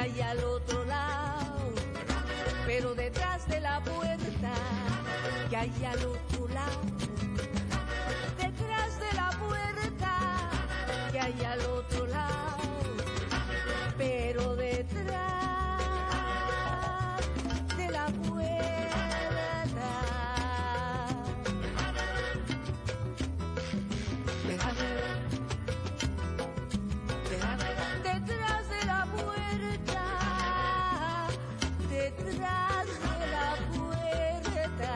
hay al otro lado, pero detrás de la puerta que hay al otro lado, detrás de la puerta que hay al otro lado, pero detrás de la puerta. Detrás de la puerta, detrás de la puerta,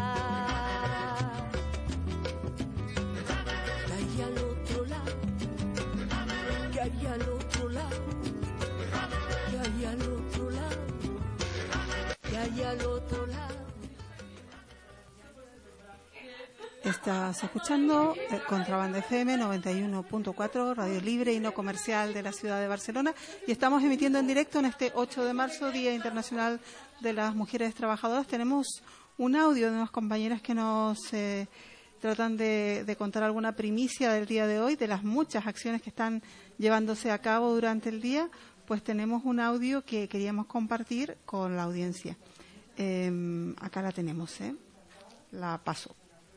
que hay al otro lado, que hay al otro lado, que hay al otro lado, que hay al otro lado. Estás escuchando Contrabanda FM 91.4, radio libre y no comercial de la ciudad de Barcelona, y estamos emitiendo en directo en este 8 de marzo, Día Internacional de las Mujeres Trabajadoras. Tenemos un audio de unas compañeras que nos tratan de contar alguna primicia del día de hoy, de las muchas acciones que están llevándose a cabo durante el día. Pues tenemos un audio que queríamos compartir con la audiencia. Acá la tenemos, la paso.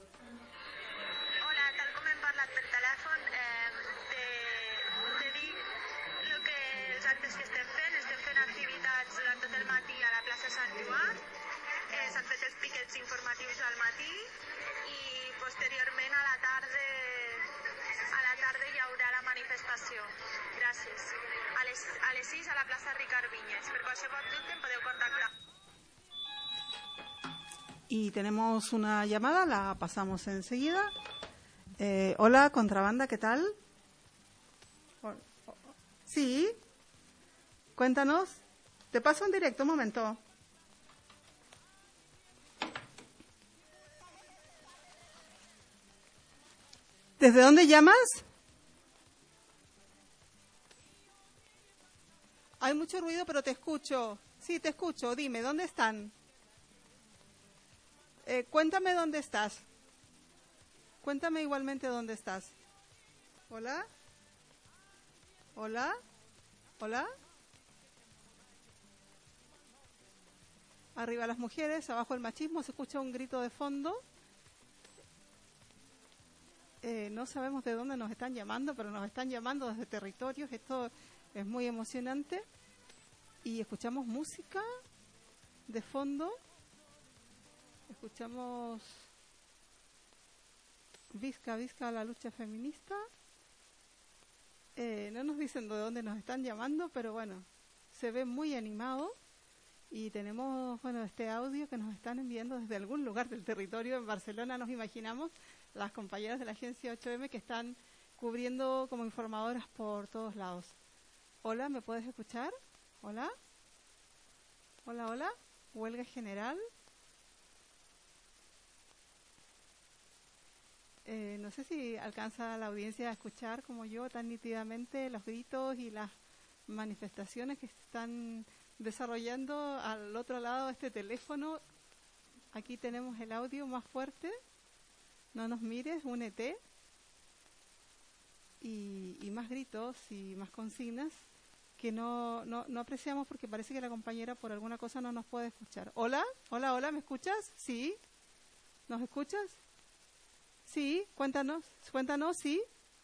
S'han fet els piquets informatius al matí i posteriorment a la tarda hi haurà la manifestació. Gràcies. A les 6 a la plaça Ricard Vinyes. Per qualsevol dubte em podeu contactar. Y tenemos una llamada, la pasamos enseguida. Hola, Contrabanda, ¿qué tal? Sí, cuéntanos. Te paso en directo, un momento. ¿Desde dónde llamas? Hay mucho ruido, pero te escucho. Sí, te escucho. Dime, ¿dónde están? Cuéntame dónde estás. Cuéntame igualmente dónde estás. ¿Hola? ¿Hola? ¿Hola? Arriba las mujeres, abajo el machismo. Se escucha un grito de fondo. No sabemos de dónde nos están llamando, pero nos están llamando desde territorios. Esto es muy emocionante. Y escuchamos música de fondo. Escuchamos Visca, Visca la lucha feminista. No nos dicen de dónde nos están llamando, pero bueno, se ve muy animado. Y tenemos, este audio que nos están enviando desde algún lugar del territorio en Barcelona, nos imaginamos, las compañeras de la agencia 8M que están cubriendo como informadoras por todos lados. Hola, ¿me puedes escuchar? Hola. Hola, hola. Huelga general. No sé si alcanza la audiencia a escuchar como yo tan nítidamente los gritos y las manifestaciones que están desarrollando al otro lado de este teléfono. Aquí tenemos el audio más fuerte. No nos mires, únete. Y más gritos y más consignas que no apreciamos porque parece que la compañera por alguna cosa no nos puede escuchar. Hola, hola, hola, ¿me escuchas? Sí. ¿Nos escuchas? Sí, cuéntanos, sí.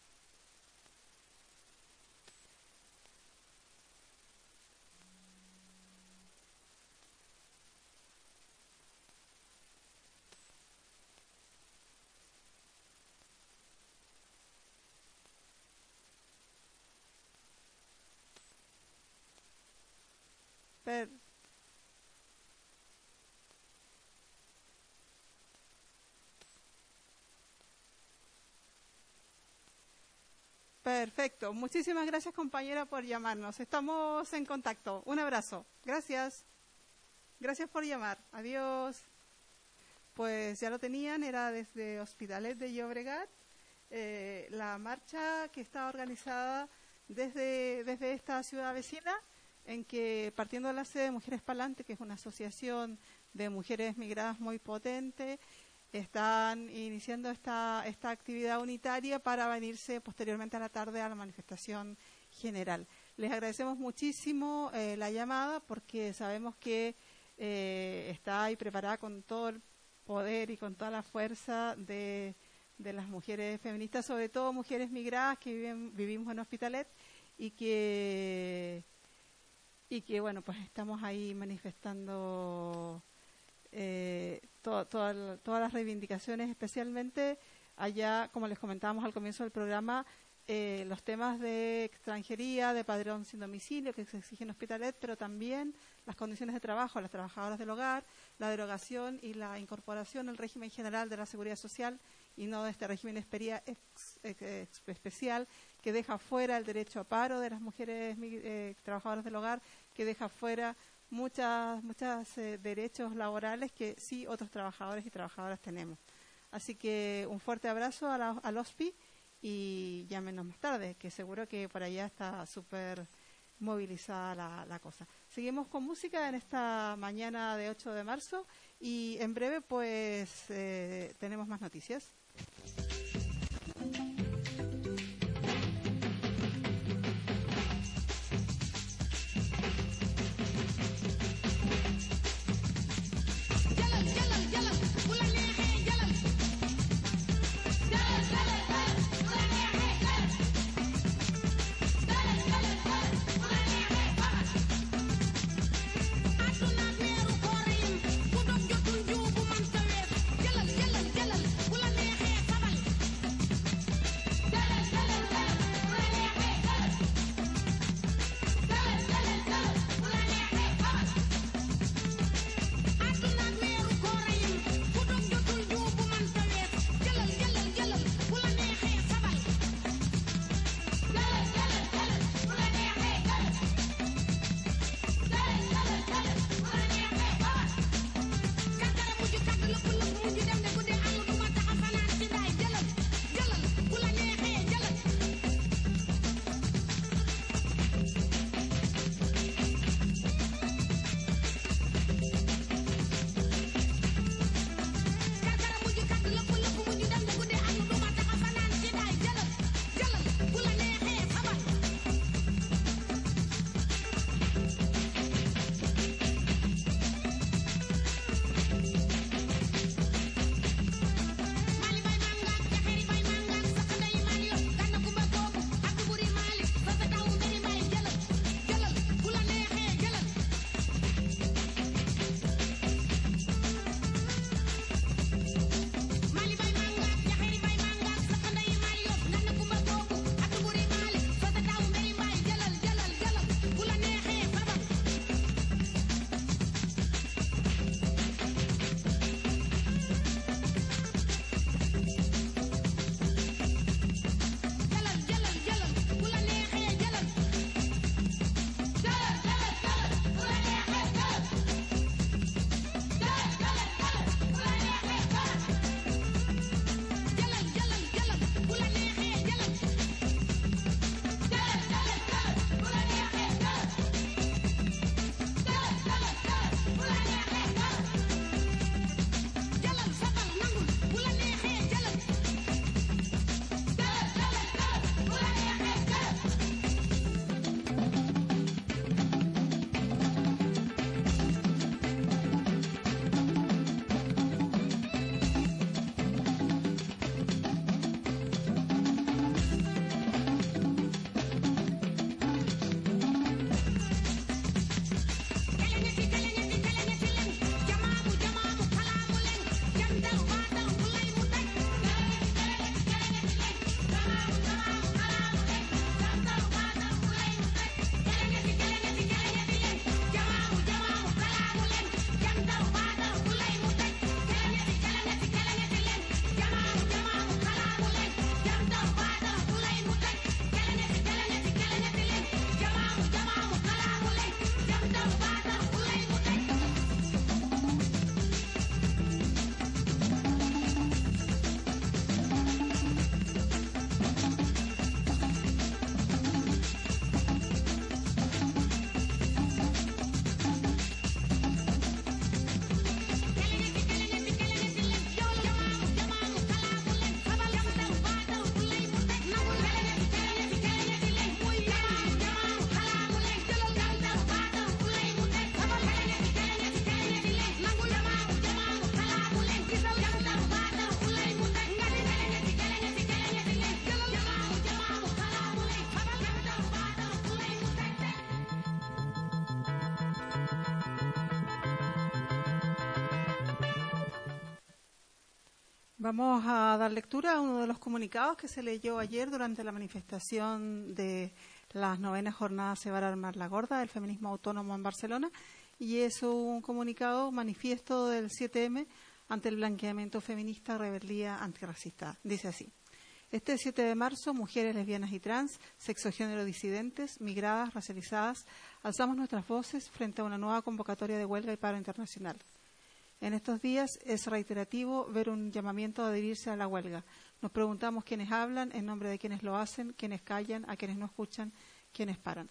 Perfecto. Muchísimas gracias, compañera, por llamarnos. Estamos en contacto. Un abrazo. Gracias. Gracias por llamar. Adiós. Pues ya lo tenían, era desde Hospitalet de Llobregat. La marcha que está organizada desde esta ciudad vecina, en que partiendo de la sede de Mujeres Pa'lante, que es una asociación de mujeres migradas muy potente, están iniciando esta actividad unitaria para venirse posteriormente a la tarde a la manifestación general. Les agradecemos muchísimo la llamada porque sabemos que está ahí preparada con todo el poder y con toda la fuerza de las mujeres feministas, sobre todo mujeres migradas que vivimos en Hospitalet y que bueno, pues estamos ahí manifestando todas las reivindicaciones, especialmente allá, como les comentábamos al comienzo del programa, los temas de extranjería, de padrón sin domicilio que se exigen en Hospitalet, pero también las condiciones de trabajo de las trabajadoras del hogar, la derogación y la incorporación al régimen general de la seguridad social y no de este régimen especial que deja fuera el derecho a paro de las mujeres trabajadoras del hogar, que deja fuera muchos derechos laborales que sí otros trabajadores y trabajadoras tenemos. Así que un fuerte abrazo al OSPI y llámenos más tarde, que seguro que por allá está súper movilizada la cosa. Seguimos con música en esta mañana de 8 de marzo y en breve pues tenemos más noticias. Jalal, jalal, jalal, Vamos a dar lectura a uno de los comunicados que se leyó ayer durante la manifestación de las 9ª jornadas Se va a armar la gorda del feminismo autónomo en Barcelona, y es un comunicado manifiesto del 7M ante el blanqueamiento feminista, rebeldía antirracista. Dice así: este 7 de marzo, mujeres lesbianas y trans, sexogénero disidentes, migradas, racializadas, alzamos nuestras voces frente a una nueva convocatoria de huelga y paro internacional. En estos días es reiterativo ver un llamamiento a adherirse a la huelga. Nos preguntamos quiénes hablan, en nombre de quiénes lo hacen, quiénes callan, a quiénes no escuchan, quiénes paran.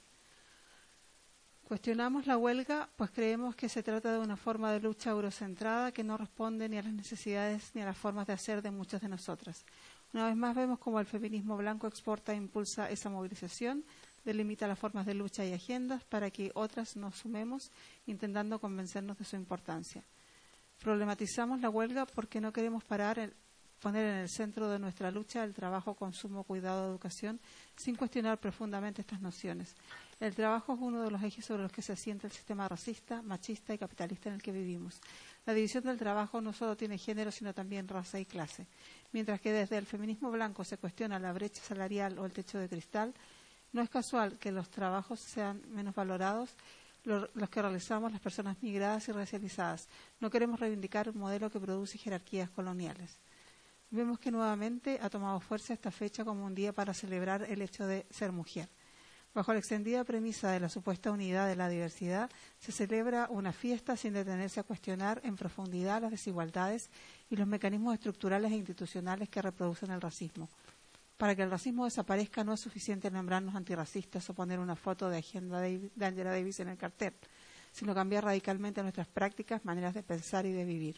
Cuestionamos la huelga, pues creemos que se trata de una forma de lucha eurocentrada que no responde ni a las necesidades ni a las formas de hacer de muchas de nosotras. Una vez más vemos cómo el feminismo blanco exporta e impulsa esa movilización, delimita las formas de lucha y agendas para que otras nos sumemos, intentando convencernos de su importancia. Problematizamos la huelga porque no queremos poner en el centro de nuestra lucha el trabajo, consumo, cuidado, educación, sin cuestionar profundamente estas nociones. El trabajo es uno de los ejes sobre los que se asienta el sistema racista, machista y capitalista en el que vivimos. La división del trabajo no solo tiene género, sino también raza y clase. Mientras que desde el feminismo blanco se cuestiona la brecha salarial o el techo de cristal, no es casual que los trabajos sean menos valorados los que realizamos las personas migradas y racializadas. No queremos reivindicar un modelo que produce jerarquías coloniales. Vemos que nuevamente ha tomado fuerza esta fecha como un día para celebrar el hecho de ser mujer. Bajo la extendida premisa de la supuesta unidad de la diversidad, se celebra una fiesta sin detenerse a cuestionar en profundidad las desigualdades y los mecanismos estructurales e institucionales que reproducen el racismo. Para que el racismo desaparezca no es suficiente nombrarnos antirracistas o poner una foto de Agenda de Angela Davis en el cartel, sino cambiar radicalmente nuestras prácticas, maneras de pensar y de vivir.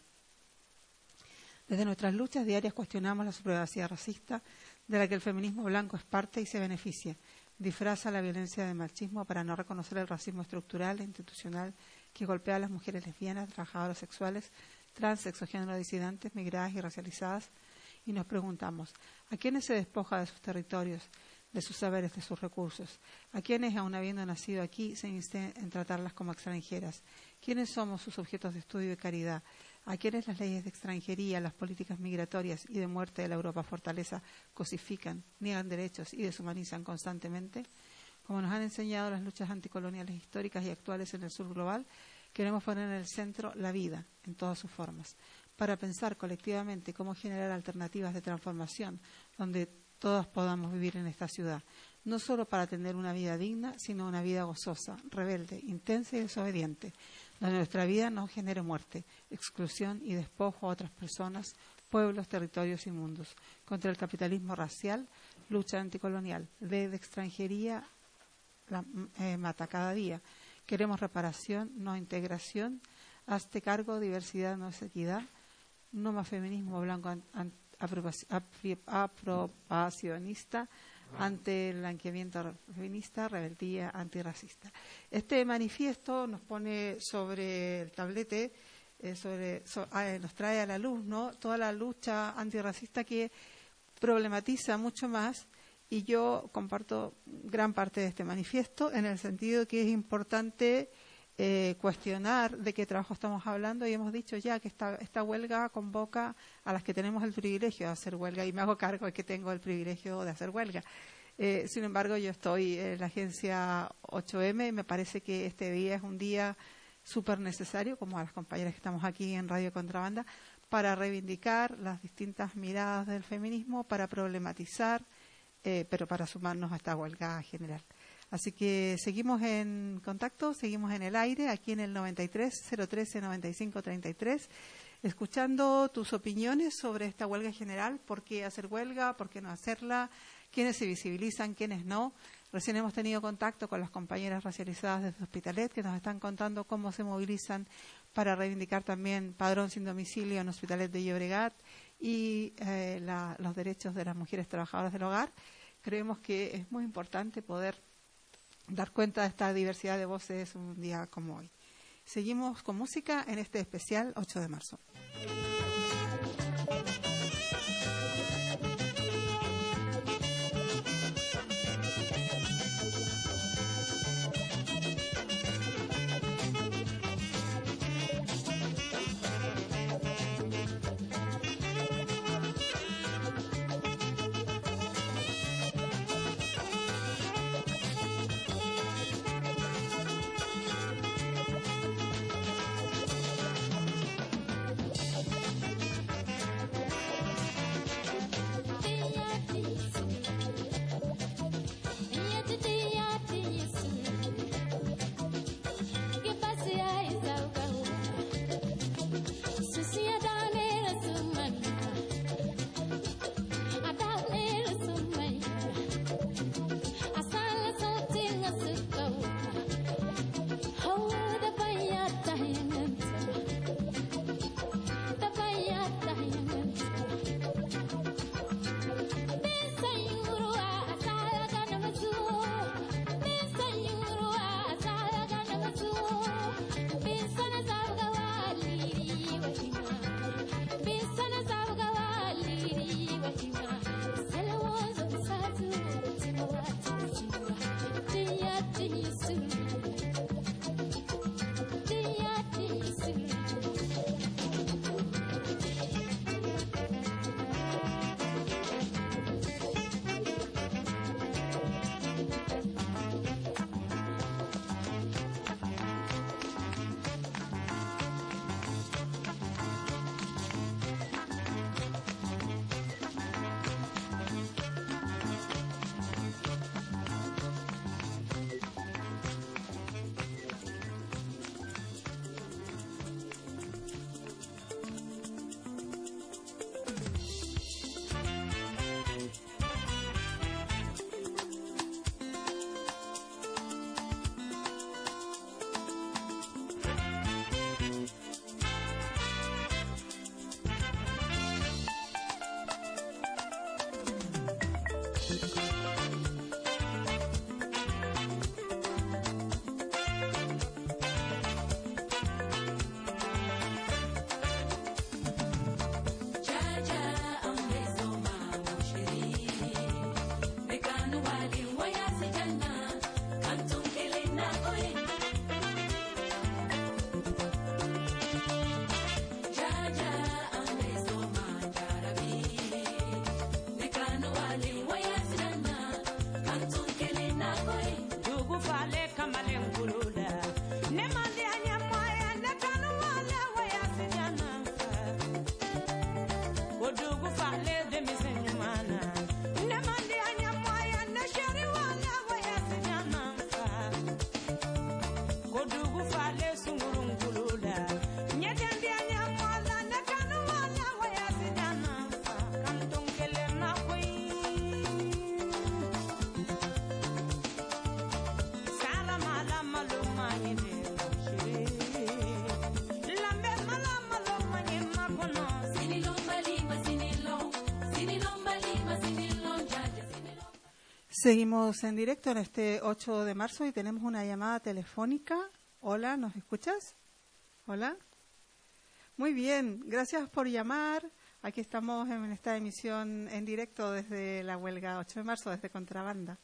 Desde nuestras luchas diarias cuestionamos la supremacía racista de la que el feminismo blanco es parte y se beneficia. Disfraza la violencia de machismo para no reconocer el racismo estructural e institucional que golpea a las mujeres lesbianas, trabajadoras sexuales, trans, sexogénero disidentes, migradas y racializadas. Y nos preguntamos, ¿a quiénes se despoja de sus territorios, de sus saberes, de sus recursos? ¿A quiénes, aun habiendo nacido aquí, se insiste en tratarlas como extranjeras? ¿Quiénes somos sus objetos de estudio y caridad? ¿A quiénes las leyes de extranjería, las políticas migratorias y de muerte de la Europa fortaleza cosifican, niegan derechos y deshumanizan constantemente? Como nos han enseñado las luchas anticoloniales históricas y actuales en el sur global, queremos poner en el centro la vida en todas sus formas, para pensar colectivamente cómo generar alternativas de transformación donde todas podamos vivir en esta ciudad, no solo para tener una vida digna, sino una vida gozosa, rebelde, intensa y desobediente, donde nuestra vida no genere muerte, exclusión y despojo a otras personas, pueblos, territorios y mundos. Contra el capitalismo racial, lucha anticolonial, ley de extranjería mata cada día. Queremos reparación, no integración. Hazte cargo, diversidad no es equidad. No más feminismo blanco aprobacionista ante el blanqueamiento feminista, rebeldía antirracista. Este manifiesto nos pone sobre el tablete, nos trae a la luz, ¿no?, toda la lucha antirracista que problematiza mucho más, y yo comparto gran parte de este manifiesto en el sentido que es importante cuestionar de qué trabajo estamos hablando, y hemos dicho ya que esta huelga convoca a las que tenemos el privilegio de hacer huelga, y me hago cargo de que tengo el privilegio de hacer huelga. Sin embargo, yo estoy en la agencia 8M y me parece que este día es un día súper necesario, como a las compañeras que estamos aquí en Radio Contrabanda, para reivindicar las distintas miradas del feminismo, para problematizar, pero para sumarnos a esta huelga general. Así que seguimos en contacto, seguimos en el aire, aquí en el 93-013-9533, escuchando tus opiniones sobre esta huelga general, por qué hacer huelga, por qué no hacerla, quiénes se visibilizan, quiénes no. Recién hemos tenido contacto con las compañeras racializadas desde Hospitalet, que nos están contando cómo se movilizan para reivindicar también padrón sin domicilio en Hospitalet de Llobregat y los derechos de las mujeres trabajadoras del hogar. Creemos que es muy importante poder dar cuenta de esta diversidad de voces un día como hoy. Seguimos con música en este especial 8 de marzo. Seguimos en directo en este 8 de marzo y tenemos una llamada telefónica. Hola, ¿nos escuchas? Hola. Muy bien, gracias por llamar. Aquí estamos en esta emisión en directo desde la huelga 8 de marzo, desde Contrabanda.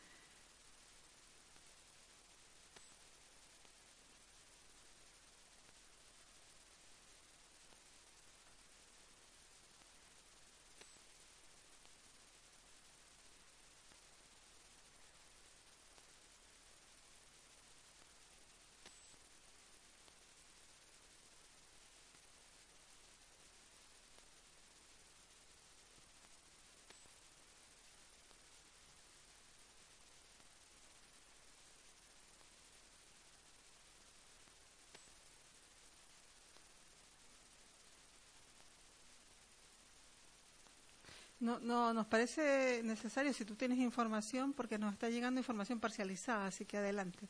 No, nos parece necesario si tú tienes información, porque nos está llegando información parcializada, así que adelante.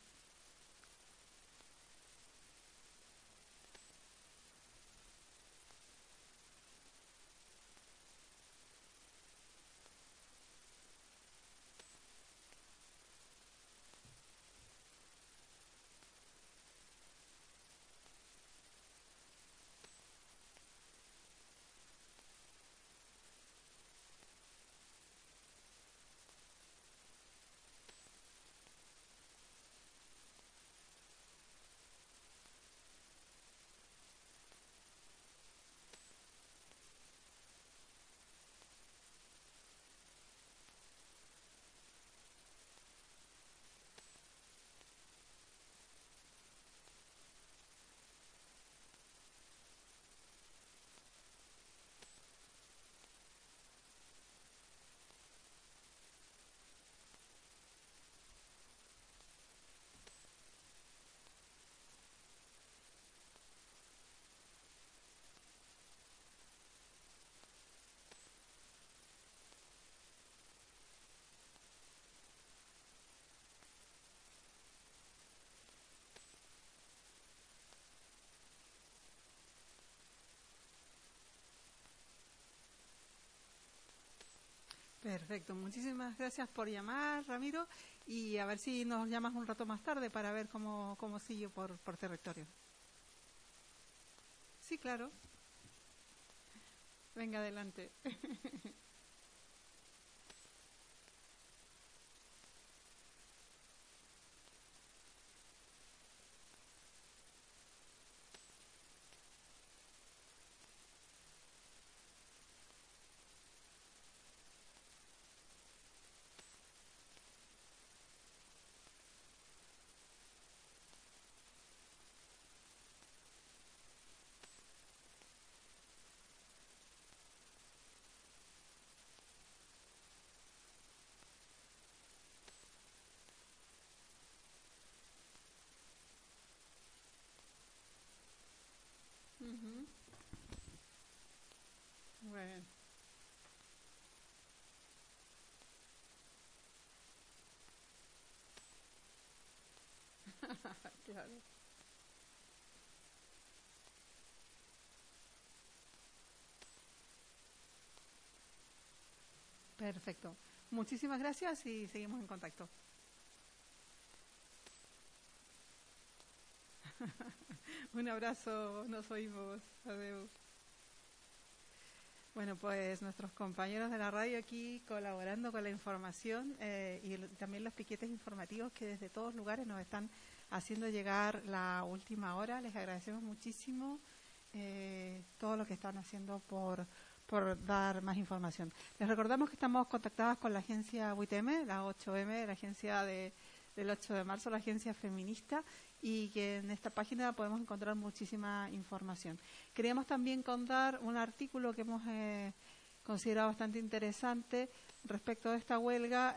Perfecto, muchísimas gracias por llamar, Ramiro, y a ver si nos llamas un rato más tarde para ver cómo sigue por territorio. Sí, claro. Venga, adelante. Ujú. Bueno, claro. Perfecto. Muchísimas gracias y seguimos en contacto. Un abrazo, nos oímos. Adiós. Bueno, pues nuestros compañeros de la radio aquí colaborando con la información y también los piquetes informativos que desde todos lugares nos están haciendo llegar la última hora. Les agradecemos muchísimo todo lo que están haciendo por dar más información. Les recordamos que estamos contactadas con la agencia UITM, la 8M, la agencia del 8 de marzo, la agencia feminista, y que en esta página podemos encontrar muchísima información. Queríamos también contar un artículo que hemos considerado bastante interesante respecto a esta huelga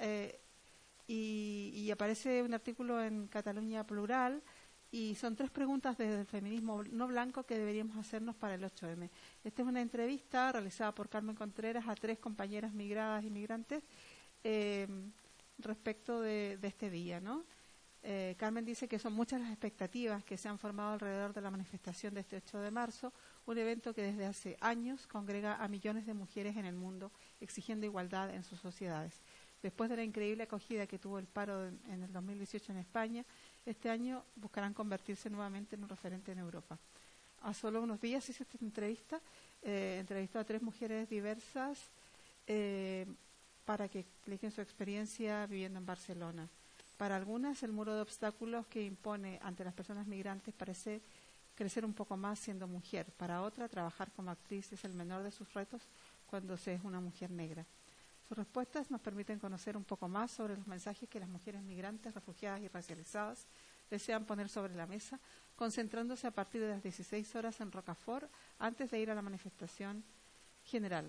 y aparece un artículo en Cataluña Plural y son 3 preguntas desde el feminismo no blanco que deberíamos hacernos para el 8M. Esta es una entrevista realizada por Carmen Contreras a 3 compañeras migradas y migrantes respecto de este día, ¿no? Carmen dice que son muchas las expectativas que se han formado alrededor de la manifestación de este 8 de marzo, un evento que desde hace años congrega a millones de mujeres en el mundo exigiendo igualdad en sus sociedades. Después de la increíble acogida que tuvo el paro en el 2018 en España, este año buscarán convertirse nuevamente en un referente en Europa. A solo unos días hice esta entrevista, entrevistó a 3 mujeres diversas para que expliquen su experiencia viviendo en Barcelona. Para algunas, el muro de obstáculos que impone ante las personas migrantes parece crecer un poco más siendo mujer. Para otra, trabajar como actriz es el menor de sus retos cuando se es una mujer negra. Sus respuestas nos permiten conocer un poco más sobre los mensajes que las mujeres migrantes, refugiadas y racializadas desean poner sobre la mesa, concentrándose a partir de las 16 horas en Rocafort antes de ir a la manifestación general.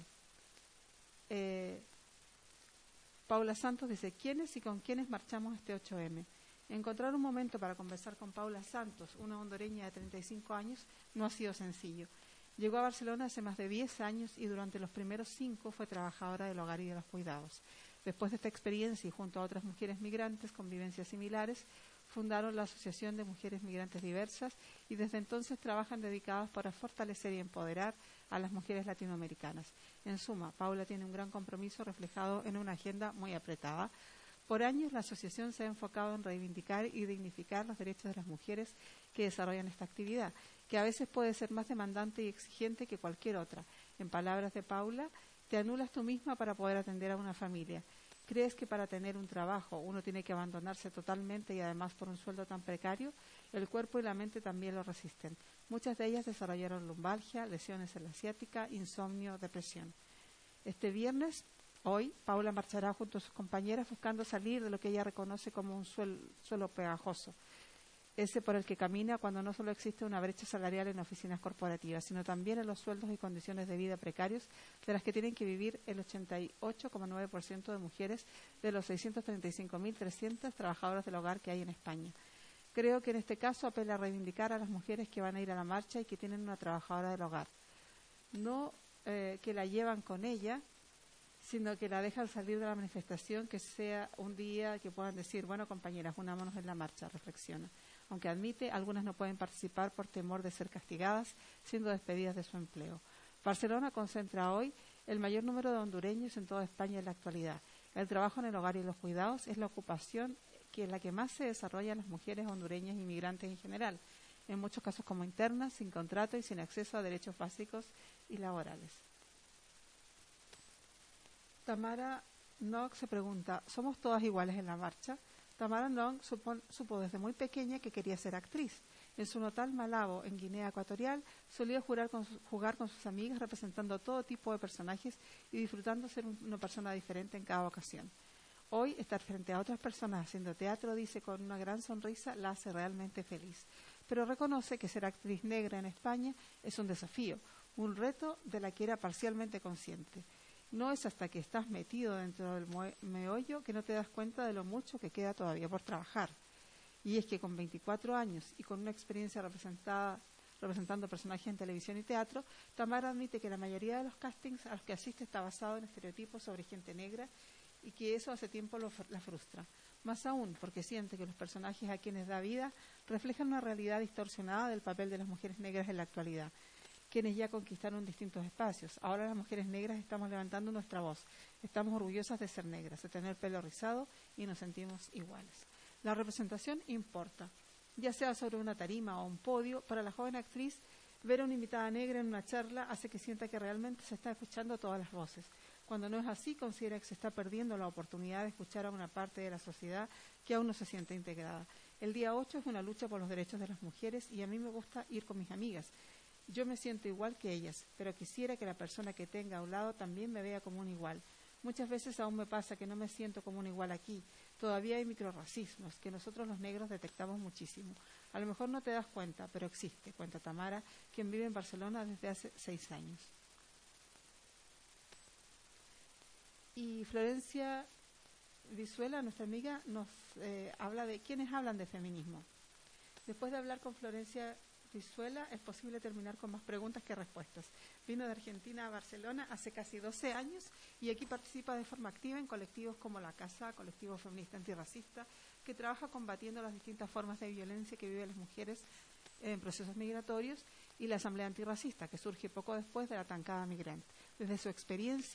Paula Santos dice: ¿quiénes y con quiénes marchamos este 8M? Encontrar un momento para conversar con Paula Santos, una hondureña de 35 años, no ha sido sencillo. Llegó a Barcelona hace más de 10 años y durante los primeros 5 fue trabajadora del hogar y de los cuidados. Después de esta experiencia y junto a otras mujeres migrantes con vivencias similares, fundaron la Asociación de Mujeres Migrantes Diversas y desde entonces trabajan dedicadas para fortalecer y empoderar a las mujeres latinoamericanas. En suma, Paula tiene un gran compromiso reflejado en una agenda muy apretada. Por años, la asociación se ha enfocado en reivindicar y dignificar los derechos de las mujeres que desarrollan esta actividad, que a veces puede ser más demandante y exigente que cualquier otra. En palabras de Paula, te anulas tú misma para poder atender a una familia. ¿Crees que para tener un trabajo uno tiene que abandonarse totalmente y además por un sueldo tan precario? El cuerpo y la mente también lo resisten. Muchas de ellas desarrollaron lumbalgia, lesiones en la ciática, insomnio, depresión. Este viernes, hoy, Paula marchará junto a sus compañeras buscando salir de lo que ella reconoce como un suelo pegajoso, ese por el que camina cuando no solo existe una brecha salarial en oficinas corporativas, sino también en los sueldos y condiciones de vida precarios de las que tienen que vivir el 88,9% de mujeres de los 635.300 trabajadoras del hogar que hay en España. Creo que en este caso apela a reivindicar a las mujeres que van a ir a la marcha y que tienen una trabajadora del hogar. No que la llevan con ella, sino que la dejan salir de la manifestación, que sea un día que puedan decir: bueno, compañeras, unámonos en la marcha, reflexiona. Aunque admite, algunas no pueden participar por temor de ser castigadas, siendo despedidas de su empleo. Barcelona concentra hoy el mayor número de hondureños en toda España en la actualidad. El trabajo en el hogar y los cuidados es la ocupación que es la que más se desarrollan las mujeres hondureñas y migrantes en general, en muchos casos como internas, sin contrato y sin acceso a derechos básicos y laborales. Tamara Knox se pregunta: ¿somos todas iguales en la marcha? Tamara Knox supo desde muy pequeña que quería ser actriz. En su natal Malabo, en Guinea Ecuatorial, solía jugar con sus amigas representando todo tipo de personajes y disfrutando ser una persona diferente en cada ocasión. Hoy, estar frente a otras personas haciendo teatro, dice con una gran sonrisa, la hace realmente feliz. Pero reconoce que ser actriz negra en España es un desafío, un reto de la que era parcialmente consciente. No es hasta que estás metido dentro del meollo que no te das cuenta de lo mucho que queda todavía por trabajar. Y es que con 24 años y con una experiencia representando personajes en televisión y teatro, Tamara admite que la mayoría de los castings a los que asiste está basado en estereotipos sobre gente negra y que eso hace tiempo la frustra. Más aún porque siente que los personajes a quienes da vida reflejan una realidad distorsionada del papel de las mujeres negras en la actualidad, quienes ya conquistaron distintos espacios. Ahora las mujeres negras estamos levantando nuestra voz. Estamos orgullosas de ser negras, de tener pelo rizado y nos sentimos iguales. La representación importa, ya sea sobre una tarima o un podio. Para la joven actriz, ver a una invitada negra en una charla hace que sienta que realmente se está escuchando todas las voces. Cuando no es así, considera que se está perdiendo la oportunidad de escuchar a una parte de la sociedad que aún no se siente integrada. El día 8 es una lucha por los derechos de las mujeres y a mí me gusta ir con mis amigas. Yo me siento igual que ellas, pero quisiera que la persona que tenga a un lado también me vea como un igual. Muchas veces aún me pasa que no me siento como un igual aquí. Todavía hay microrracismos que nosotros los negros detectamos muchísimo. A lo mejor no te das cuenta, pero existe, cuenta Tamara, quien vive en Barcelona desde hace 6 años. Y Florencia Vizuela, nuestra amiga, nos habla de quiénes hablan de feminismo. Después de hablar con Florencia Vizuela, es posible terminar con más preguntas que respuestas. Vino de Argentina a Barcelona hace casi 12 años y aquí participa de forma activa en colectivos como La Casa, colectivo feminista antirracista, que trabaja combatiendo las distintas formas de violencia que viven las mujeres en procesos migratorios, y la Asamblea Antirracista, que surge poco después de la tancada migrante. Desde su experiencia,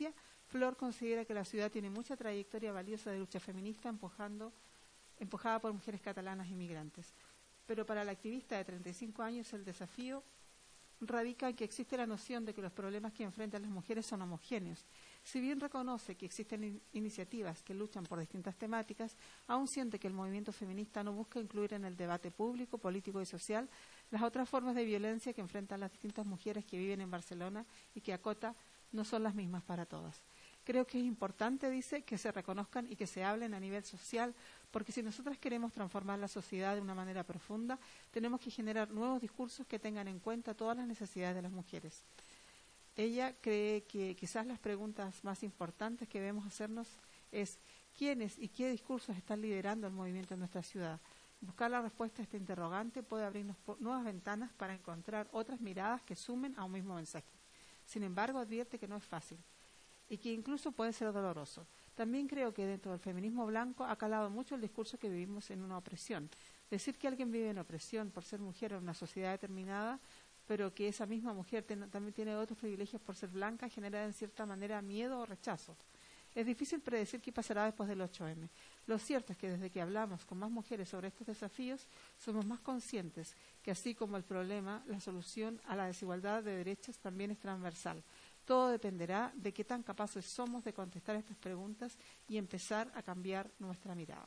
Flor considera que la ciudad tiene mucha trayectoria valiosa de lucha feminista empujada por mujeres catalanas inmigrantes. Pero para la activista de 35 años el desafío radica en que existe la noción de que los problemas que enfrentan las mujeres son homogéneos. Si bien reconoce que existen iniciativas que luchan por distintas temáticas, aún siente que el movimiento feminista no busca incluir en el debate público, político y social las otras formas de violencia que enfrentan las distintas mujeres que viven en Barcelona y que, acota, no son las mismas para todas. Creo que es importante, dice, que se reconozcan y que se hablen a nivel social, porque si nosotras queremos transformar la sociedad de una manera profunda, tenemos que generar nuevos discursos que tengan en cuenta todas las necesidades de las mujeres. Ella cree que quizás las preguntas más importantes que debemos hacernos es ¿quiénes y qué discursos están liderando el movimiento en nuestra ciudad? Buscar la respuesta a este interrogante puede abrirnos nuevas ventanas para encontrar otras miradas que sumen a un mismo mensaje. Sin embargo, advierte que no es fácil y que incluso puede ser doloroso. También creo que dentro del feminismo blanco ha calado mucho el discurso que vivimos en una opresión. Decir que alguien vive en opresión por ser mujer en una sociedad determinada, pero que esa misma mujer también tiene otros privilegios por ser blanca, genera en cierta manera miedo o rechazo. Es difícil predecir qué pasará después del 8M. Lo cierto es que desde que hablamos con más mujeres sobre estos desafíos, somos más conscientes que así como el problema, la solución a la desigualdad de derechos también es transversal. Todo dependerá de qué tan capaces somos de contestar estas preguntas y empezar a cambiar nuestra mirada.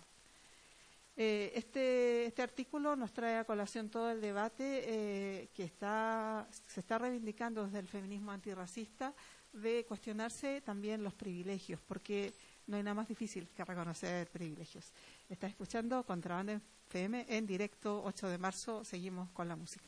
Este artículo nos trae a colación todo el debate que se está reivindicando desde el feminismo antirracista de cuestionarse también los privilegios, porque no hay nada más difícil que reconocer privilegios. Está escuchando Contrabanda FM en directo, 8 de marzo. Seguimos con la música.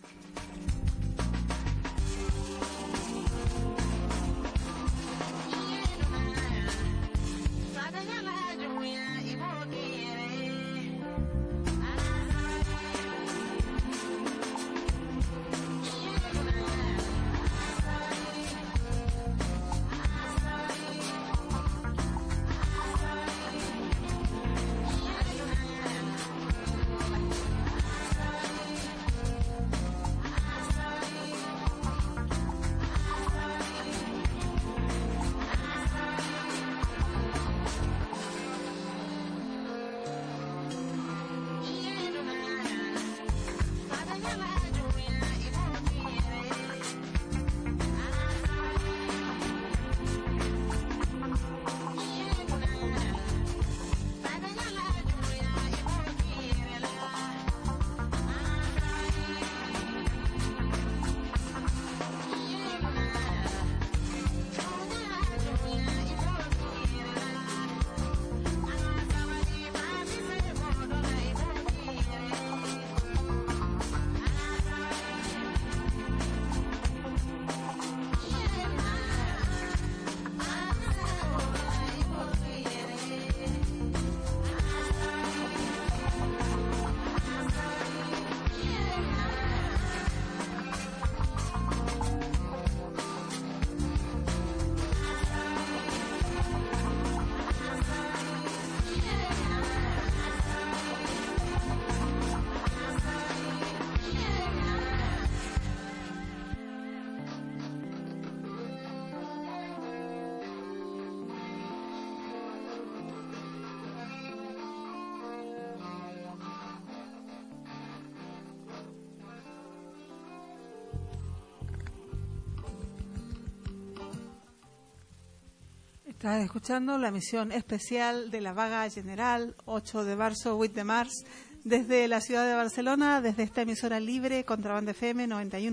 Estás escuchando la emisión especial de la Vaga General, 8 de marzo, 8 de marzo, desde la ciudad de Barcelona, desde esta emisora libre, Contrabanda FM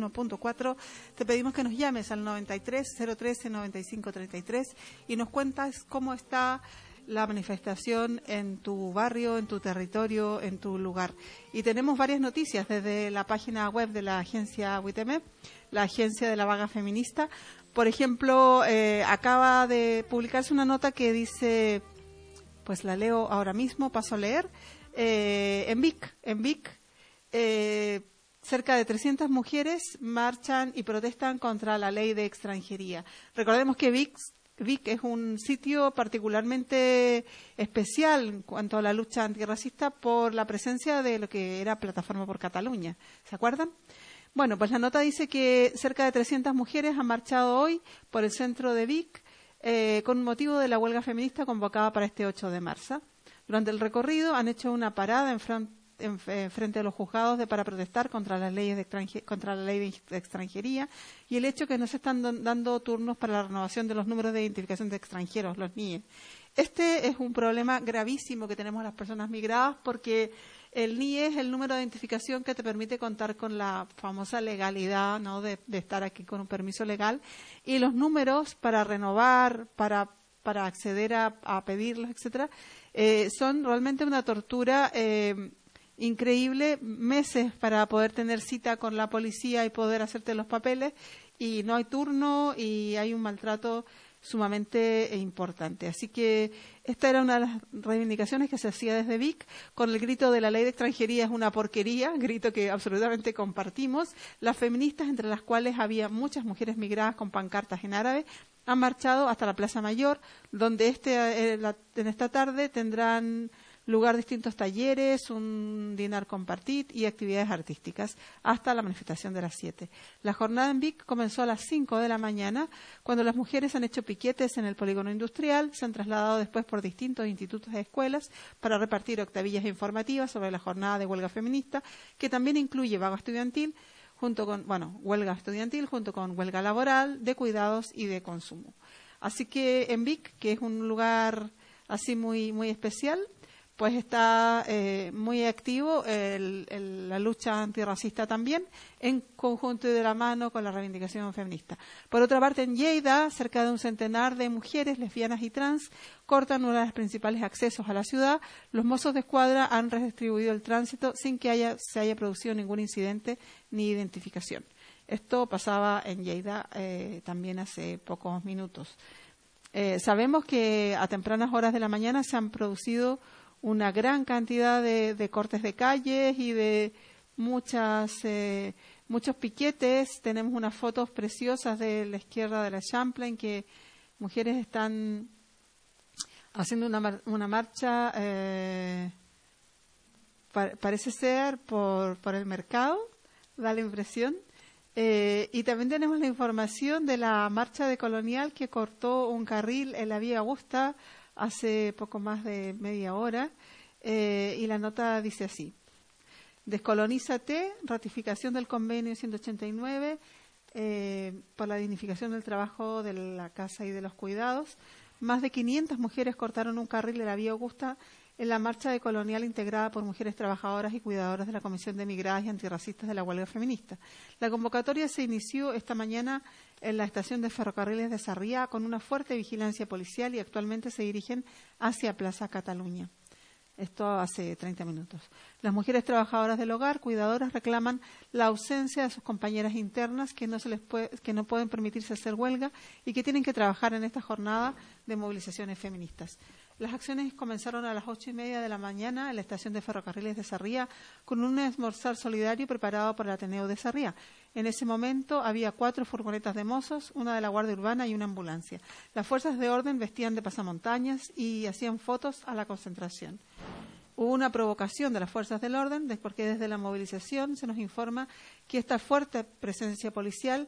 91.4. Te pedimos que nos llames al 93 013 95 33 y nos cuentas cómo está la manifestación en tu barrio, en tu territorio, en tu lugar. Y tenemos varias noticias desde la página web de la agencia WITEMEP, la agencia de la Vaga Feminista. Por ejemplo, acaba de publicarse una nota que dice, pues la leo ahora mismo, paso a leer, en Vic, cerca de 300 mujeres marchan y protestan contra la ley de extranjería. Recordemos que Vic es un sitio particularmente especial en cuanto a la lucha antirracista por la presencia de lo que era Plataforma por Cataluña. ¿Se acuerdan? Bueno, pues la nota dice que cerca de 300 mujeres han marchado hoy por el centro de Vic con motivo de la huelga feminista convocada para este 8 de marzo. Durante el recorrido han hecho una parada frente a los juzgados para protestar contra las leyes contra la ley de extranjería y el hecho que no se están dando turnos para la renovación de los números de identificación de extranjeros, los NIE. Este es un problema gravísimo que tenemos las personas migradas porque el NIE es el número de identificación que te permite contar con la famosa legalidad, ¿no?, de estar aquí con un permiso legal, y los números para renovar, para acceder a pedirlos, etcétera, son realmente una tortura increíble, meses para poder tener cita con la policía y poder hacerte los papeles, y no hay turno y hay un maltrato sumamente importante. Así que esta era una de las reivindicaciones que se hacía desde Vic, con el grito de la ley de extranjería es una porquería, grito que absolutamente compartimos. Las feministas, entre las cuales había muchas mujeres migradas con pancartas en árabe, han marchado hasta la Plaza Mayor, donde en esta tarde tendrán lugar distintos talleres, un dinar compartit y actividades artísticas hasta la manifestación de las 7. La jornada en Vic comenzó a las 5 de la mañana, cuando las mujeres han hecho piquetes en el polígono industrial, se han trasladado después por distintos institutos y escuelas para repartir octavillas informativas sobre la jornada de huelga feminista, que también incluye huelga estudiantil junto con huelga laboral, de cuidados y de consumo. Así que en Vic, que es un lugar así muy, muy especial, pues está muy activo la lucha antirracista también, en conjunto y de la mano con la reivindicación feminista. Por otra parte, en Lleida, cerca de un centenar de mujeres lesbianas y trans cortan uno de los principales accesos a la ciudad. Los mozos de escuadra han redistribuido el tránsito sin que se haya producido ningún incidente ni identificación. Esto pasaba en Lleida también hace pocos minutos. Sabemos que a tempranas horas de la mañana se han producido una gran cantidad de cortes de calles y de muchos piquetes. Tenemos unas fotos preciosas de la izquierda de la Champlain, que mujeres están haciendo una marcha, parece ser por el mercado, da la impresión. Y también tenemos la información de la marcha de Colonial, que cortó un carril en la Vía Augusta hace poco más de media hora, y la nota dice así: Descolonízate, ratificación del convenio 189 por la dignificación del trabajo de la casa y de los cuidados. Más de 500 mujeres cortaron un carril de la Vía Augusta en la marcha de Colonial integrada por mujeres trabajadoras y cuidadoras de la Comisión de Migradas y Antirracistas de la Huelga Feminista. La convocatoria se inició esta mañana en la estación de ferrocarriles de Sarriá con una fuerte vigilancia policial y actualmente se dirigen hacia Plaza Cataluña. Esto hace 30 minutos. Las mujeres trabajadoras del hogar, cuidadoras, reclaman la ausencia de sus compañeras internas que no pueden permitirse hacer huelga y que tienen que trabajar en esta jornada de movilizaciones feministas. Las acciones comenzaron a las 8:30 de la mañana en la estación de ferrocarriles de Sarriá con un almorzar solidario preparado por el Ateneo de Sarriá. En ese momento había 4 furgonetas de mozos, una de la Guardia Urbana y una ambulancia. Las fuerzas de orden vestían de pasamontañas y hacían fotos a la concentración. Hubo una provocación de las fuerzas del orden, porque desde la movilización se nos informa que esta fuerte presencia policial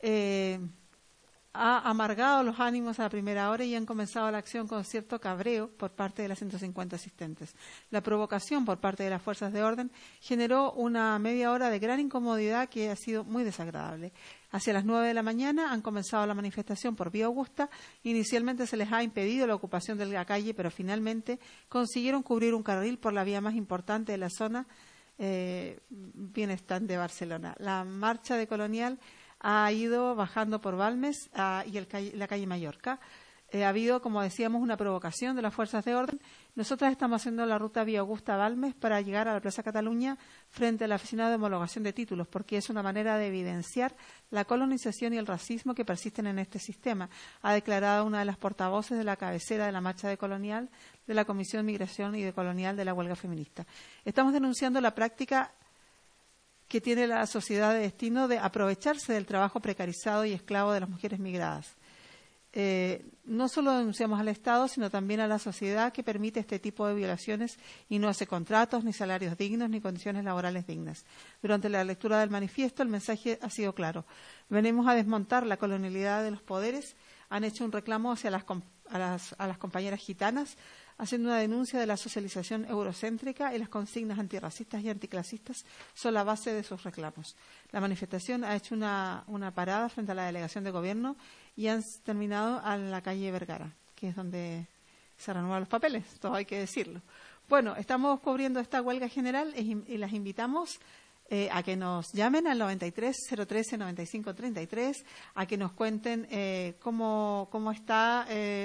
ha amargado los ánimos a la primera hora y han comenzado la acción con cierto cabreo por parte de las 150 asistentes. La provocación por parte de las fuerzas de orden generó una media hora de gran incomodidad que ha sido muy desagradable. Hacia las 9 de la mañana han comenzado la manifestación por Vía Augusta. Inicialmente se les ha impedido la ocupación de la calle, pero finalmente consiguieron cubrir un carril por la vía más importante de la zona Bienestar de Barcelona. La marcha de Colonial ha ido bajando por Balmes y la calle Mallorca. Ha habido, como decíamos, una provocación de las fuerzas de orden. Nosotras estamos haciendo la ruta Vía Augusta-Balmes para llegar a la Plaza Cataluña frente a la Oficina de Homologación de Títulos, porque es una manera de evidenciar la colonización y el racismo que persisten en este sistema, ha declarado una de las portavoces de la cabecera de la marcha de Colonial de la Comisión de Migración y de Colonial de la Huelga Feminista. Estamos denunciando la práctica que tiene la sociedad de destino de aprovecharse del trabajo precarizado y esclavo de las mujeres migradas. No solo denunciamos al Estado, sino también a la sociedad que permite este tipo de violaciones y no hace contratos, ni salarios dignos, ni condiciones laborales dignas. Durante la lectura del manifiesto, el mensaje ha sido claro. Venimos a desmontar la colonialidad de los poderes, han hecho un reclamo hacia a las compañeras gitanas, haciendo una denuncia de la socialización eurocéntrica y las consignas antirracistas y anticlasistas son la base de sus reclamos. La manifestación ha hecho una parada frente a la delegación de gobierno y han terminado en la calle Vergara, que es donde se renuevan los papeles, todo hay que decirlo. Bueno, estamos cubriendo esta huelga general y las invitamos a que nos llamen al 93 013 95 33, a que nos cuenten cómo está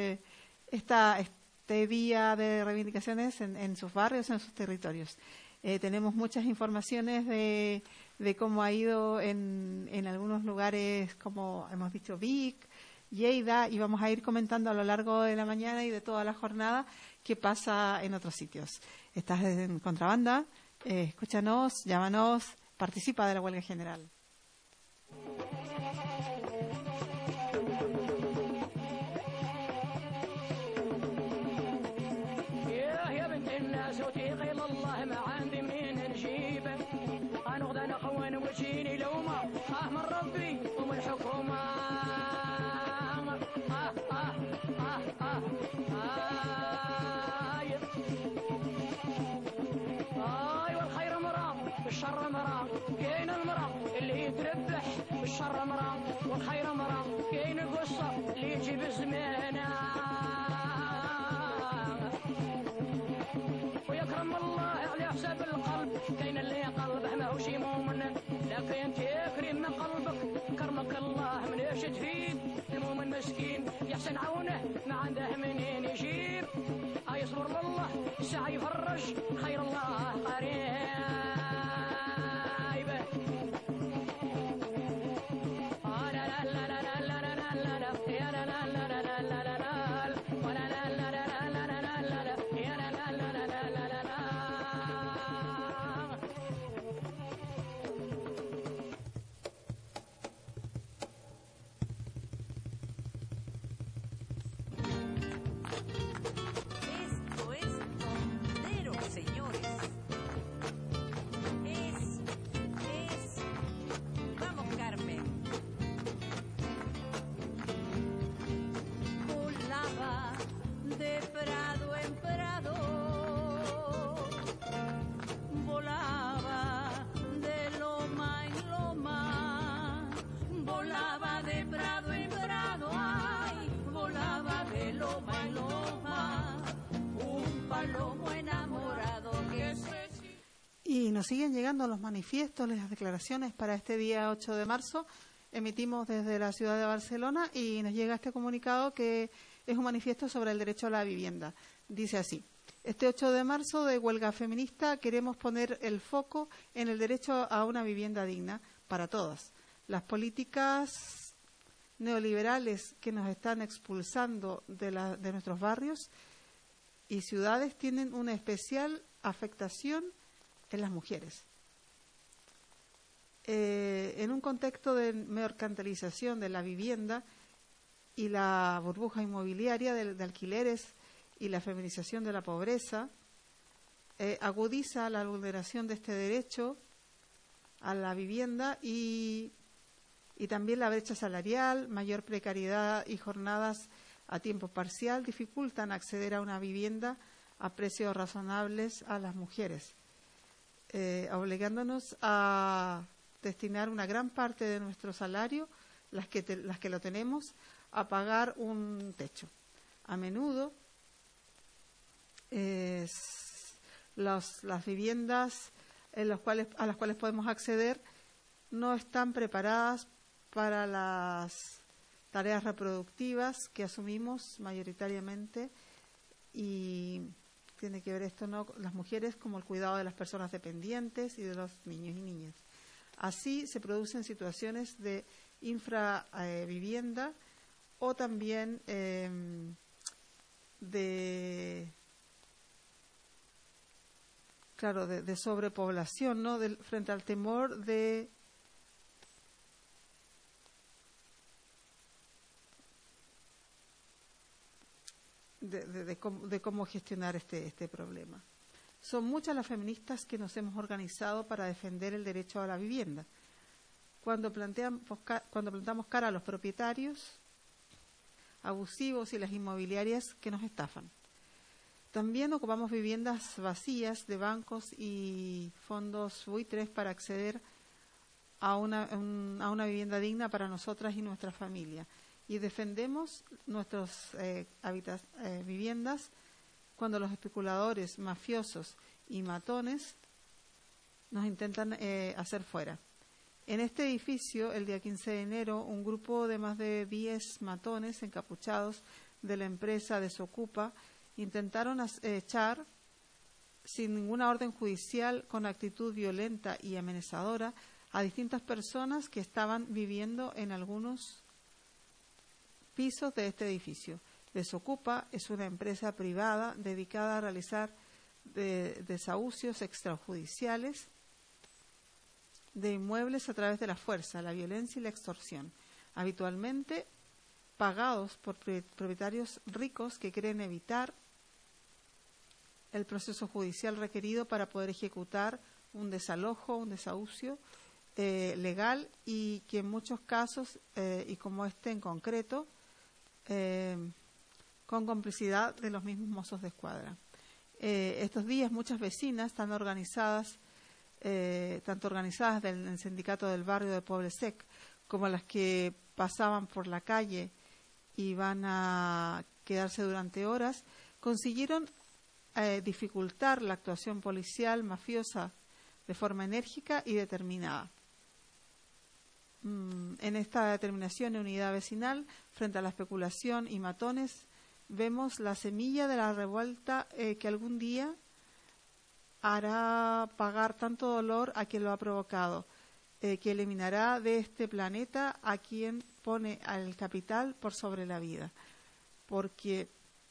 este día de reivindicaciones en sus barrios, en sus territorios. Tenemos muchas informaciones de cómo ha ido en algunos lugares, como hemos dicho, Vic, Lleida, y vamos a ir comentando a lo largo de la mañana y de toda la jornada qué pasa en otros sitios. Estás en Contrabanda, escúchanos, llámanos, participa de la huelga general. الشر مرا كاين المرا اللي يتربح بالشر مرا والخير مرا كاين القصة اللي يجيب الزمانة ويكرم الله على حساب القلب كاين اللي قلبه ماهوش مؤمن لكن تكرم من قلبك كرمك الله من ايش تفيد المؤمن مسكين يحسن عونه ما عنده منين يجيب يصبر لله الساعة يفرج خير الله قريب Y nos siguen llegando los manifiestos, las declaraciones para este día 8 de marzo. Emitimos desde la ciudad de Barcelona y nos llega este comunicado que es un manifiesto sobre el derecho a la vivienda. Dice así: este 8 de marzo de huelga feminista queremos poner el foco en el derecho a una vivienda digna para todas. Las políticas neoliberales que nos están expulsando de nuestros barrios y ciudades tienen una especial afectación en las mujeres. En un contexto de mercantilización de la vivienda y la burbuja inmobiliaria de alquileres y la feminización de la pobreza, agudiza la vulneración de este derecho a la vivienda y también la brecha salarial, mayor precariedad y jornadas a tiempo parcial dificultan acceder a una vivienda a precios razonables a las mujeres, obligándonos a destinar una gran parte de nuestro salario, las que lo tenemos, a pagar un techo. A menudo las viviendas a las cuales podemos acceder no están preparadas para las tareas reproductivas que asumimos mayoritariamente, y tiene que ver esto, ¿no?, las mujeres, como el cuidado de las personas dependientes y de los niños y niñas. Así se producen situaciones de infravivienda o también de sobrepoblación, ¿no?, frente al temor de cómo gestionar este problema. Son muchas las feministas que nos hemos organizado para defender el derecho a la vivienda. Cuando plantamos cara a los propietarios, abusivos y las inmobiliarias que nos estafan. También ocupamos viviendas vacías de bancos y fondos buitres para acceder a una vivienda digna para nosotras y nuestra familia. Y defendemos nuestras viviendas cuando los especuladores, mafiosos y matones nos intentan hacer fuera. En este edificio, el día 15 de enero, un grupo de más de 10 matones encapuchados de la empresa Desocupa intentaron echar, sin ninguna orden judicial, con actitud violenta y amenazadora, a distintas personas que estaban viviendo en algunos pisos de este edificio. Desocupa es una empresa privada dedicada a realizar desahucios extrajudiciales de inmuebles a través de la fuerza, la violencia y la extorsión, habitualmente pagados por propietarios ricos que quieren evitar el proceso judicial requerido para poder ejecutar un desalojo, un desahucio legal, y que en muchos casos, y como este en concreto, con complicidad de los mismos mozos de escuadra. Estos días muchas vecinas están organizadas, tanto organizadas del sindicato del barrio de Poblesec, como las que pasaban por la calle y van a quedarse durante horas, consiguieron dificultar la actuación policial mafiosa de forma enérgica y determinada. En esta determinación y unidad vecinal frente a la especulación y matones vemos la semilla de la revuelta que algún día hará pagar tanto dolor a quien lo ha provocado, que eliminará de este planeta a quien pone al capital por sobre la vida, porque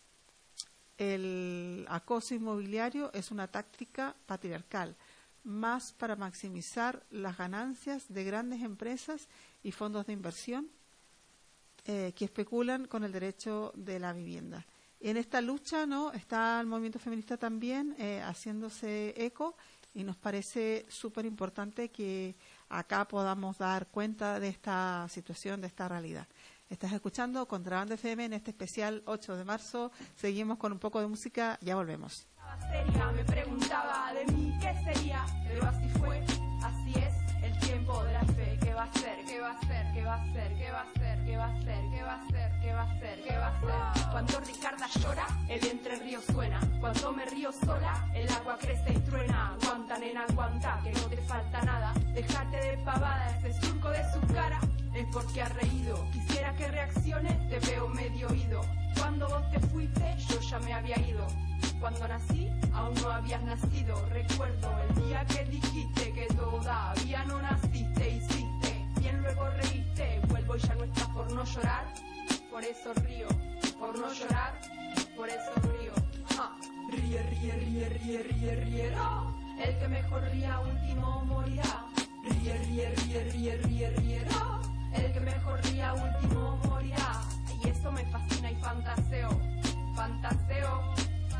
el acoso inmobiliario es una táctica patriarcal, más para maximizar las ganancias de grandes empresas y fondos de inversión que especulan con el derecho de la vivienda. En esta lucha, ¿no?, está el movimiento feminista también haciéndose eco, y nos parece súper importante que acá podamos dar cuenta de esta situación, de esta realidad. Estás escuchando Contrabanda FM en este especial 8 de marzo. Seguimos con un poco de música, ya volvemos. Me preguntaba de mí qué sería, pero así fue, así es el tiempo de la fe. ¿Qué va a ser? ¿Qué va a ser? ¿Qué va a ser? ¿Qué va a ser? ¿Qué va a ser? ¿Qué va a ser? ¿Qué va a ser? ¿Qué va a ser? Cuando Ricarda llora, el Entre Ríos suena. Cuando me río sola, el agua crece y truena. Aguanta, nena, aguanta, que no te falta nada. Déjate de pavada, ese surco de su cara es porque ha reído. Quisiera que reaccione, te veo medio oído. Cuando vos te fuiste, yo ya me había ido. Cuando nací, aún no habías nacido. Recuerdo el día que dijiste que todavía no naciste. Hiciste, bien luego reíste. Vuelvo y ya no estás por no llorar. Por eso río, por no llorar. Por eso río. Ja. Ríe, ríe, ríe, ríe, ríe, ríe. Oh. El que mejor ría último morirá. Ríe, ríe, ríe, ríe, ríe, ríe. Oh. El que mejor ría último morirá. Y eso me fascina y fantaseo. Fantaseo.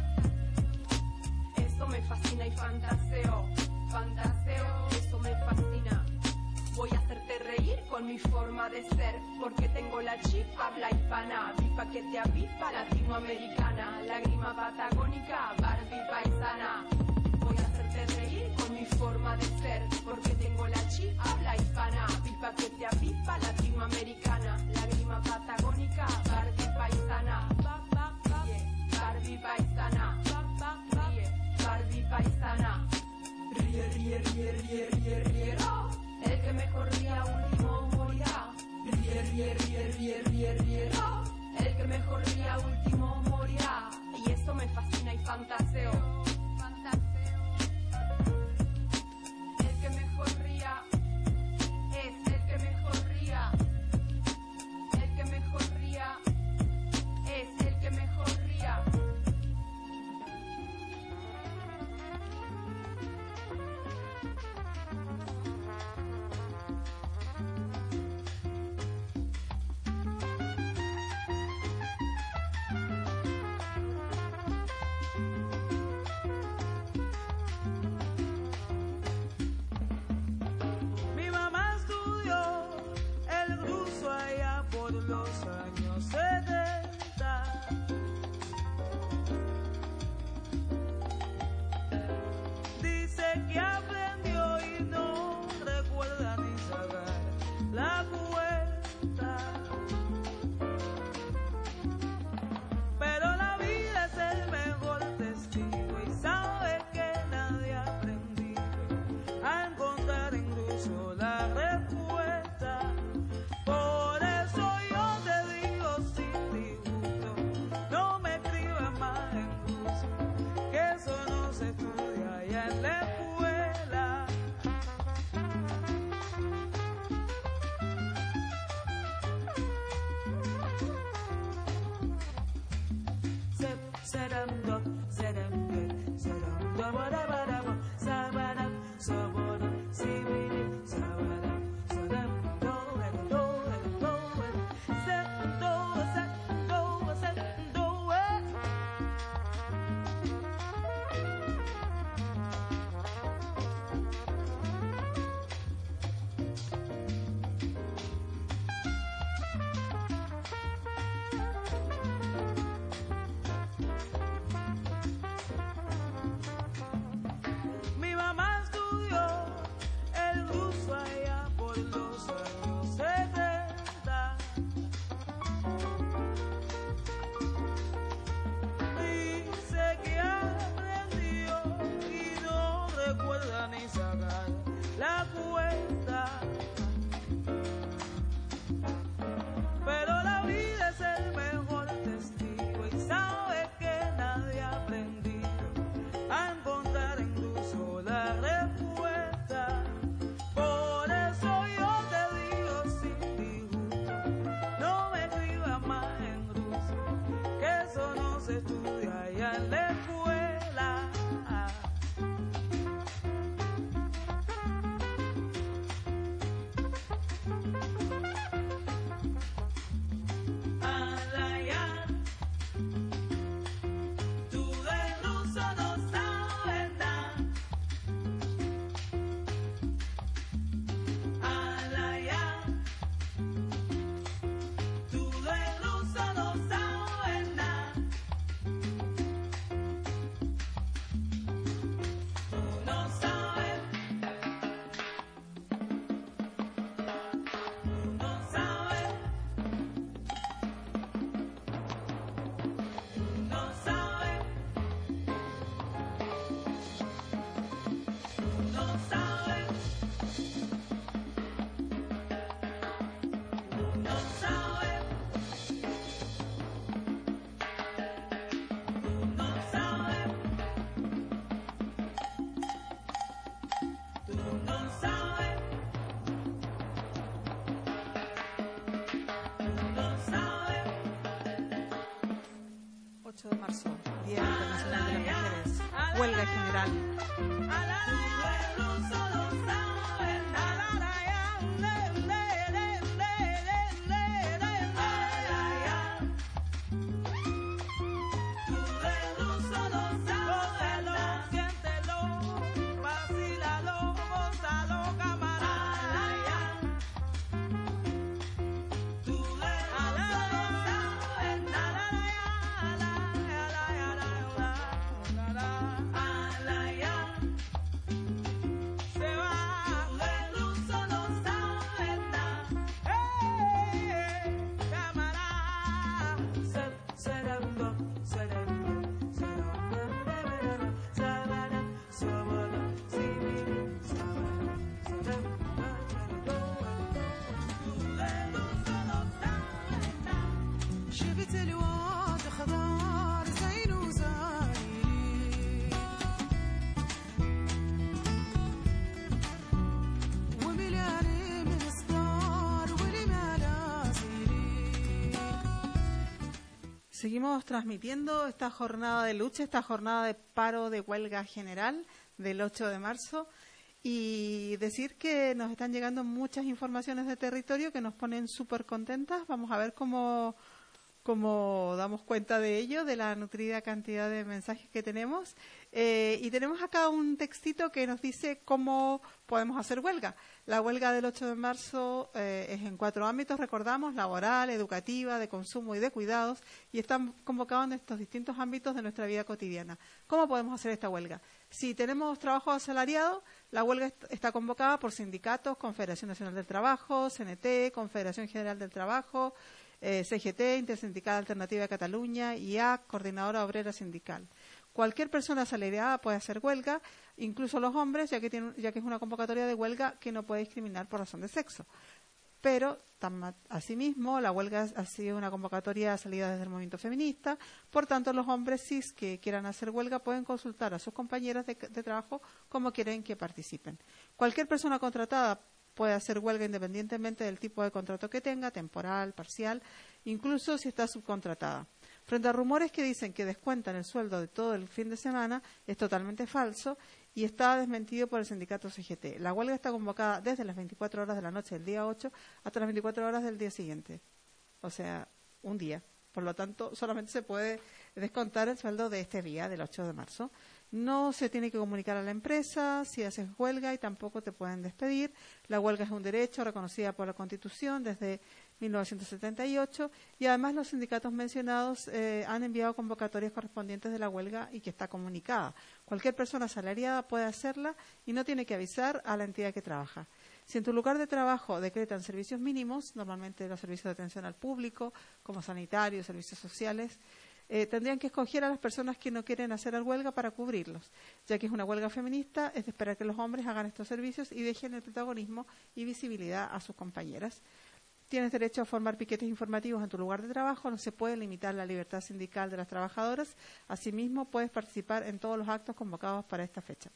Eso me fascina y fantaseo, fantaseo, eso me fascina. Voy a hacerte reír con mi forma de ser, porque tengo la chip, habla hispana, viva que te avispa, latinoamericana, lágrima patagónica, Barbie paisana. Voy a hacerte reír con mi forma de ser, porque tengo la chip, habla hispana, viva que te avispa, latinoamericana, lágrima patagónica, Barbie paisana. Barbie paisana. Barbie paisana. Ríe, ríe, ríe, ríe, ríe, ríe. Oh. El que mejor ría último morirá. Ríe, ríe, ríe, ríe, ríe, ríe. Oh. El que mejor ría último morirá. Y eso me fascina y fantaseo. Fantaseo. que aprendió y no recuerda ni sacar la cuenta. Pero la vida es el mejor testigo y sabe que nadie ha aprendido a encontrar incluso la respuesta. Por eso yo te digo sin disgusto, no me escribas más en ruso, que eso no se estudia allá en la escuela. Serando, serende, serando, barabarabo, sabara, soboro, sibiri, sabara, serando, serando, serando, serando, serando, Mi mamá estudió el ruso allá por los años 70. Dice que aprendió y no recuerda ni sacar la cuenta. Pero la vida es el mejor testigo y sabe que nadie ha aprendido a encontrar incluso la respuesta. Por eso yo te digo sin disgusto, no me escribas más en ruso, que eso no se estudia allá en la escuela. Alaya, tú de ruso no sabes nada. Alaya, tú de ruso no sabes nada. Tú no sabes. Tú no sabes. No sabe, no sabe, no sabe, no sabe, tú no sabes, no sabes. 8 de marzo, Día Internacional de las Mujeres, huelga general. جبت الواد خضار زين وزايد وملياني من ستار ولي ما لازيري. Seguimos transmitiendo esta jornada de lucha, esta jornada de paro de huelga general del 8 de marzo y decir que nos están llegando muchas informaciones de territorio que nos ponen súper contentas. Vamos a ver cómo damos cuenta de ello, de la nutrida cantidad de mensajes que tenemos. Y tenemos acá un textito que nos dice cómo podemos hacer huelga. La huelga del 8 de marzo es en 4 ámbitos, recordamos, laboral, educativa, de consumo y de cuidados, y están convocados en estos distintos ámbitos de nuestra vida cotidiana. ¿Cómo podemos hacer esta huelga? Si tenemos trabajo asalariado, la huelga está convocada por sindicatos, Confederación Nacional del Trabajo, CNT, Confederación General del Trabajo, CGT, Intersindical Alternativa de Cataluña, IAC, Coordinadora Obrera Sindical. Cualquier persona asalariada puede hacer huelga, incluso los hombres, ya que es una convocatoria de huelga que no puede discriminar por razón de sexo. Pero, asimismo, la huelga ha sido una convocatoria salida desde el movimiento feminista, por tanto, los hombres cis que quieran hacer huelga pueden consultar a sus compañeras de trabajo cómo quieren que participen. Cualquier persona contratada puede hacer huelga independientemente del tipo de contrato que tenga, temporal, parcial, incluso si está subcontratada. Frente a rumores que dicen que descuentan el sueldo de todo el fin de semana, es totalmente falso y está desmentido por el sindicato CGT. La huelga está convocada desde las 24 horas de la noche del día 8 hasta las 24 horas del día siguiente, o sea, un día. Por lo tanto, solamente se puede descontar el sueldo de este día, del 8 de marzo. No se tiene que comunicar a la empresa si haces huelga y tampoco te pueden despedir. La huelga es un derecho reconocido por la Constitución desde 1978 y además los sindicatos mencionados han enviado convocatorias correspondientes de la huelga y que está comunicada. Cualquier persona asalariada puede hacerla y no tiene que avisar a la entidad que trabaja. Si en tu lugar de trabajo decretan servicios mínimos, normalmente los servicios de atención al público, como sanitarios, servicios sociales, tendrían que escoger a las personas que no quieren hacer huelga para cubrirlos. Ya que es una huelga feminista, es de esperar que los hombres hagan estos servicios y dejen el protagonismo y visibilidad a sus compañeras. Tienes derecho a formar piquetes informativos en tu lugar de trabajo, no se puede limitar la libertad sindical de las trabajadoras. Asimismo, puedes participar en todos los actos convocados para esta fecha.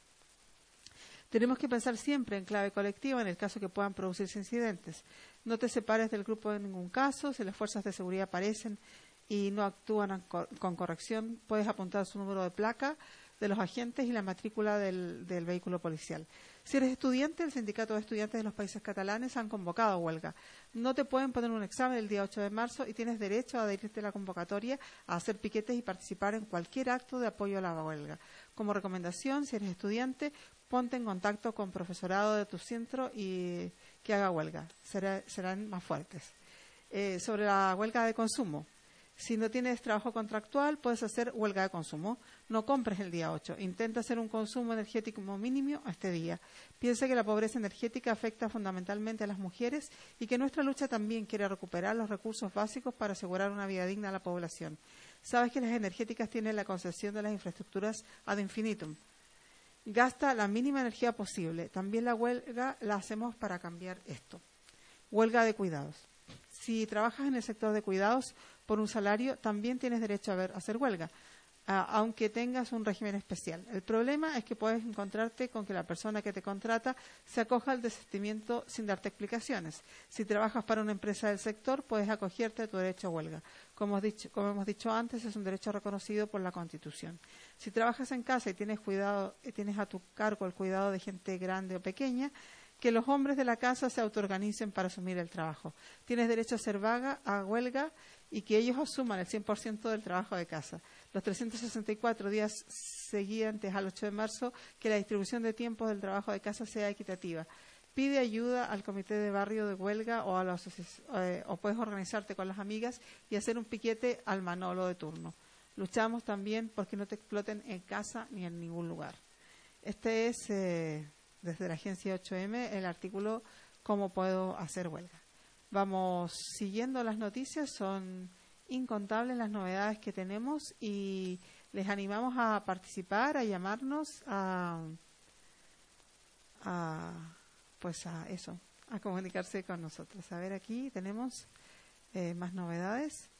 Tenemos que pensar siempre en clave colectiva en el caso que puedan producirse incidentes. No te separes del grupo en ningún caso. Si las fuerzas de seguridad aparecen y no actúan con corrección, puedes apuntar su número de placa de los agentes y la matrícula del vehículo policial. Si eres estudiante, el Sindicato de Estudiantes de los Países Catalanes han convocado a huelga. No te pueden poner un examen el día 8 de marzo y tienes derecho a adherirte a la convocatoria, a hacer piquetes y participar en cualquier acto de apoyo a la huelga. Como recomendación, si eres estudiante, ponte en contacto con profesorado de tu centro y que haga huelga. Serán más fuertes. Sobre la huelga de consumo. Si no tienes trabajo contractual, puedes hacer huelga de consumo. No compres el día 8. Intenta hacer un consumo energético mínimo este día. Piensa que la pobreza energética afecta fundamentalmente a las mujeres y que nuestra lucha también quiere recuperar los recursos básicos para asegurar una vida digna a la población. Sabes que las energéticas tienen la concesión de las infraestructuras ad infinitum. Gasta la mínima energía posible. También la huelga la hacemos para cambiar esto. Huelga de cuidados. Si trabajas en el sector de cuidados por un salario, también tienes derecho a hacer huelga, aunque tengas un régimen especial. El problema es que puedes encontrarte con que la persona que te contrata se acoja al desistimiento sin darte explicaciones. Si trabajas para una empresa del sector, puedes acogerte a tu derecho a huelga. Como hemos dicho antes, es un derecho reconocido por la Constitución. Si trabajas en casa y tienes a tu cargo el cuidado de gente grande o pequeña, que los hombres de la casa se autoorganicen para asumir el trabajo. Tienes derecho a hacer huelga y que ellos asuman el 100% del trabajo de casa. Los 364 días siguientes al 8 de marzo, que la distribución de tiempos del trabajo de casa sea equitativa. Pide ayuda al comité de barrio de huelga o puedes organizarte con las amigas y hacer un piquete al Manolo de turno. Luchamos también porque no te exploten en casa ni en ningún lugar. Este es... desde la agencia 8M, el artículo ¿Cómo puedo hacer huelga? Vamos siguiendo las noticias, son incontables las novedades que tenemos y les animamos a participar, a llamarnos, a comunicarse con nosotros. A ver, aquí tenemos más novedades.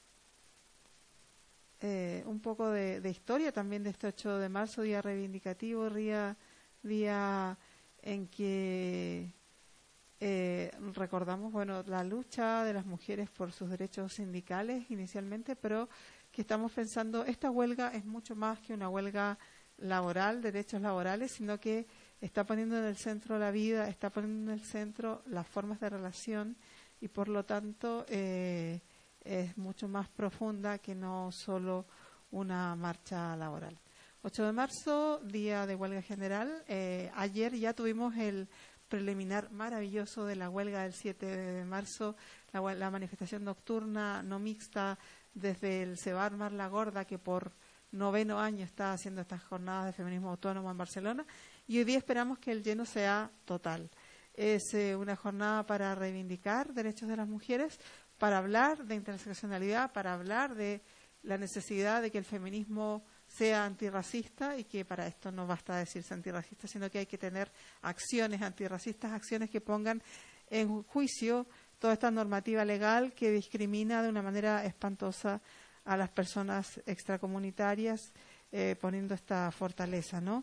Un poco de historia también de este 8 de marzo, día reivindicativo, día en que recordamos la lucha de las mujeres por sus derechos sindicales inicialmente, pero que estamos pensando, esta huelga es mucho más que una huelga laboral, derechos laborales, sino que está poniendo en el centro la vida, está poniendo en el centro las formas de relación y por lo tanto es mucho más profunda que no solo una marcha laboral. 8 de marzo, día de huelga general. Ayer ya tuvimos el preliminar maravilloso de la huelga del 7 de marzo, la manifestación nocturna no mixta desde el Cebar Mar La Gorda, que por 9º año está haciendo estas jornadas de feminismo autónomo en Barcelona y hoy día esperamos que el lleno sea total. Es una jornada para reivindicar derechos de las mujeres, para hablar de interseccionalidad, para hablar de la necesidad de que el feminismo sea antirracista y que para esto no basta decirse antirracista, sino que hay que tener acciones antirracistas, acciones que pongan en juicio toda esta normativa legal que discrimina de una manera espantosa a las personas extracomunitarias, poniendo esta fortaleza, ¿no?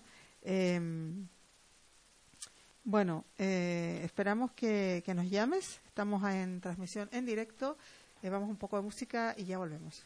Esperamos que nos llames. Estamos en transmisión en directo. Vamos un poco de música y ya volvemos.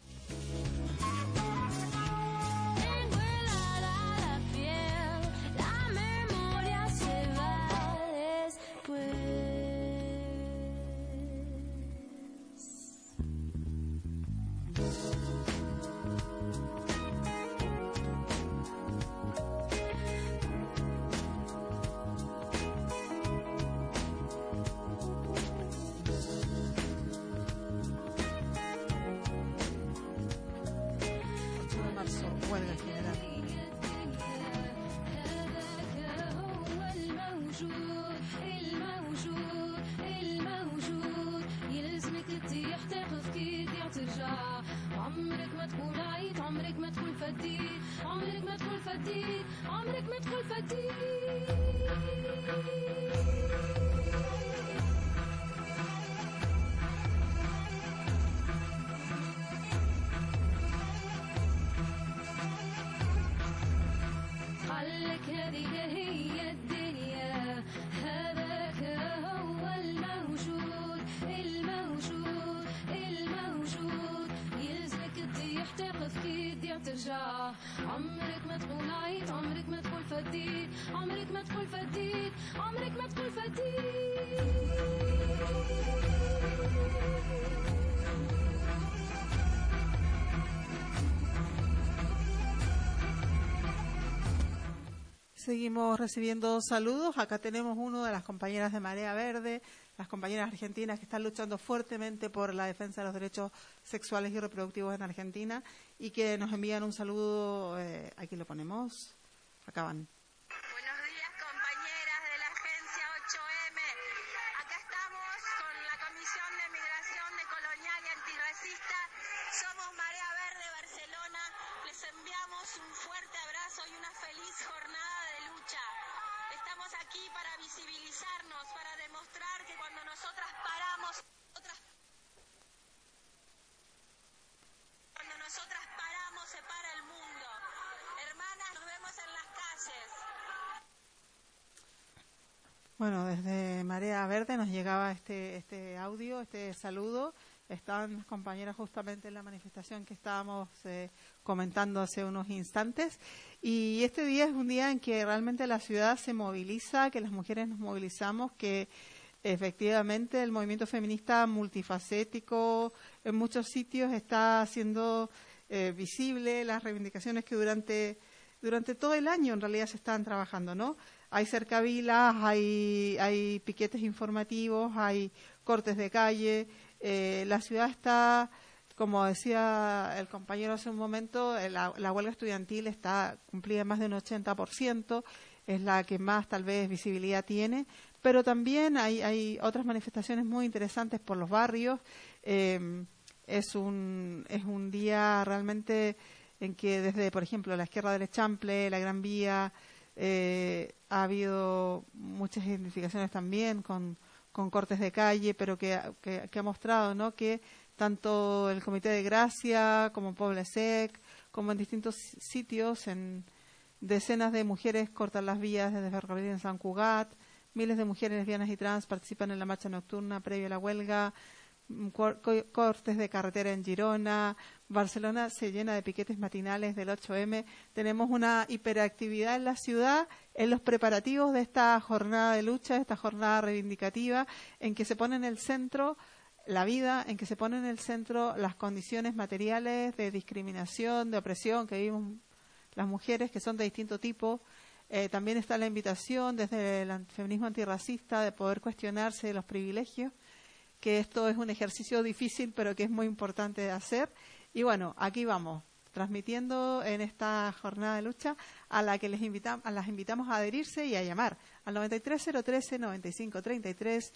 عمرك ما تكون عيط عمرك ما تكون فديت عمرك ما تكون فديت عمرك ما تكون فديت. Seguimos recibiendo saludos. Acá tenemos uno de las compañeras de Marea Verde, las compañeras argentinas que están luchando fuertemente por la defensa de los derechos sexuales y reproductivos en Argentina y que nos envían un saludo. Aquí lo ponemos. Acá van. Buenos días, compañeras de la agencia 8M. Acá estamos con la Comisión de Migración Decolonial y Antirracista. Somos Marea Verde Barcelona. Les enviamos un fuerte abrazo y una feliz jornada de lucha. Estamos aquí para visibilizarnos, para demostrar que cuando nosotras paramos, se para el mundo. Hermanas, nos vemos en las calles. Bueno, desde Marea Verde nos llegaba este audio, este saludo. Estaban las compañeras justamente en la manifestación que estábamos comentando hace unos instantes. Y este día es un día en que realmente la ciudad se moviliza, que las mujeres nos movilizamos, que efectivamente el movimiento feminista multifacético en muchos sitios está haciendo visible las reivindicaciones que durante todo el año en realidad se están trabajando, ¿no? Hay cercavilas, hay piquetes informativos, hay cortes de calle. La ciudad está, como decía el compañero hace un momento, la huelga estudiantil está cumplida más de un 80%, es la que más tal vez visibilidad tiene, pero también hay otras manifestaciones muy interesantes por los barrios. Es un día realmente en que desde, por ejemplo, la izquierda del Echample, la Gran Vía, ha habido muchas identificaciones también con cortes de calle, pero que ha mostrado, ¿no?, que tanto el Comité de Gracia como Poble Sec, como en distintos sitios, en decenas de mujeres cortan las vías desde Ferrocarril en San Cugat, miles de mujeres lesbianas y trans participan en la marcha nocturna previa a la huelga, cortes de carretera en Girona. Barcelona se llena de piquetes matinales del 8M. Tenemos una hiperactividad en la ciudad en los preparativos de esta jornada de lucha, esta jornada reivindicativa, en que se pone en el centro la vida, en que se ponen en el centro las condiciones materiales de discriminación, de opresión que vivimos las mujeres, que son de distinto tipo. También está la invitación desde el feminismo antirracista de poder cuestionarse de los privilegios, que esto es un ejercicio difícil, pero que es muy importante de hacer. Y bueno, aquí vamos, transmitiendo en esta jornada de lucha a las invitamos a adherirse y a llamar al 93013-9533,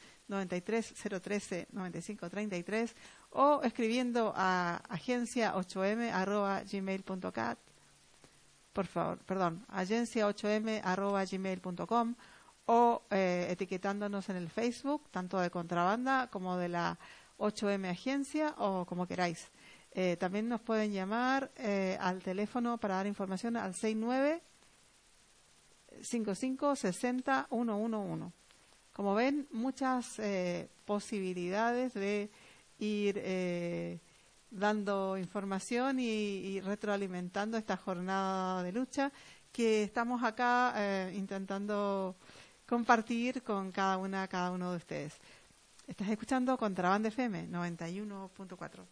93013-9533 o escribiendo a agencia8m@gmail.cat. Por favor, perdón, agencia8m@gmail.com o etiquetándonos en el Facebook, tanto de Contrabanda como de la 8M Agencia o como queráis. También nos pueden llamar al teléfono para dar información al 69-55-60-111. Como ven, muchas posibilidades de ir dando información y retroalimentando esta jornada de lucha que estamos acá intentando compartir con cada uno de ustedes. Estás escuchando Contrabanda FM 91.4.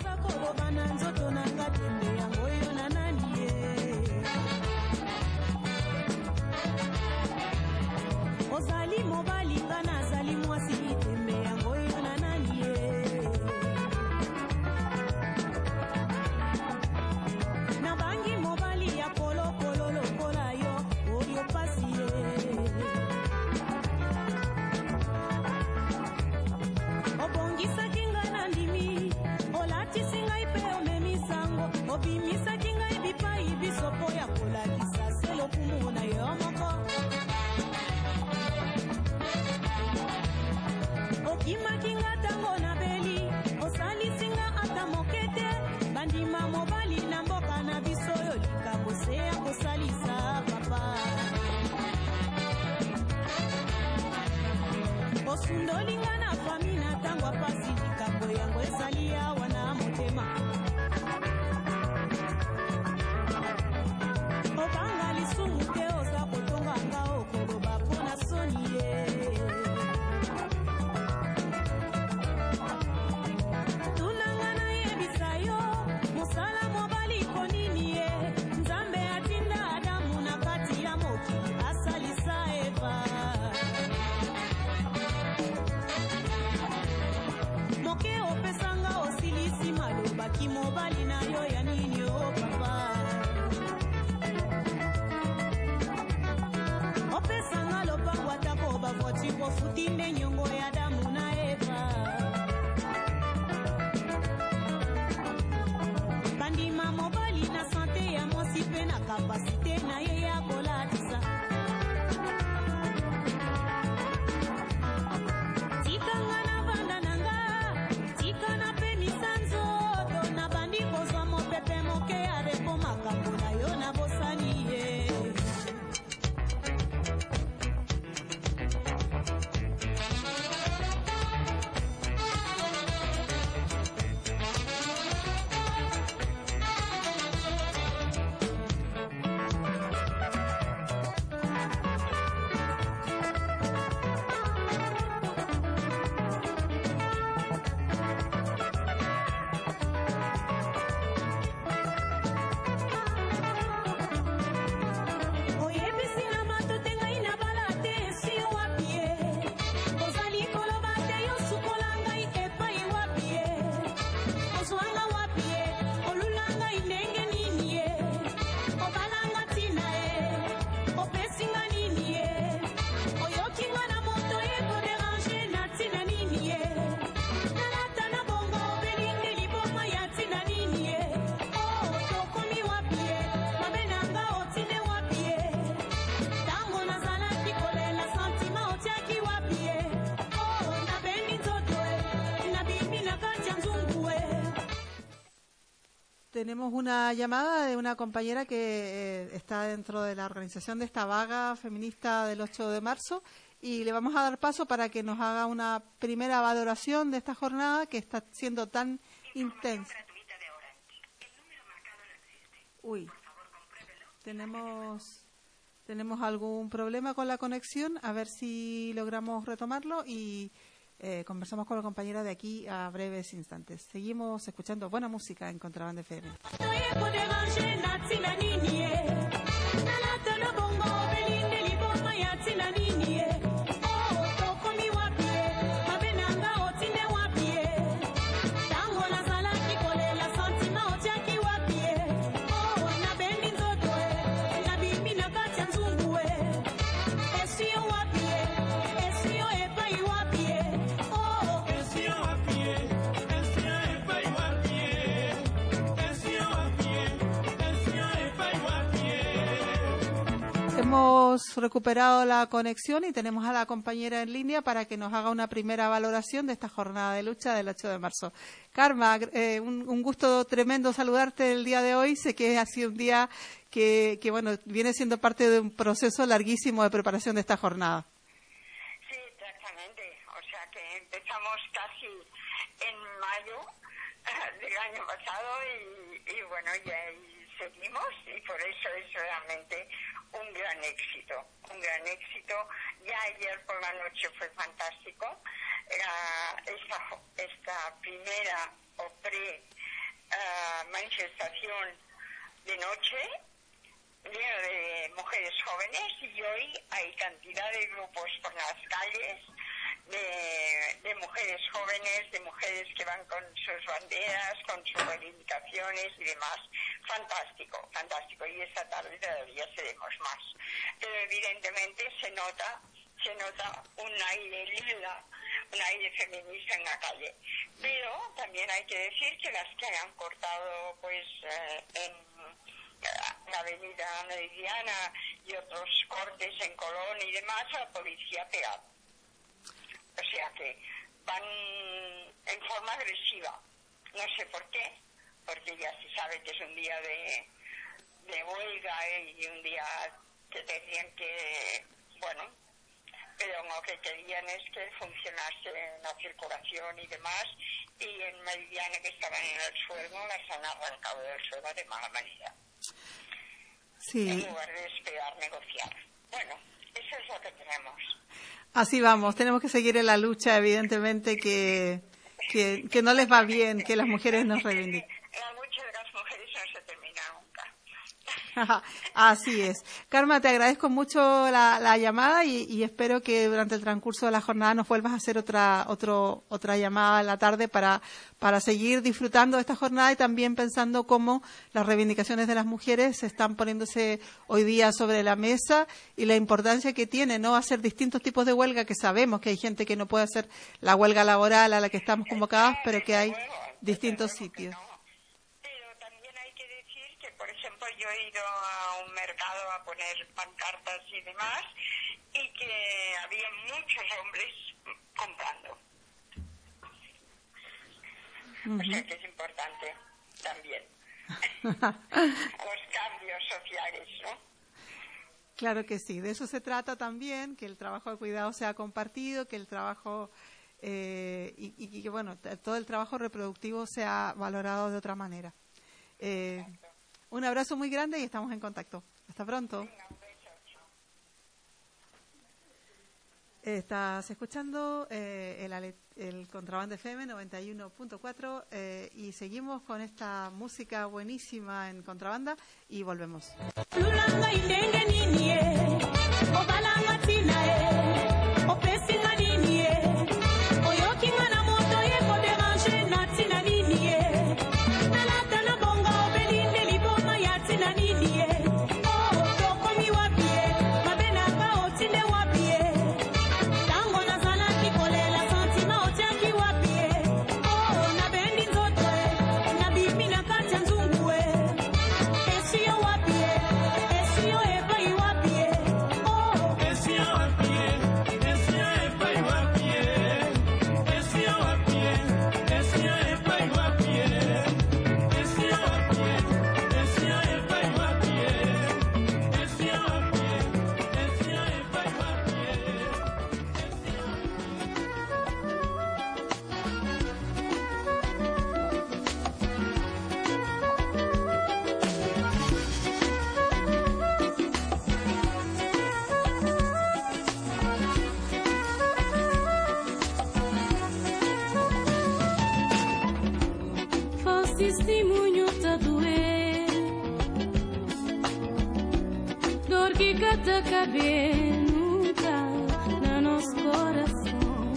Osundolingana famina tangwa pasifika boyango esalia wana motema obanga lisumu te oza kotonga nga okoloba mpona soni ye tunanga nayebisa yo mosala mobali konini ye nzambe atinda adamu na kati ya mokili asalisa eva moke opesanga osilisi malobaki mobali na yo ya nini o papa opesanga lopango atako bavwati kofuti nde nyongo ya damu na eva bandima mobali na sante ya mwasi mpe na kapasite na ye ya kolatisa tikanga na vanda nanga tikana pe misanzo na bandi kozwa mopepe moke arepo makambo na yo na bosani ye Tenemos una llamada de una compañera que está dentro de la organización de esta vaga feminista del 8 de marzo y le vamos a dar paso para que nos haga una primera valoración de esta jornada que está siendo tan intensa. Uy, tenemos algún problema con la conexión, a ver si logramos retomarlo y conversamos con la compañera de aquí a breves instantes. Seguimos escuchando buena música en Contrabanda FM. hemos recuperado la conexión y tenemos a la compañera en línea para que nos haga una primera valoración de esta jornada de lucha del 8 de marzo. Karma, un gusto tremendo saludarte el día de hoy. Sé que ha sido un día que bueno, viene siendo parte de un proceso larguísimo de preparación de esta jornada. Sí, exactamente. O sea que empezamos casi en mayo del año pasado y bueno, ya seguimos, y por eso es realmente un gran éxito, un gran éxito. Ya ayer por la noche fue fantástico. Esta primera o manifestación de noche, lleno de mujeres jóvenes, y hoy hay cantidad de grupos por las calles de mujeres jóvenes, de mujeres que van con sus banderas, con sus reivindicaciones y demás. Fantástico, fantástico. Y esta tarde todavía seremos más. Pero evidentemente se nota un aire lila, un aire feminista en la calle. Pero también hay que decir que las que han cortado pues en la avenida Meridiana y otros cortes en Colón y demás, a la policía pegada. O sea que van en forma agresiva. No sé por qué, porque ya se sabe que es un día de huelga y un día que tenían que, bueno, pero lo que querían es que funcionase la circulación y demás, y en Meridiana, que estaban en el suelo, las han arrancado del suelo de mala manera. Sí. En lugar de esperar negociar. Bueno, eso es lo que tenemos. Así vamos, tenemos que seguir en la lucha, evidentemente que no les va bien que las mujeres nos reivindiquen. La lucha de las mujeres no se termina nunca. Así es. Karma, te agradezco mucho la llamada y espero que durante el transcurso de la jornada nos vuelvas a hacer otra llamada en la tarde para seguir disfrutando de esta jornada y también pensando cómo las reivindicaciones de las mujeres están poniéndose hoy día sobre la mesa y la importancia que tiene, ¿no?, hacer distintos tipos de huelga, que sabemos que hay gente que no puede hacer la huelga laboral a la que estamos convocadas, pero que hay distintos sitios. Yo he ido a un mercado a poner pancartas y demás, y que había muchos hombres comprando. O sea que es importante también los cambios sociales, ¿no? Claro que sí, de eso se trata también, que el trabajo de cuidado sea compartido, que el trabajo y que bueno, todo el trabajo reproductivo sea valorado de otra manera. Un abrazo muy grande y estamos en contacto. Hasta pronto. Estás escuchando el Contrabanda FM 91.4 y seguimos con esta música buenísima en Contrabanda y volvemos. Testemunho tá doer, dor que cata caber nunca no nosso coração.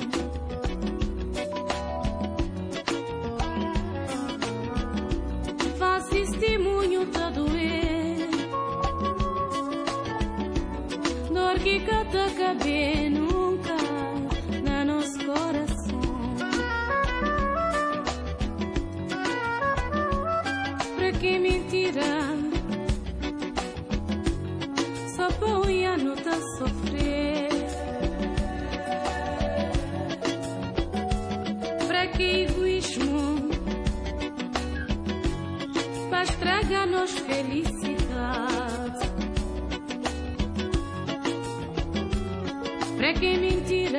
Faz testemunho tá doer, dor que cata caber nunca no nosso coração. Que mentira, só põe a egoísmo para estragar-nos felicidade. Para que mentira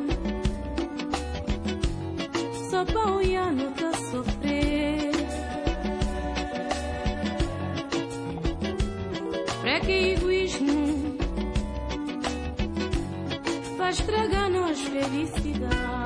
só para olhar no tá sofrer. Para que egoísmo para estragar-nos felicidade.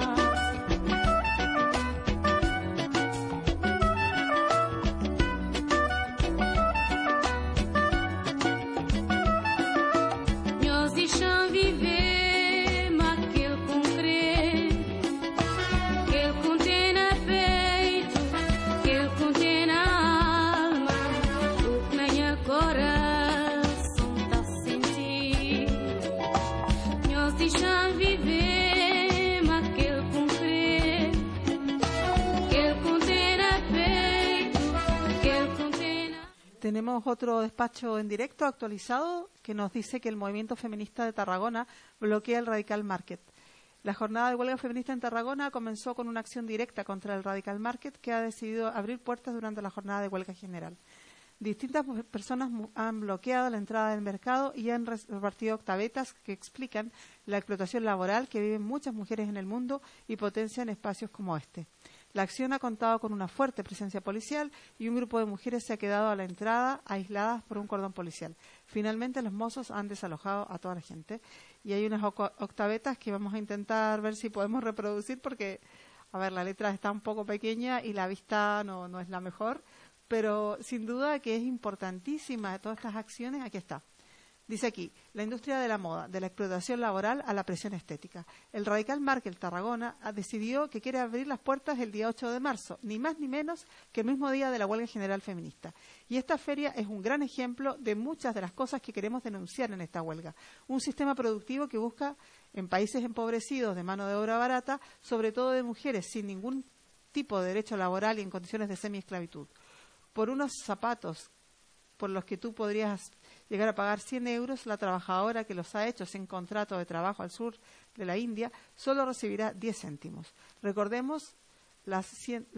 Tenemos otro despacho en directo actualizado que nos dice que el movimiento feminista de Tarragona bloquea el Radical Market. La jornada de huelga feminista en Tarragona comenzó con una acción directa contra el Radical Market que ha decidido abrir puertas durante la jornada de huelga general. Distintas personas han bloqueado la entrada del mercado y han repartido octavetas que explican la explotación laboral que viven muchas mujeres en el mundo y potencian espacios como este. La acción ha contado con una fuerte presencia policial y un grupo de mujeres se ha quedado a la entrada aisladas por un cordón policial. Finalmente los mozos han desalojado a toda la gente y hay unas octavetas que vamos a intentar ver si podemos reproducir porque, a ver, la letra está un poco pequeña y la vista no es la mejor, pero sin duda que es importantísima de todas estas acciones. Aquí está. Dice aquí, la industria de la moda, de la explotación laboral a la presión estética. El Radical Market Tarragona decidió que quiere abrir las puertas el día 8 de marzo, ni más ni menos que el mismo día de la huelga general feminista. Y esta feria es un gran ejemplo de muchas de las cosas que queremos denunciar en esta huelga. Un sistema productivo que busca, en países empobrecidos de mano de obra barata, sobre todo de mujeres sin ningún tipo de derecho laboral y en condiciones de semiesclavitud. Por unos zapatos por los que tú podrías llegar a pagar 100 euros, la trabajadora que los ha hecho sin contrato de trabajo al sur de la India solo recibirá 10 céntimos. Recordemos las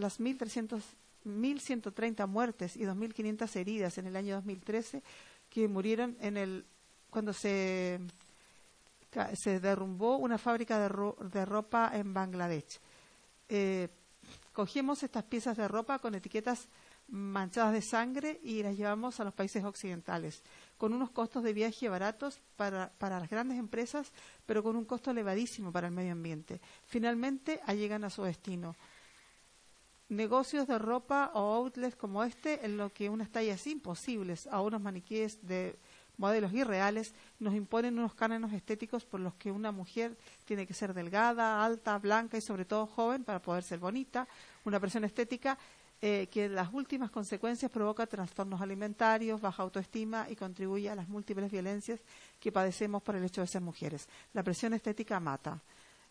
1.130 muertes y 2.500 heridas en el año 2013 que murieron cuando se derrumbó una fábrica de ropa en Bangladesh. Cogimos estas piezas de ropa con etiquetas manchadas de sangre y las llevamos a los países occidentales, con unos costos de viaje baratos para las grandes empresas, pero con un costo elevadísimo para el medio ambiente. Finalmente, llegan a su destino. Negocios de ropa o outlets como este, en lo que unas tallas imposibles a unos maniquíes de modelos irreales nos imponen unos cánones estéticos por los que una mujer tiene que ser delgada, alta, blanca y sobre todo joven para poder ser bonita, una presión estética que en las últimas consecuencias provoca trastornos alimentarios, baja autoestima y contribuye a las múltiples violencias que padecemos por el hecho de ser mujeres. La presión estética mata.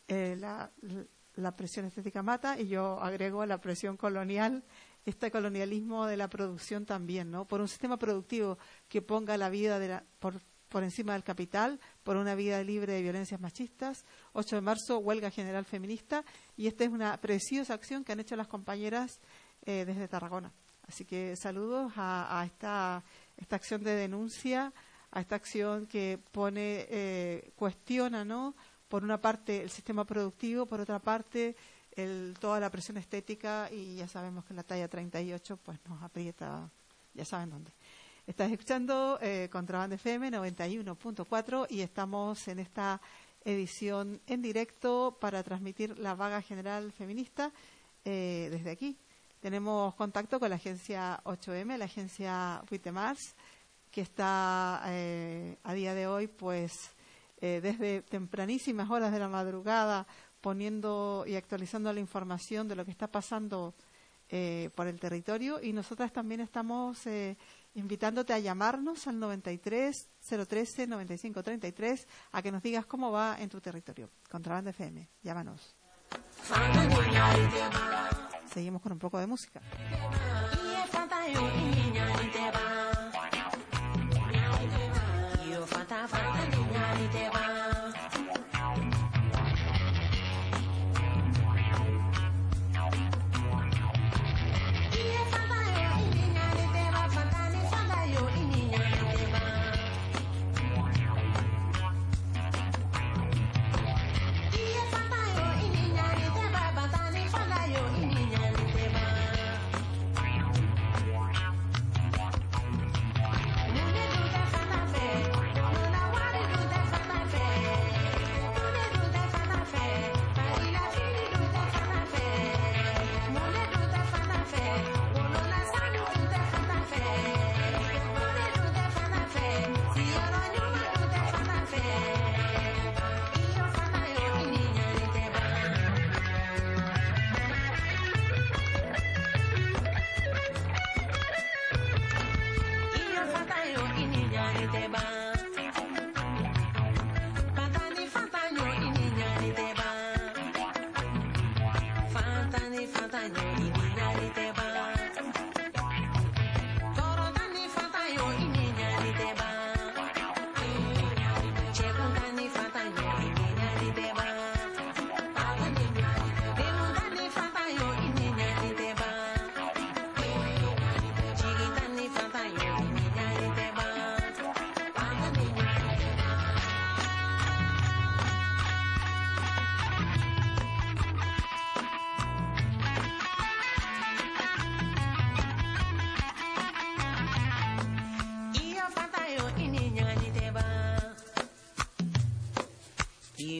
La presión estética mata y yo agrego la presión colonial, este colonialismo de la producción también, ¿no? Por un sistema productivo que ponga la vida por encima del capital, por una vida libre de violencias machistas. 8 de marzo, huelga general feminista, y esta es una preciosa acción que han hecho las compañeras desde Tarragona. Así que saludos a esta acción de denuncia, a esta acción que cuestiona, ¿no? Por una parte el sistema productivo, por otra parte toda la presión estética, y ya sabemos que la talla 38 pues nos aprieta, ya saben dónde. Estás escuchando Contraband FM 91.4 y estamos en esta edición en directo para transmitir la vaga general feminista desde aquí. Tenemos contacto con la agencia 8M, la agencia Witemars, que está a día de hoy pues desde tempranísimas horas de la madrugada poniendo y actualizando la información de lo que está pasando por el territorio, y nosotras también estamos invitándote a llamarnos al 93 013 95 33 a que nos digas cómo va en tu territorio. Contraband FM, llámanos. Seguimos con un poco de música.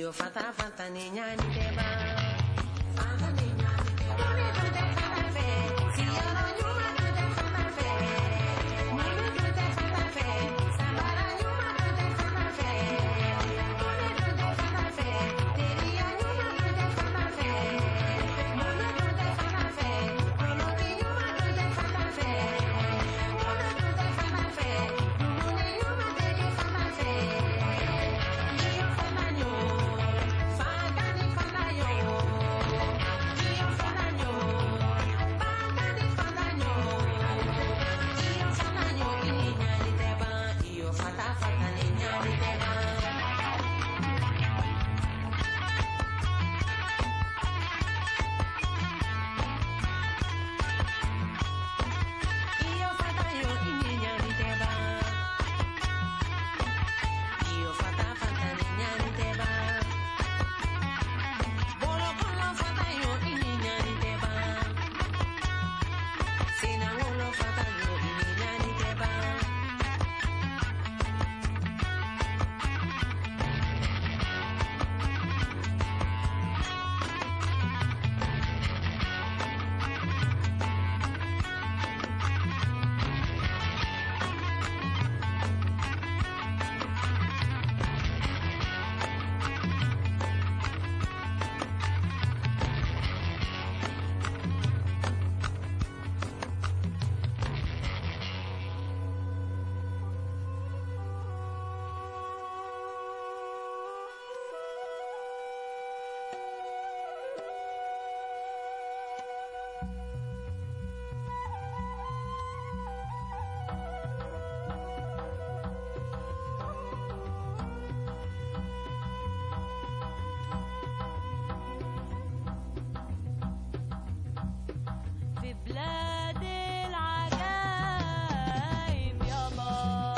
Io fata fata niña ni te va. Fata niña ni te va. Ni te fata fe. Si yo no lluma tu te fata fe. Ni tu te fata fe. Sambara lluma tu te fata fe. Ni tu te fata fe. Teria lluma tu te fata fe. Ni tu te fata fe. Kono ti lluma tu te fata fe. Ni tu te fata fe. Ni lluma te di fata fe. Io fata nyo. Fata ni fata yo. Io fata nyo. Fata ni fata nyo. Io fata nyo. Niña ni te va. Io fata fata niña ni te va. Io fata io niña ni te va. Io fata fata niña ni te va. Volo con la fata io niña ni te va. Sina volo fata io niña ni te va. في بلاد العجايب يابا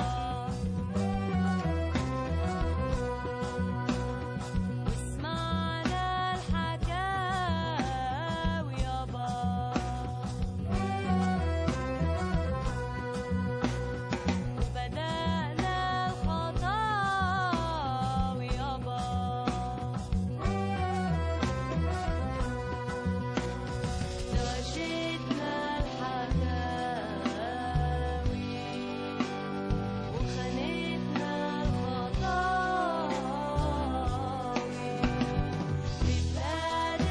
وسمعنا الحكاوي يابا وبدأنا الخطاوي يابا نشدنا الحكاوي وخانتنا الخطاوي في بلاد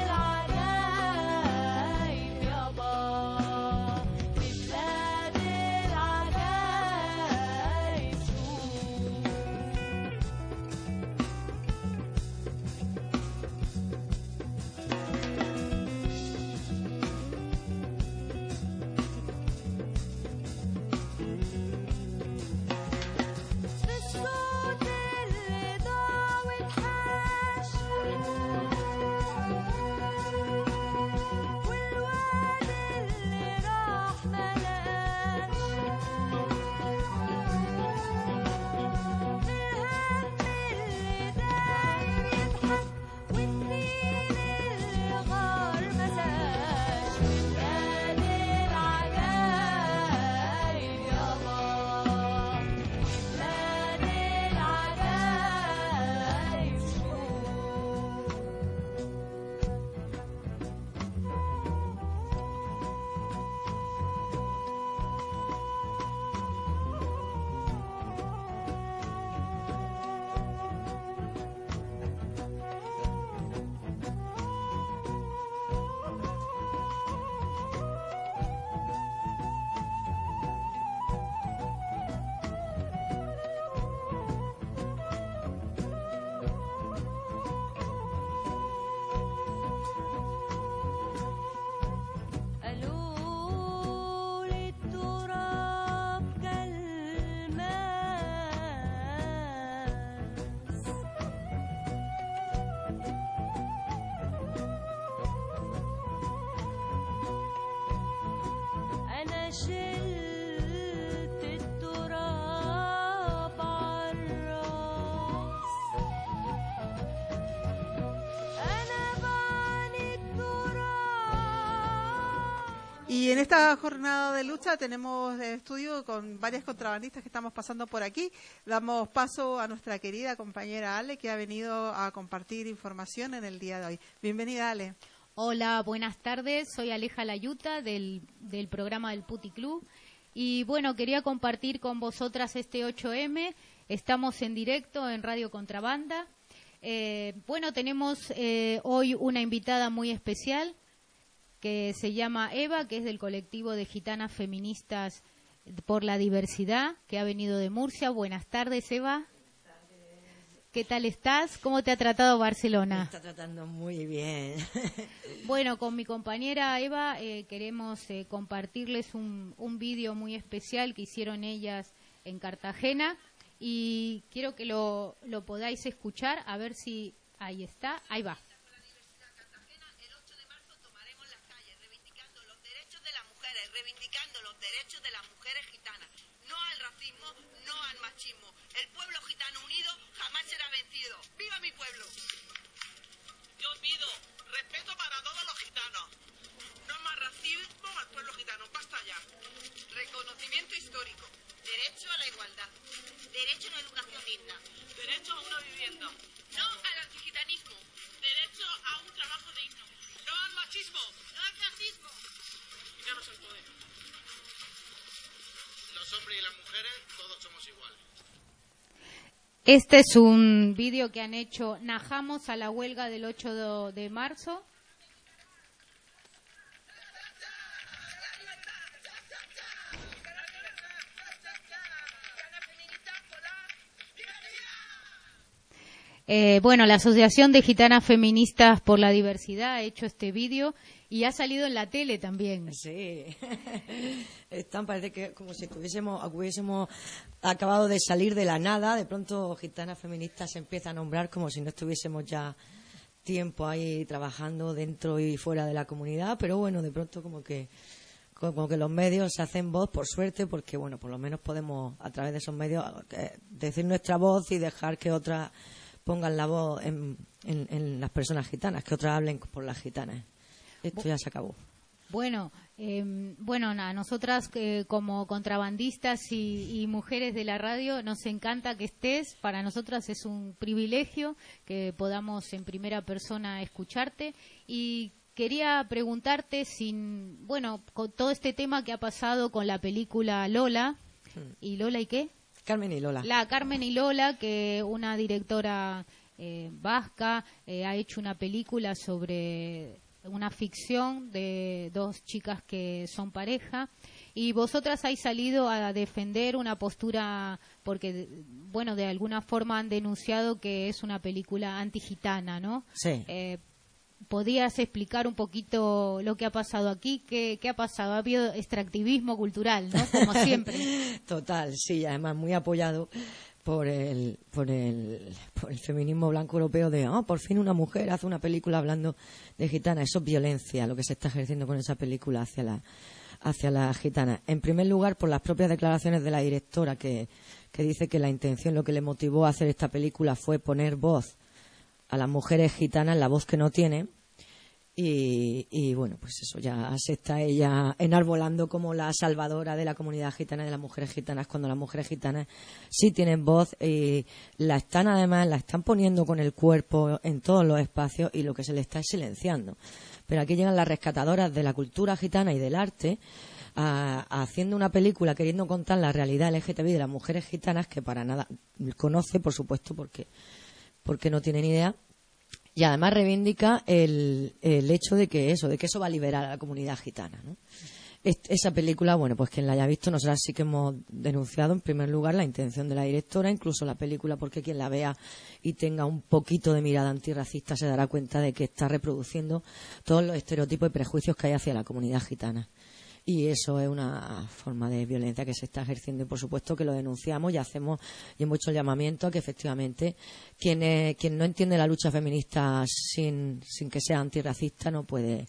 العجايب يابا في بلاد العجايب شوف في الصوت اللي ضاع والحاش والواد اللي راح ملاش في الهم اللي داير يضحك والنيل اللي غار مساش في بلاد العجايب يابا بلاد العجايب شوف قالوا لي التراب كالماس أنا شلت التراب عالراس أنا بعاني التراب Y Y en esta jornada de lucha tenemos estudio con varias contrabandistas que estamos pasando por aquí. Damos paso a nuestra querida compañera Ale, que ha venido a compartir información en el día de hoy. Bienvenida, Ale. Hola, buenas tardes. Soy Aleja Layuta del programa del Puti Club. Y bueno, quería compartir con vosotras este 8M. Estamos en directo en Radio Contrabanda. Bueno, tenemos hoy una invitada muy especial que se llama Eva, que es del colectivo de gitanas feministas por la diversidad, que ha venido de Murcia. Buenas tardes, Eva. ¿Qué tal estás? ¿Cómo te ha tratado Barcelona? Me está tratando muy bien. Bueno, con mi compañera Eva queremos compartirles un vídeo muy especial que hicieron ellas en Cartagena y quiero que lo podáis escuchar, a ver si ahí está, ahí va. Reivindicando los derechos de las mujeres gitanas, no al racismo, no al machismo. El pueblo gitano unido jamás será vencido. ¡Viva mi pueblo! Yo pido respeto para todos los gitanos. No más racismo al pueblo gitano, basta ya. Reconocimiento histórico. Derecho a la igualdad. Derecho a una educación digna. Derecho a una vivienda. No al antigitanismo. Derecho a un trabajo digno. No al machismo. No al racismo. Quitaros el poder. Los hombres y las mujeres, todos somos iguales. Este es un vídeo que han hecho Najamos a la huelga del 8 de marzo. Bueno, la Asociación de Gitanas Feministas por la Diversidad ha hecho este vídeo y ha salido en la tele también. Sí, parece que como si hubiésemos acabado de salir de la nada, de pronto Gitanas Feministas se empieza a nombrar como si no estuviésemos ya tiempo ahí trabajando dentro y fuera de la comunidad, pero bueno, de pronto como que los medios se hacen voz, por suerte, porque bueno, por lo menos podemos a través de esos medios decir nuestra voz y dejar que otras pongan la voz en las personas gitanas, que otras hablen por las gitanas. Esto ya se acabó. Bueno, nosotras como contrabandistas y mujeres de la radio nos encanta que estés. Para nosotras es un privilegio que podamos en primera persona escucharte. Y quería preguntarte con todo este tema que ha pasado con la película Lola. ¿Y Lola y qué? Carmen y Lola. La Carmen y Lola, que una directora vasca ha hecho una película sobre una ficción de dos chicas que son pareja, y vosotras habéis salido a defender una postura porque, bueno, de alguna forma han denunciado que es una película antigitana, ¿no? Sí. ¿Podrías explicar un poquito lo que ha pasado aquí? ¿Qué ha pasado? Ha habido extractivismo cultural, ¿no? Como siempre. Total, sí, además muy apoyado por el feminismo blanco europeo de por fin una mujer hace una película hablando de gitanas. Eso es violencia, lo que se está ejerciendo con esa película hacia las gitanas. En primer lugar, por las propias declaraciones de la directora que dice que la intención, lo que le motivó a hacer esta película fue poner voz a las mujeres gitanas, la voz que no tienen. Y bueno, pues eso, ya se está ella enarbolando como la salvadora de la comunidad gitana, de las mujeres gitanas, cuando las mujeres gitanas sí tienen voz y la están poniendo con el cuerpo en todos los espacios, y lo que se le está es silenciando. Pero aquí llegan las rescatadoras de la cultura gitana y del arte haciendo una película queriendo contar la realidad LGTBI de las mujeres gitanas, que para nada conoce, por supuesto, porque no tiene ni idea. Y además reivindica el hecho de que eso va a liberar a la comunidad gitana, ¿no? Esa película, bueno, pues quien la haya visto, nosotros sí que hemos denunciado en primer lugar la intención de la directora, incluso la película, porque quien la vea y tenga un poquito de mirada antirracista se dará cuenta de que está reproduciendo todos los estereotipos y prejuicios que hay hacia la comunidad gitana. Y eso es una forma de violencia que se está ejerciendo, y por supuesto que lo denunciamos y hemos hecho el llamamiento a que efectivamente quien no entiende la lucha feminista sin que sea antirracista no puede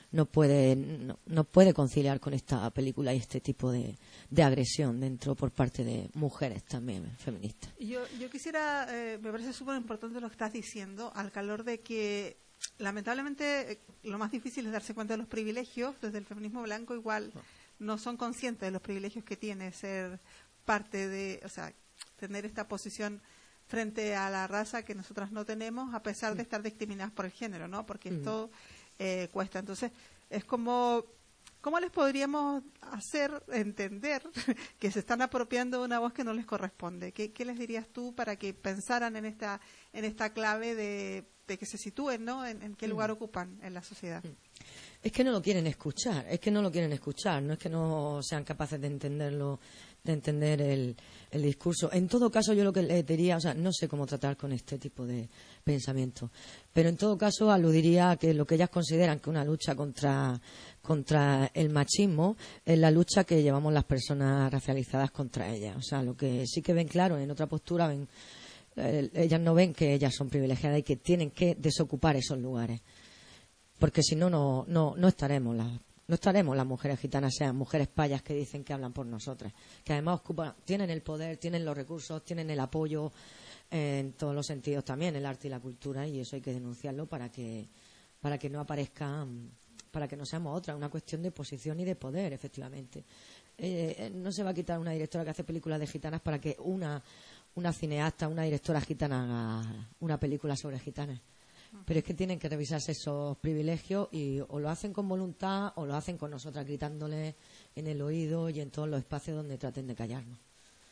conciliar con esta película y este tipo de agresión dentro por parte de mujeres también feministas. Yo quisiera, me parece súper importante lo que estás diciendo, al calor de que lamentablemente lo más difícil es darse cuenta de los privilegios. Desde el feminismo blanco igual no son conscientes de los privilegios que tiene ser parte de, o sea, tener esta posición frente a la raza que nosotras no tenemos, a pesar de estar discriminadas por el género, ¿no? Porque esto cuesta. Entonces, es como, ¿cómo les podríamos hacer entender que se están apropiando de una voz que no les corresponde? ¿Qué les dirías tú para que pensaran en esta clave de que se sitúen, ¿no? En qué lugar ocupan en la sociedad. Es que no lo quieren escuchar, no es que no sean capaces de entenderlo, de entender el discurso. En todo caso, yo lo que les diría, o sea, no sé cómo tratar con este tipo de pensamiento, pero en todo caso aludiría a que lo que ellas consideran que una lucha contra el machismo es la lucha que llevamos las personas racializadas contra ellas. O sea, lo que sí que ven claro en otra postura, ellas no ven que ellas son privilegiadas y que tienen que desocupar esos lugares, porque si no, no estaremos las mujeres gitanas, sean mujeres payas que dicen que hablan por nosotras, que además tienen el poder, tienen los recursos, tienen el apoyo en todos los sentidos también, el arte y la cultura, y eso hay que denunciarlo para que no aparezcan, para que no seamos otra, una cuestión de posición y de poder, efectivamente. No se va a quitar una directora que hace películas de gitanas para que una cineasta, una directora gitana haga una película sobre gitanas. Pero es que tienen que revisarse esos privilegios y o lo hacen con voluntad o lo hacen con nosotras gritándoles en el oído y en todos los espacios donde traten de callarnos.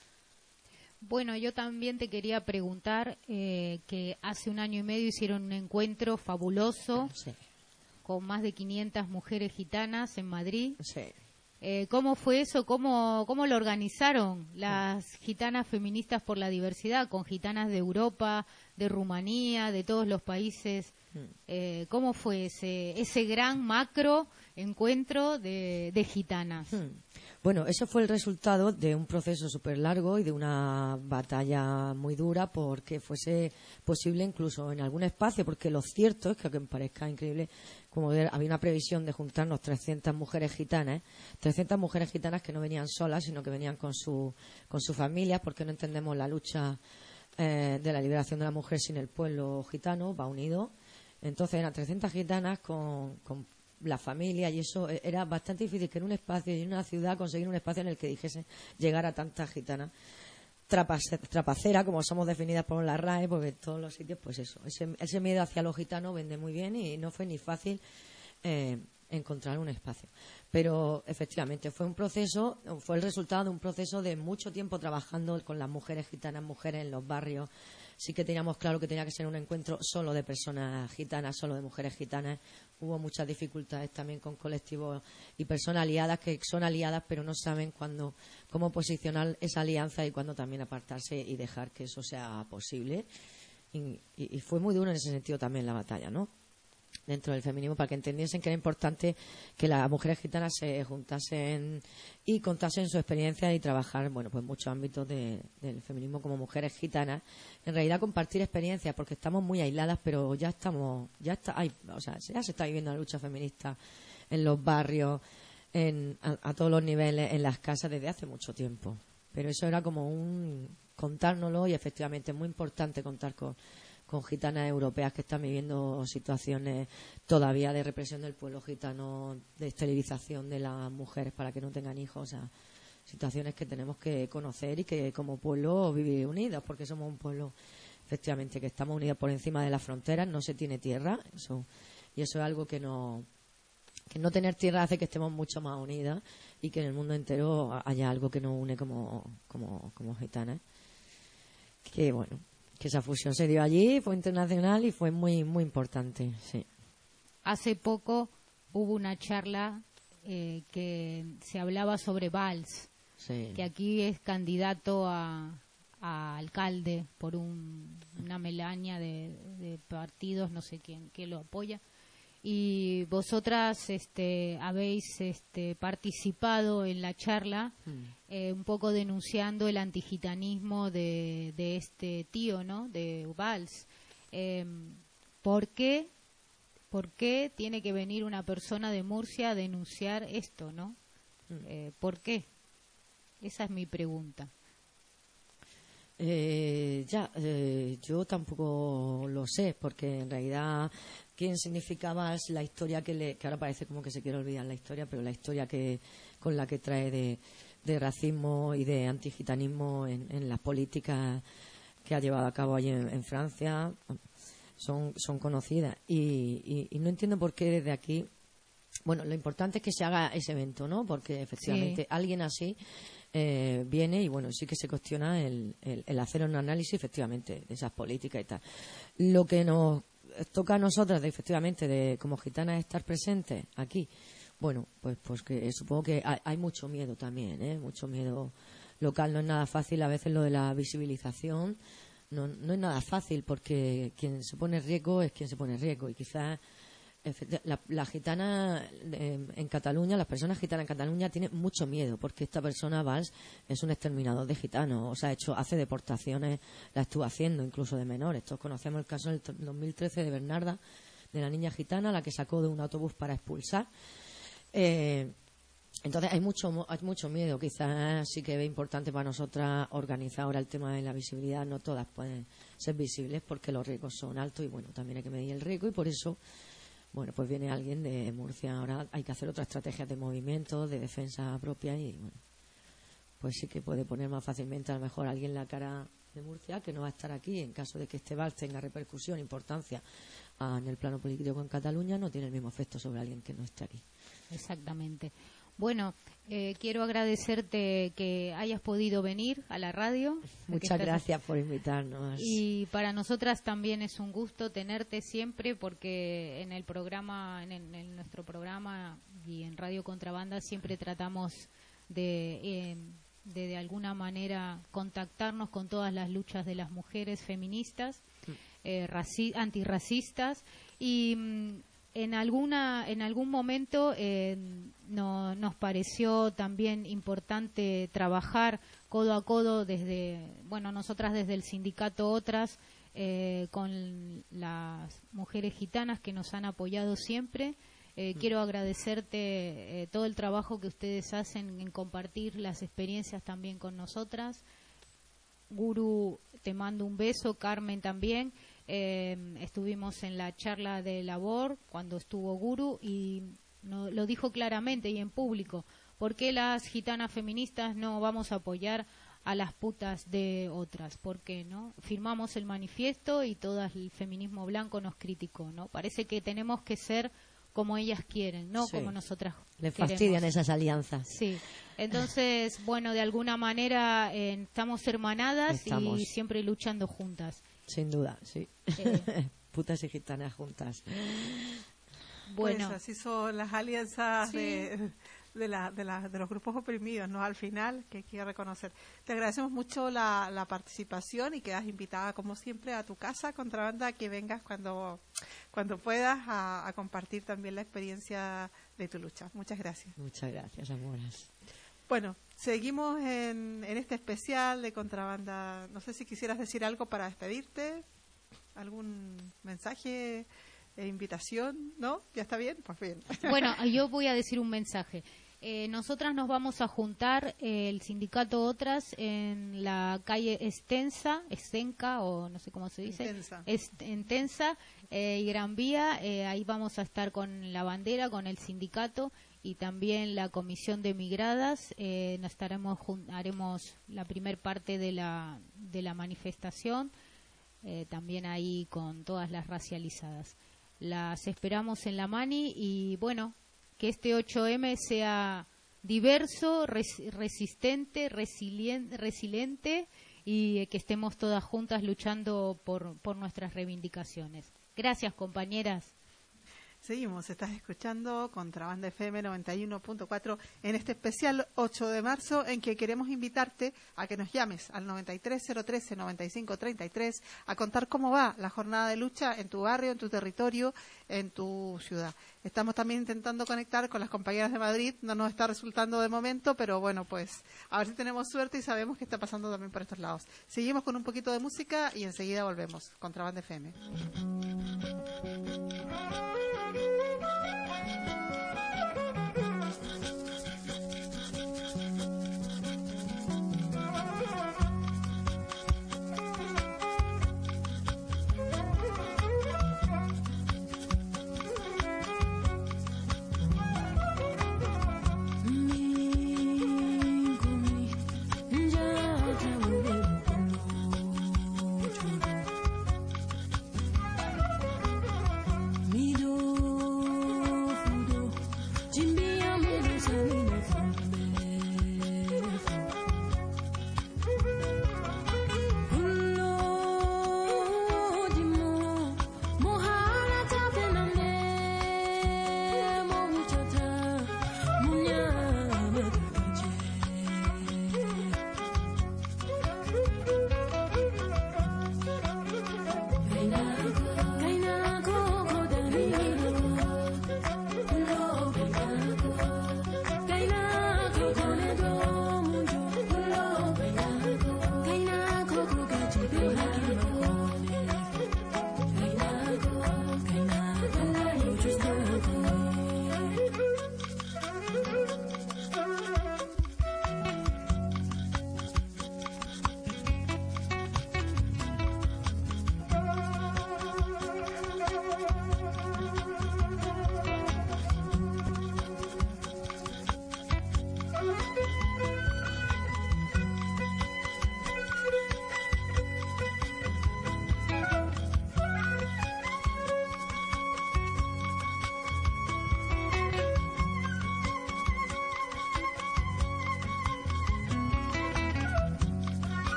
Bueno, yo también te quería preguntar que hace 1 año y medio hicieron un encuentro fabuloso con más de 500 mujeres gitanas en Madrid. ¿Cómo fue eso? ¿Cómo lo organizaron las gitanas feministas por la diversidad, con gitanas de Europa, de Rumanía, de todos los países? ¿Cómo fue ese gran macro encuentro de gitanas? Bueno, eso fue el resultado de un proceso súper largo y de una batalla muy dura porque fuese posible incluso en algún espacio, porque lo cierto es que, aunque me parezca increíble, como había una previsión de juntarnos 300 mujeres gitanas que no venían solas, sino que venían con sus familias, porque no entendemos la lucha de la liberación de la mujer sin el pueblo gitano, va unido. Entonces eran 300 gitanas con la familia, y eso era bastante difícil, que en un espacio y en una ciudad conseguir un espacio en el que dijese llegar a tantas gitanas trapacera, como somos definidas por la RAE, porque en todos los sitios, pues eso, ese miedo hacia los gitanos vende muy bien y no fue ni fácil encontrar un espacio. Pero efectivamente fue el resultado de un proceso de mucho tiempo trabajando con las mujeres gitanas, mujeres en los barrios. Sí que teníamos claro que tenía que ser un encuentro solo de personas gitanas, solo de mujeres gitanas. Hubo muchas dificultades también con colectivos y personas aliadas que son aliadas pero no saben cómo posicionar esa alianza y cuándo también apartarse y dejar que eso sea posible. Y fue muy duro en ese sentido también la batalla, ¿no? Dentro del feminismo, para que entendiesen que era importante que las mujeres gitanas se juntasen y contasen su experiencia y trabajar, bueno, pues muchos ámbitos del feminismo como mujeres gitanas. En realidad compartir experiencias, porque estamos muy aisladas, pero ya se está viviendo la lucha feminista en los barrios, a todos los niveles, en las casas desde hace mucho tiempo. Pero eso era como contárnoslo, y efectivamente es muy importante contar con gitanas europeas que están viviendo situaciones todavía de represión del pueblo gitano, de esterilización de las mujeres para que no tengan hijos, o sea, situaciones que tenemos que conocer y que como pueblo vivir unidos, porque somos un pueblo efectivamente que estamos unidos por encima de las fronteras, no se tiene tierra, y eso es algo que no tener tierra hace que estemos mucho más unidas y que en el mundo entero haya algo que nos une como gitanas. Que bueno, que esa fusión se dio allí, fue internacional y fue muy, muy importante, sí. Hace poco hubo una charla que se hablaba sobre Valls, que aquí es candidato a alcalde por una melaña de partidos, no sé quién lo apoya. Y vosotras habéis participado en la charla, un poco denunciando el antigitanismo de este tío, ¿no?, de Valls. ¿Por qué tiene que venir una persona de Murcia a denunciar esto, no? ¿Por qué? Esa es mi pregunta. Yo tampoco lo sé, porque en realidad quién significaba es la historia que ahora parece como que se quiere olvidar la historia, pero la historia con la que trae de racismo y de antigitanismo en las políticas que ha llevado a cabo allí en Francia son conocidas. Y no entiendo por qué desde aquí. Bueno, lo importante es que se haga ese evento, ¿no? Porque efectivamente alguien así viene y bueno, sí que se cuestiona el hacer un análisis efectivamente de esas políticas y tal. Lo que nos toca a nosotras efectivamente como gitanas estar presentes aquí, bueno, pues que supongo que hay mucho miedo también, mucho miedo local. No es nada fácil a veces lo de la visibilización, no es nada fácil, porque quien se pone en riesgo es quien se pone en riesgo, y quizás la gitana en Cataluña, las personas gitanas en Cataluña tienen mucho miedo, porque esta persona, Valls, es un exterminador de gitanos, o sea, hace deportaciones, la estuvo haciendo incluso de menores. Todos conocemos el caso del 2013 de Bernarda, de la niña gitana, la que sacó de un autobús para expulsar. Entonces hay mucho miedo. Quizás sí que es importante para nosotras organizar ahora el tema de la visibilidad. No todas pueden ser visibles porque los riesgos son altos, y bueno, también hay que medir el riesgo, y por eso bueno, pues viene alguien de Murcia. Ahora hay que hacer otras estrategias de movimiento, de defensa propia, y bueno, pues sí que puede poner más fácilmente a lo mejor alguien la cara de Murcia, que no va a estar aquí. En caso de que este Valls tenga repercusión, importancia en el plano político en Cataluña, no tiene el mismo efecto sobre alguien que no esté aquí. Exactamente. Bueno, quiero agradecerte que hayas podido venir a la radio. Muchas gracias por invitarnos. Y para nosotras también es un gusto tenerte siempre, porque en el programa, en nuestro programa y en Radio Contrabanda siempre tratamos de alguna manera contactarnos con todas las luchas de las mujeres feministas, antirracistas, y en algún momento nos pareció también importante trabajar codo a codo nosotras desde el sindicato Otras, con las mujeres gitanas que nos han apoyado siempre. Quiero agradecerte todo el trabajo que ustedes hacen en compartir las experiencias también con nosotras. Guru, te mando un beso. Carmen también. Estuvimos en la charla de labor cuando estuvo Guru, y lo dijo claramente y en público: ¿por qué las gitanas feministas no vamos a apoyar a las putas de Otras? ¿Por qué no? Firmamos el manifiesto y todo el feminismo blanco nos criticó, ¿no? Parece que tenemos que ser como ellas quieren, no como nosotras Le queremos. fastidian esas alianzas. Sí. Entonces, bueno, de alguna manera estamos hermanadas y siempre luchando juntas. Sin duda, sí. Putas y gitanas juntas. Bueno, pues así son las alianzas de los grupos oprimidos, ¿no? Al final, que hay que reconocer. Te agradecemos mucho la participación, y quedas invitada, como siempre, a tu casa, Contrabanda, que vengas cuando puedas a compartir también la experiencia de tu lucha. Muchas gracias. Muchas gracias, amoras. Bueno, seguimos en este especial de Contrabanda. No sé si quisieras decir algo para despedirte, algún mensaje, invitación, ¿no? ¿Ya está bien? Pues bien. Bueno, yo voy a decir un mensaje. Nosotras nos vamos a juntar, el sindicato Otras, en la calle Estenca, o no sé cómo se dice, Entensa y Gran Vía. Ahí vamos a estar con la bandera, con el sindicato y también la comisión de migradas. Haremos la primer parte de la manifestación, también ahí con todas las racializadas. Las esperamos en la Mani, y bueno, que este 8M sea diverso, resistente, resiliente, y que estemos todas juntas luchando por nuestras reivindicaciones. Gracias, compañeras. Seguimos, estás escuchando Contrabanda FM 91.4 en este especial 8 de marzo, en que queremos invitarte a que nos llames al 93-013-9533 a contar cómo va la jornada de lucha en tu barrio, en tu territorio, en tu ciudad. Estamos también intentando conectar con las compañeras de Madrid, no nos está resultando de momento, pero bueno, pues a ver si tenemos suerte y sabemos qué está pasando también por estos lados. Seguimos con un poquito de música y enseguida volvemos. Contrabanda FM.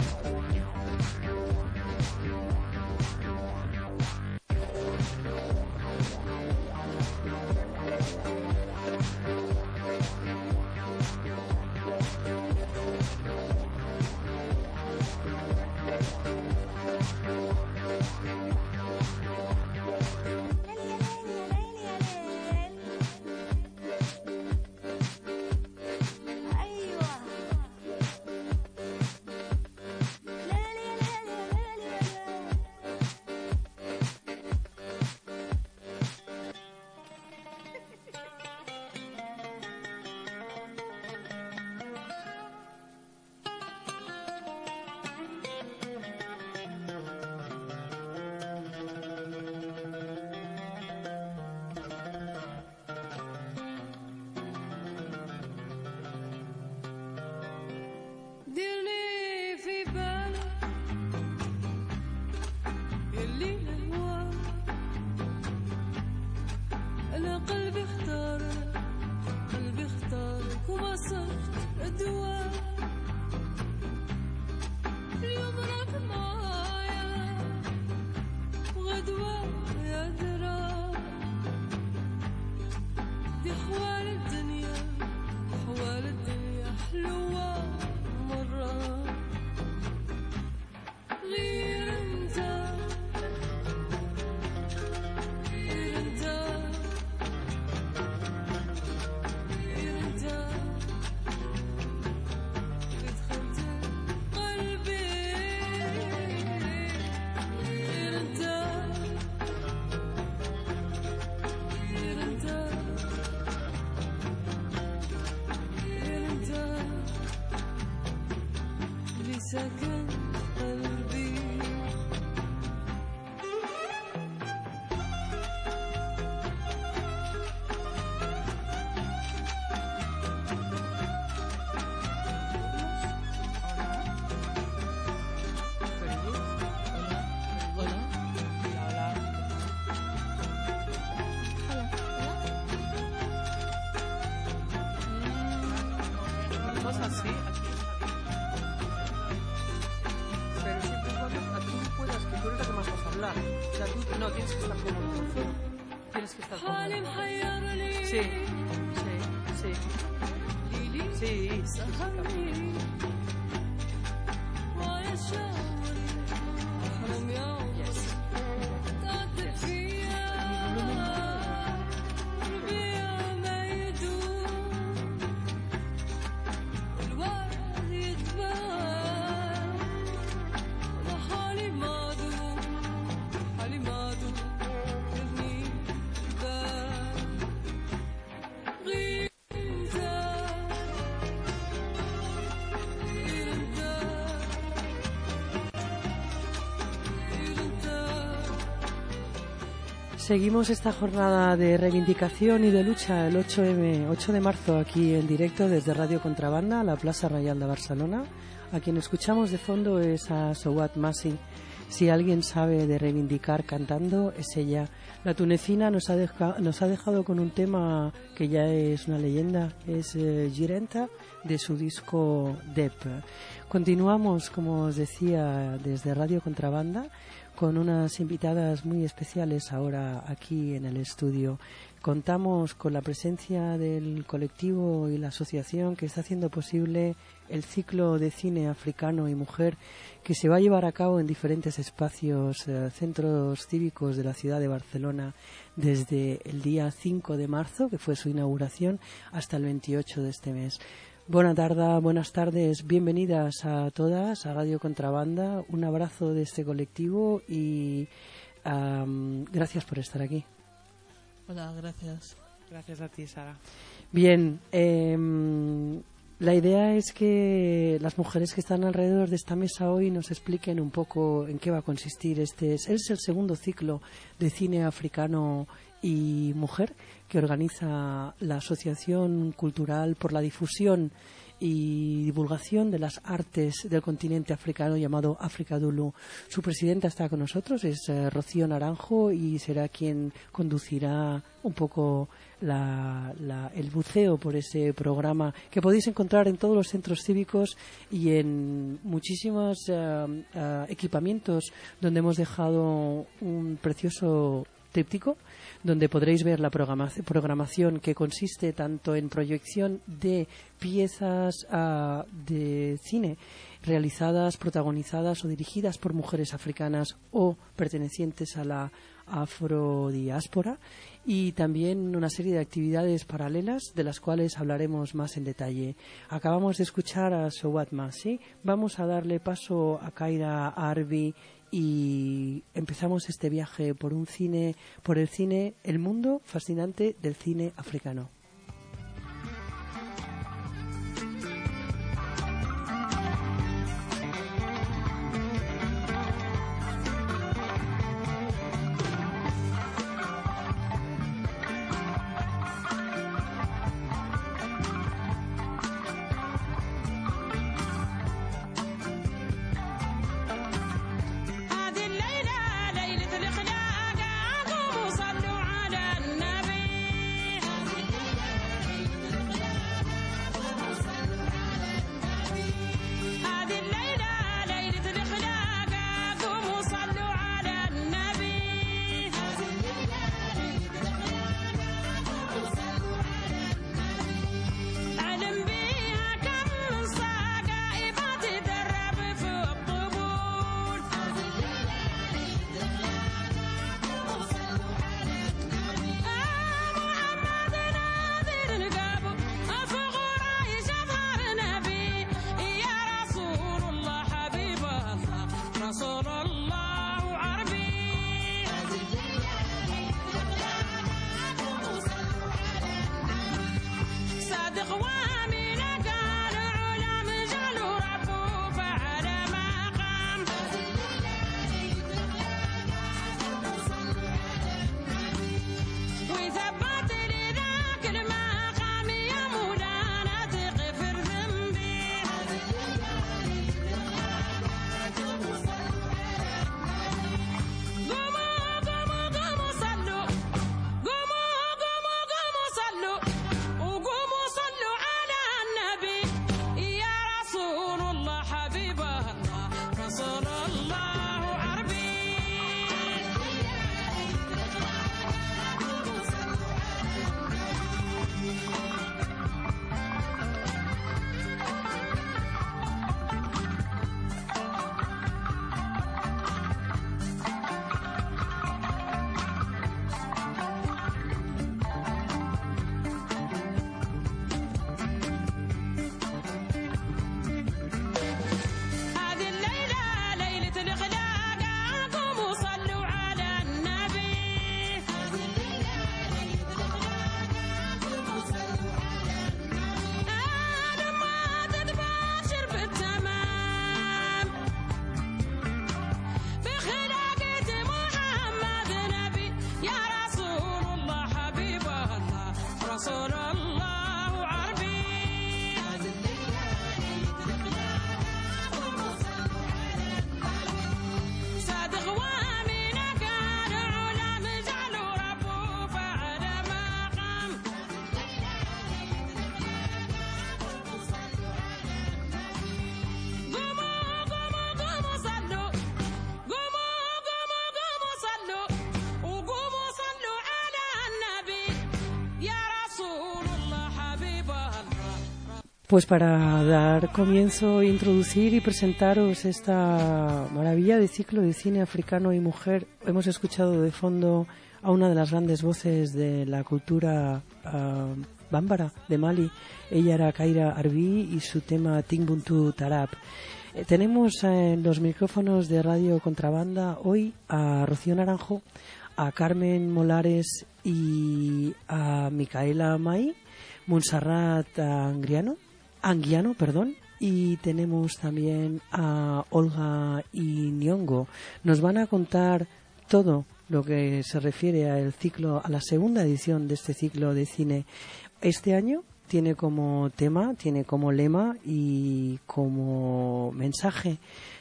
ديرني في بالك يلي الهوى أنا قلبي اختارك قلبي اختارك وما صرت الدواء اليوم راك معايا وغدوة يا درا دي خوال الدنيا حلوة مرة غير انت غير انت غير انت دخلت قلبي غير انت غير انت غير انت اللي سكن قلبي Cosas así, aquí. Pero siempre y cuando tú puedas, que tú eres la que más vas a hablar. O sea, tú no tienes que estar como el micrófono. Tienes que estar como Sí, sí, sí. Sí, Seguimos esta jornada de reivindicación y de lucha el 8 de marzo aquí en directo desde Radio Contrabanda a la Plaza Reial de Barcelona. A quien escuchamos de fondo es a Souad Massi. Si alguien sabe de reivindicar cantando es ella. La tunecina nos ha dejado con un tema que ya es una leyenda, es Girenta, de su disco Dep. Continuamos, como os decía, desde Radio Contrabanda con unas invitadas muy especiales ahora aquí en el estudio. Contamos con la presencia del colectivo y la asociación que está haciendo posible el ciclo de cine africano y mujer que se va a llevar a cabo en diferentes espacios, centros cívicos de la ciudad de Barcelona desde el día 5 de marzo, que fue su inauguración, hasta el 28 de este mes. Buenas tardes, bienvenidas a todas a Radio Contrabanda. Un abrazo de este colectivo y gracias por estar aquí. Hola, gracias. Gracias a ti, Sara. Bien, la idea es que las mujeres que están alrededor de esta mesa hoy nos expliquen un poco en qué va a consistir este. Es el segundo ciclo de cine africano y mujer que organiza la Asociación Cultural por la Difusión y divulgación de las artes del continente africano llamado Africa Dulu. Su presidenta está con nosotros, es Rocío Naranjo, y será quien conducirá un poco el buceo por ese programa que podéis encontrar en todos los centros cívicos y en muchísimos equipamientos donde hemos dejado un precioso tríptico donde podréis ver la programación que consiste tanto en proyección de piezas de cine realizadas, protagonizadas o dirigidas por mujeres africanas o pertenecientes a la afrodiáspora, y también una serie de actividades paralelas de las cuales hablaremos más en detalle. Acabamos de escuchar a Sowat Masi, vamos a darle paso a Kaira Arbi y empezamos este viaje por el cine, el mundo fascinante del cine africano. Pues para dar comienzo, introducir y presentaros esta maravilla de ciclo de cine africano y mujer, hemos escuchado de fondo a una de las grandes voces de la cultura bámbara de Mali. Ella era Kaira Arbi y su tema Timbuntu Tarab. Tenemos en los micrófonos de Radio Contrabanda hoy a Rocío Naranjo, a Carmen Molares y a Micaela May, Montserrat Anguiano, y tenemos también a Olga Inyongo. Nos van a contar todo lo que se refiere al ciclo, a la segunda edición de este ciclo de cine. Este año tiene como tema, tiene como lema y como mensaje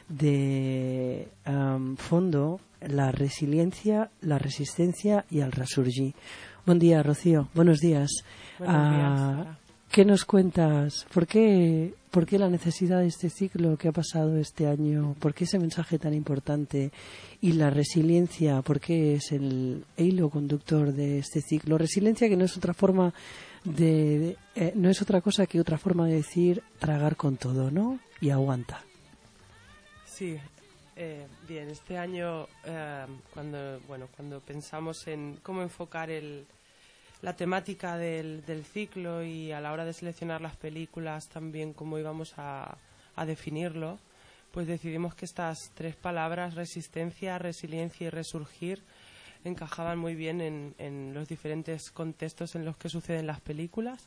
de fondo la resiliencia, la resistencia y el resurgir. Buen día, Rocío. Buenos días. Buenos días, Sara. ¿Qué nos cuentas? ¿Por qué la necesidad de este ciclo que ha pasado este año? ¿Por qué ese mensaje tan importante? Y la resiliencia, ¿por qué es el hilo conductor de este ciclo? Resiliencia, que no es otra forma no es otra cosa que otra forma de decir tragar con todo, ¿no? Y aguanta. Sí, bien, este año cuando pensamos en cómo enfocar la temática del ciclo y a la hora de seleccionar las películas también cómo íbamos a definirlo, pues decidimos que estas tres palabras, resistencia, resiliencia y resurgir, encajaban muy bien en los diferentes contextos en los que suceden las películas.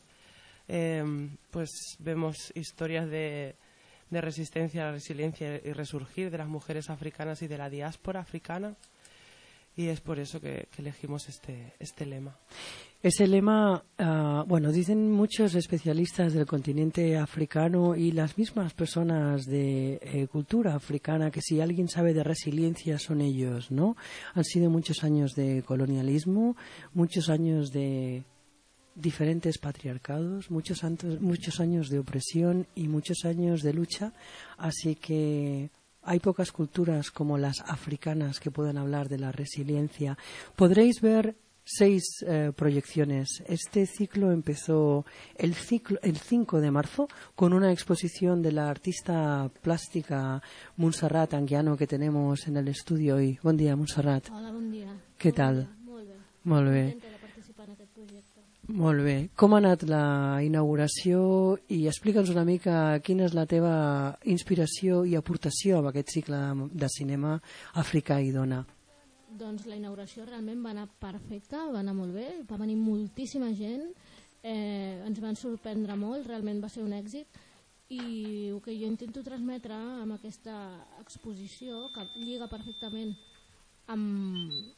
Pues vemos historias de resistencia, resiliencia y resurgir de las mujeres africanas y de la diáspora africana, y es por eso que elegimos este lema. Ese lema, dicen muchos especialistas del continente africano y las mismas personas de cultura africana que si alguien sabe de resiliencia son ellos, ¿no? Han sido muchos años de colonialismo, muchos años de diferentes patriarcados, muchos años de opresión y muchos años de lucha, así que hay pocas culturas como las africanas que puedan hablar de la resiliencia. Podréis ver 6 proyecciones. Este ciclo empezó el 5 de marzo con una exposición de la artista plástica Montserrat Anguiano que tenemos en el estudio hoy. Buen día, Montserrat. Hola, bon dia. Què tal? Molt bé. Molt bé. Contenta de participar en aquest projecte. Molt bé. Com ha anat la inauguració i explica'ns una mica quina és la teva inspiració i aportació a aquest cicle de cinema africà i dona? Doncs la inauguració realment va anar perfecta, va anar molt bé, va venir moltíssima gent, ens van sorprendre molt, realment va ser un èxit, i el que jo intento transmetre amb aquesta exposició, que lliga perfectament amb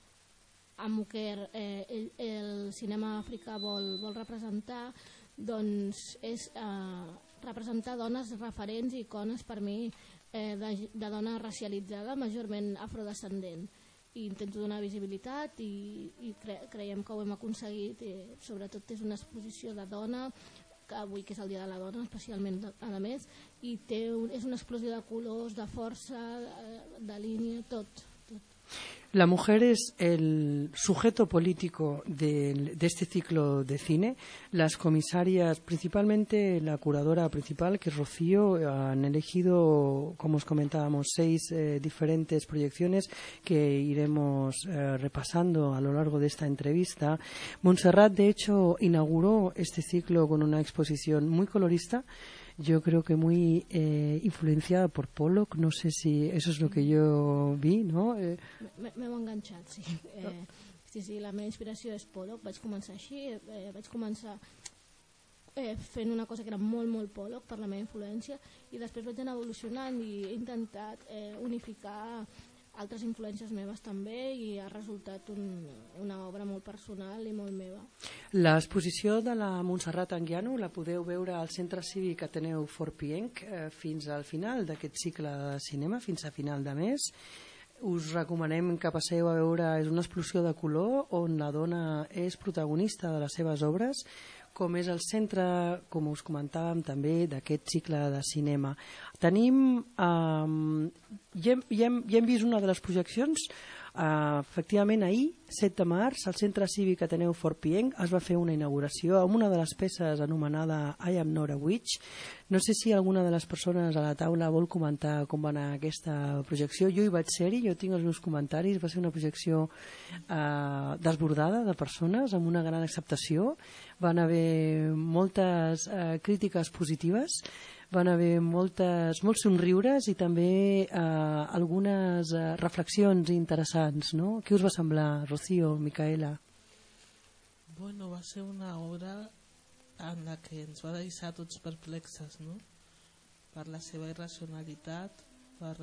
el que el cinema africà vol representar, doncs és representar dones referents i icones per mi de dona racialitzada, majorment afrodescendent. I intento donar visibilitat i creiem que ho hem aconseguit, i sobretot és una exposició de dona, que avui que és el Dia de la Dona especialment a més, i és una explosió de colors, de força, de línia, tot. La mujer es el sujeto político de este ciclo de cine. Las comisarias, principalmente la curadora principal, que es Rocío, han elegido, como os comentábamos, 6 diferentes proyecciones que iremos repasando a lo largo de esta entrevista. Montserrat, de hecho, inauguró este ciclo con una exposición muy colorista, yo creo que muy influenciada por Pollock, no sé si eso es lo que yo vi, ¿no? M'heu enganxat, sí. Sí, la meva inspiració és Pollock, vaig començar així, vaig començar fent una cosa que era molt, molt Pollock per la meva influència, i després vaig anar evolucionant i he intentat unificar altres influències meves també, i ha resultat una obra molt personal i molt meva. L'exposició de la Montserrat Anguiano la podeu veure al Centre Cívic Ateneu Fort Pienc fins al final d'aquest cicle de cinema, fins a final de mes. Us recomanem que passeu a veure, és una explosió de color on la dona és protagonista de les seves obres, com és el centre, com us comentàvem també, d'aquest cicle de cinema. Tenim, ja hem vist una de les projeccions, efectivament ahir, 7 de març, al Centre Cívic Ateneu Fort Pienc es va fer una inauguració amb una de les peces anomenada I Am Not a Witch. No sé si alguna de les persones a la taula vol comentar com va anar aquesta projecció. Jo hi vaig ser-hi, jo tinc els meus comentaris, va ser una projecció desbordada de persones, amb una gran acceptació. Van haver moltes crítiques positives, van haver molts somriures i també algunes reflexions interessants, no? Què us va semblar, Rocío, Micaela? Bueno, va ser una obra en la que ens va deixar tots perplexes, no? Per la seva irracionalitat, per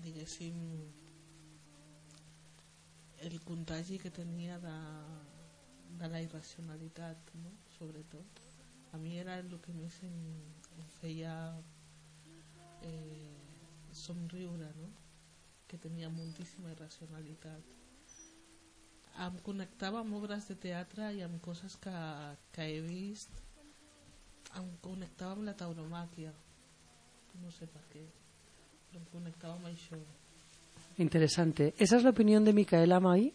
diguéssim, el contagi que tenia de la irracionalitat, no? Sobretot. A mi era el que més em feia somriure, no? Que tenia moltíssima irracionalitat. Em connectava amb obres de teatre i amb coses que he vist. Em connectava amb la tauromàquia. No sé per qué, però em connectava amb això. Interesante. Esa es la opinión de Micaela May,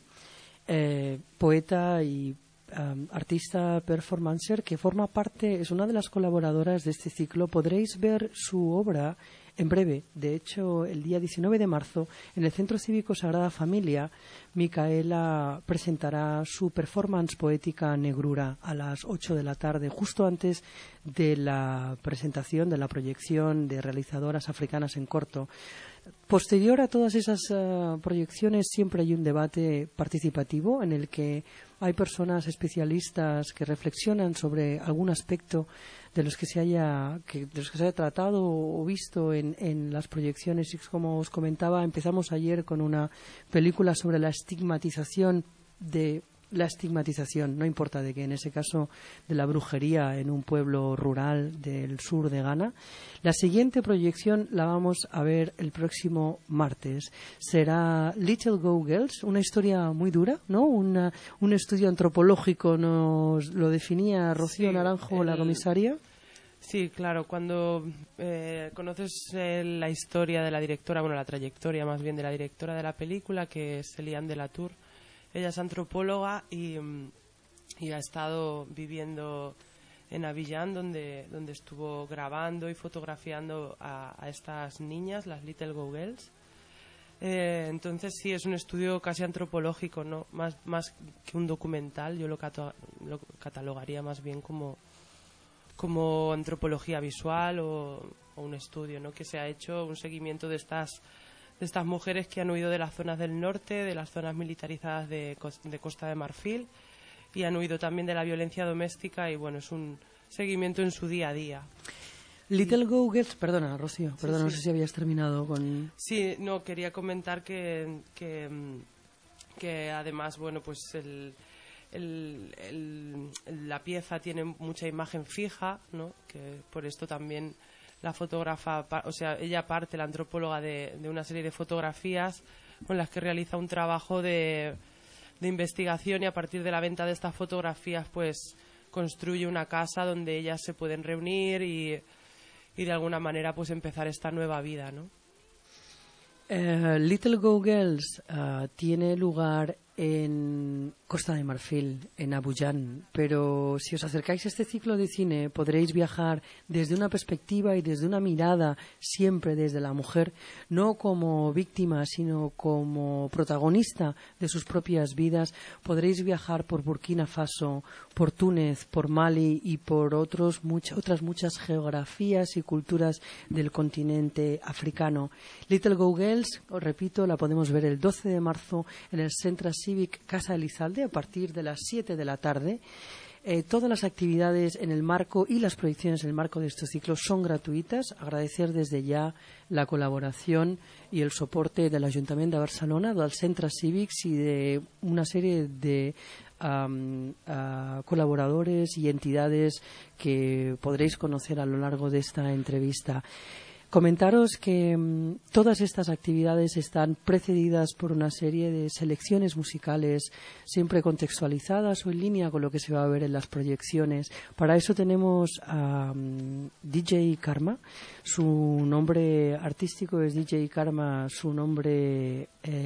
poeta y artista performancer que forma parte, es una de las colaboradoras de este ciclo. Podréis ver su obra en breve. De hecho, el día 19 de marzo, en el Centro Cívico Sagrada Familia, Micaela presentará su performance poética Negrura a las 8 de la tarde, justo antes de la presentación, de la proyección de realizadoras africanas en corto. Posterior a todas esas proyecciones siempre hay un debate participativo en el que hay personas especialistas que reflexionan sobre algún aspecto de los que se haya tratado o visto en las proyecciones. Y como os comentaba, empezamos ayer con una película sobre la estigmatización, no importa de qué, en ese caso de la brujería en un pueblo rural del sur de Ghana. La siguiente proyección la vamos a ver el próximo martes. Será Little Go Girls, una historia muy dura, ¿no? Un estudio antropológico, nos lo definía Rocío Naranjo, la comisaria. Sí, claro, cuando conoces la historia de la directora, bueno, la trayectoria más bien de la directora de la película, que es Eliane de la Tour. Ella es antropóloga y ha estado viviendo en Abidjan, donde estuvo grabando y fotografiando a estas niñas, las Little Go Girls. Entonces sí, es un estudio casi antropológico, ¿no? Más que un documental. Yo lo catalogaría más bien como antropología visual o un estudio, ¿no? Que se ha hecho un seguimiento de estas mujeres que han huido de las zonas del norte, de las zonas militarizadas de Costa de Marfil, y han huido también de la violencia doméstica, y bueno, es un seguimiento en su día a día. Little Go Girls, perdona, Rocío, Sí. no sé si habías terminado con... Sí, no, quería comentar que además, bueno, pues la pieza tiene mucha imagen fija, ¿no? Que por esto también la fotógrafa, o sea, ella parte, la antropóloga, de una serie de fotografías con las que realiza un trabajo de investigación, y a partir de la venta de estas fotografías pues construye una casa donde ellas se pueden reunir y de alguna manera pues empezar esta nueva vida, ¿no? Little Go Girls tiene lugar en Costa de Marfil, en Abuyán, pero si os acercáis a este ciclo de cine podréis viajar desde una perspectiva y desde una mirada siempre desde la mujer, no como víctima sino como protagonista de sus propias vidas. Podréis viajar por Burkina Faso, por Túnez, por Mali y por otras muchas geografías y culturas del continente africano. Little Go Girls, os repito, la podemos ver el 12 de marzo en el Centro Civic Casa Elizalde a partir de las 7 de la tarde. Todas las actividades en el marco y las proyecciones en el marco de estos ciclos son gratuitas. Agradecer desde ya la colaboración y el soporte del Ayuntamiento de Barcelona, del Centre Cívics y de una serie de colaboradores y entidades que podréis conocer a lo largo de esta entrevista. Comentaros que todas estas actividades están precedidas por una serie de selecciones musicales siempre contextualizadas o en línea con lo que se va a ver en las proyecciones. Para eso tenemos a DJ Karma. Su nombre artístico es DJ Karma, su nombre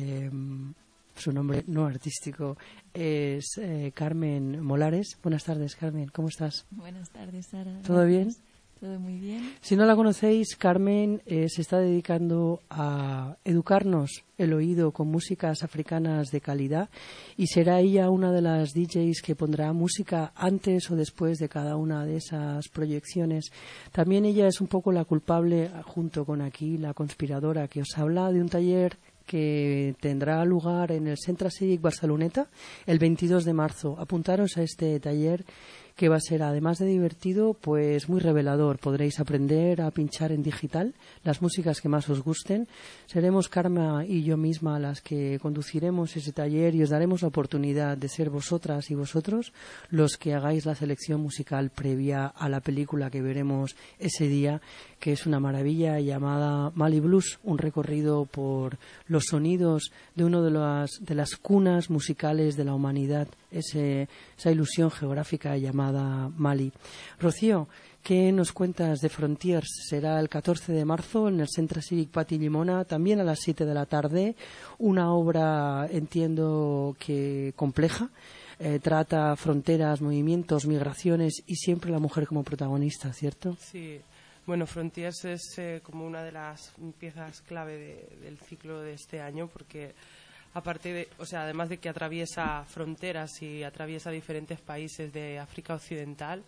no artístico es Carmen Molares. Buenas tardes, Carmen, ¿cómo estás? Buenas tardes, Sara. ¿Todo bien? Todo muy bien. Si no la conocéis, Carmen se está dedicando a educarnos el oído con músicas africanas de calidad, y será ella una de las DJs que pondrá música antes o después de cada una de esas proyecciones. También ella es un poco la culpable, junto con aquí la conspiradora, que os habla de un taller que tendrá lugar en el Centre Cívic Barceloneta el 22 de marzo. Apuntaros a este taller, que va a ser, además de divertido, pues muy revelador. Podréis aprender a pinchar en digital las músicas que más os gusten. Seremos Karma y yo misma las que conduciremos ese taller y os daremos la oportunidad de ser vosotras y vosotros los que hagáis la selección musical previa a la película que veremos ese día, que es una maravilla llamada Mali Blues, un recorrido por los sonidos de una de las cunas musicales de la humanidad, esa ilusión geográfica llamada Mali. Rocío, ¿qué nos cuentas de Frontiers? Será el 14 de marzo en el Centre Cívic Pati Llimona, también a las 7 de la tarde. Una obra, entiendo que compleja. Trata fronteras, movimientos, migraciones y siempre la mujer como protagonista, ¿cierto? Sí. Bueno, Frontiers es como una de las piezas clave del ciclo de este año, porque además de que atraviesa fronteras y atraviesa diferentes países de África Occidental,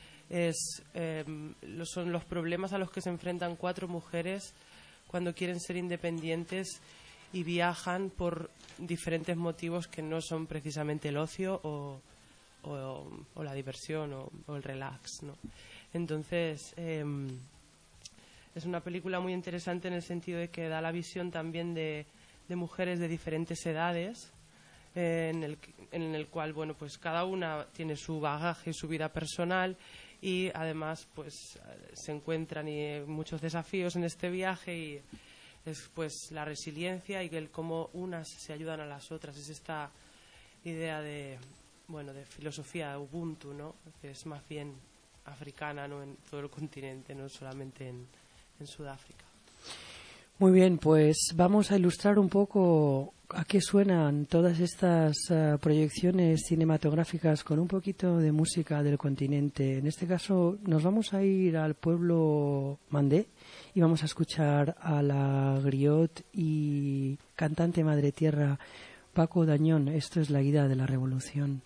son los problemas a los que se enfrentan 4 mujeres cuando quieren ser independientes y viajan por diferentes motivos que no son precisamente el ocio o la diversión o el relax, ¿no? Entonces, es una película muy interesante en el sentido de que da la visión también de mujeres de diferentes edades, en el cual, bueno, pues cada una tiene su bagaje y su vida personal, y además pues se encuentran muchos desafíos en este viaje, y es pues la resiliencia y el cómo unas se ayudan a las otras. Es esta idea de filosofía Ubuntu, ¿no? Que es más bien africana, ¿no? En todo el continente, no solamente en Sudáfrica. Muy bien, pues vamos a ilustrar un poco a qué suenan todas estas proyecciones cinematográficas con un poquito de música del continente. En este caso nos vamos a ir al pueblo mandé y vamos a escuchar a la griot y cantante madre tierra Paco Dañón. Esto es La guida de la revolución.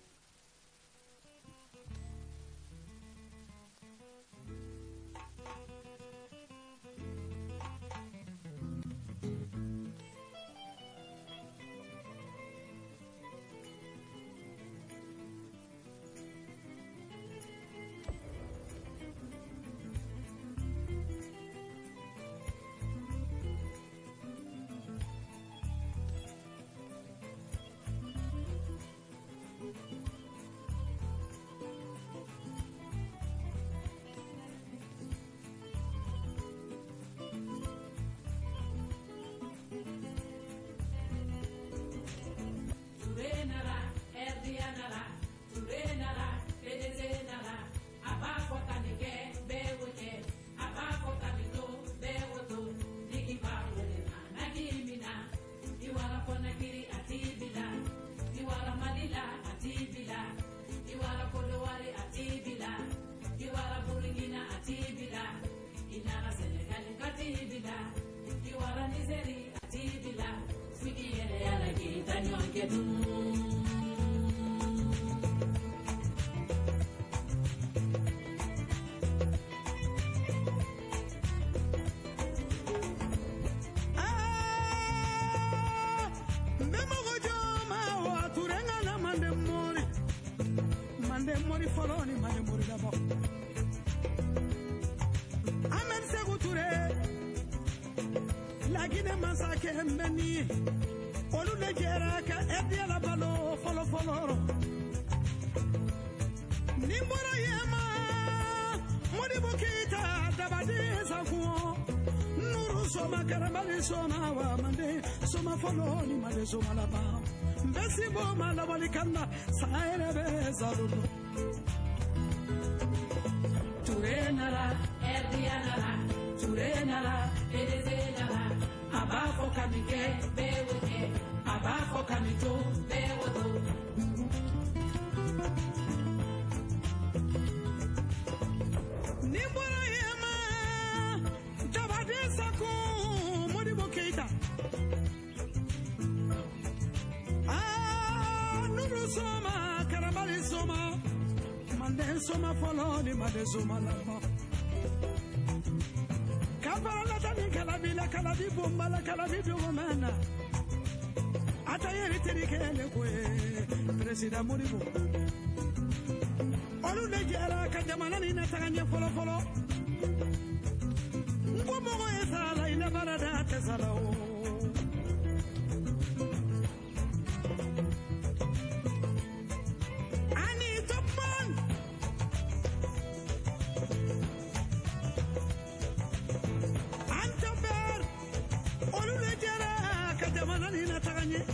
Turenara, Erdianara, Turenara, Edezenara, Abafo Kamike, Bewoke, Abafo Kamito, Bewodo. Nimbora Yema, Jabadesa Modibo Keita. Nuru Soma, Karabali Soma, Mande Soma Foloni, Mande Soma Lama. Kapara Tani Kalabila Kalabi Bumbala Kalabi Bumana. Atayeri Terikele, President Modibo. olu le jɛra ka jamana ni na taga ɲɛ fɔlɔ fɔlɔ n ko mɔgɔ ye sala i labara da tɛ sala o ani topman an topber olu le jɛra ka jamana ni na taga ɲɛ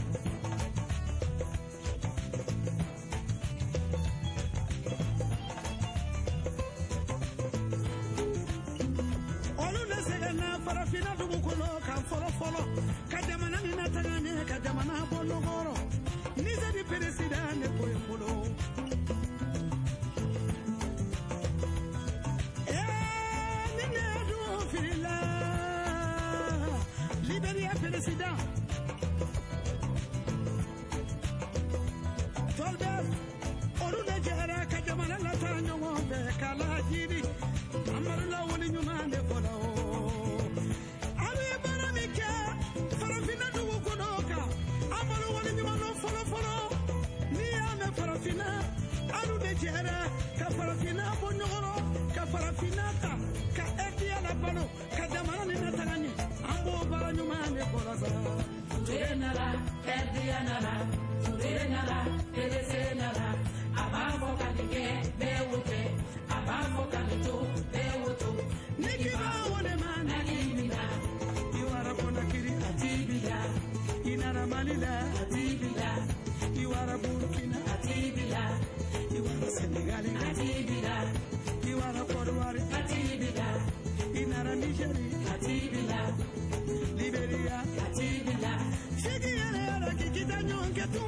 farafina dugu kɔnɔ ka fɔlɔ fɔlɔ ka jamana ni na taga ɲɛ ka jamana bɔ nɔgɔrɔ Niger di président ne ko en bolo ni ne du filila Liberia président Tolbert olu de jɛra ka jamana la taa ɲɔgɔn fɛ k'a lajiri Amadu Lawali ɲuman de fɔlɔ alu de jɛra ka farafina bɔ ɲɔgɔrɔ ka farafina ta ka ɛdiya la balo ka jamana ni na taga ɲɛ an b'o baara ɲuman de kɔrɔ sa Ture nana ɛdiya nana Ture nana PDC nana a b'a fɔ ka nin kɛ bɛɛ wote a b'a fɔ ka nin to bɛɛ woto ni k'i b'a wale ma na k'i mina i wara Konakiri a t'i bila i nana Mali la a t'i bila i wara Burkina a t'i bila Senegal atibila iwara Kodowari atibila inara Nigeri atibila Liberia atibila shigi yale yale kikita nyonge tu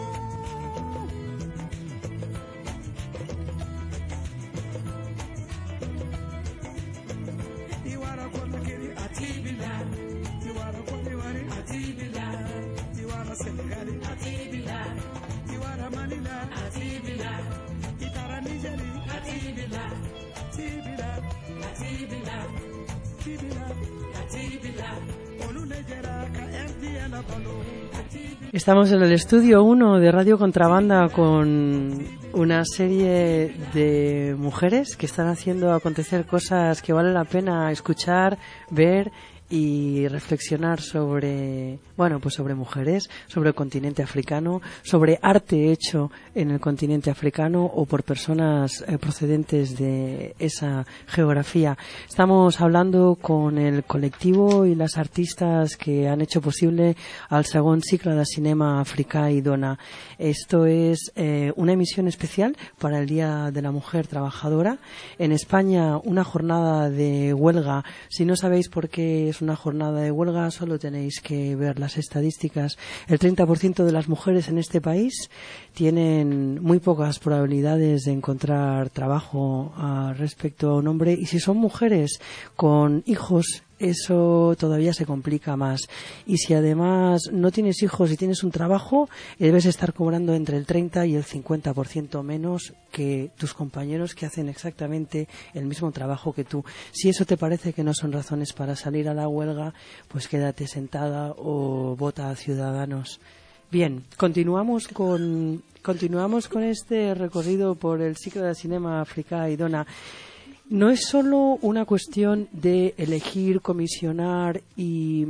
iwara Konakiri atibila iwara Kodowari atibila iwara Senegal atibila iwara Manila atibila Nigeri atibila tibila atibila tibila atibila olu le jɛra ka RDL la balo Estamos en el estudio 1 de Radio Contrabanda con una serie de mujeres que están haciendo acontecer cosas que vale la pena escuchar, ver y reflexionar sobre, bueno, pues sobre mujeres, sobre el continente africano, sobre arte hecho en el continente africano o por personas procedentes de esa geografía. Estamos hablando con el colectivo y las artistas que han hecho posible al segon cicle de cinema Africà i Dona. Esto es una emisión especial para el Día de la Mujer Trabajadora. En España, una jornada de huelga. Si no sabéis por qué es una jornada de huelga, solo tenéis que ver las estadísticas. El 30% de las mujeres en este país tienen muy pocas probabilidades de encontrar trabajo respecto a un hombre, y si son mujeres con hijos, eso todavía se complica más. Y si además no tienes hijos y tienes un trabajo, debes estar cobrando entre el 30 y el 50% menos que tus compañeros que hacen exactamente el mismo trabajo que tú. Si eso te parece que no son razones para salir a la huelga, pues quédate sentada o vota a Ciudadanos. Bien, continuamos con este recorrido por el ciclo de cinema Africà i Dona. No es solo una cuestión de elegir, comisionar y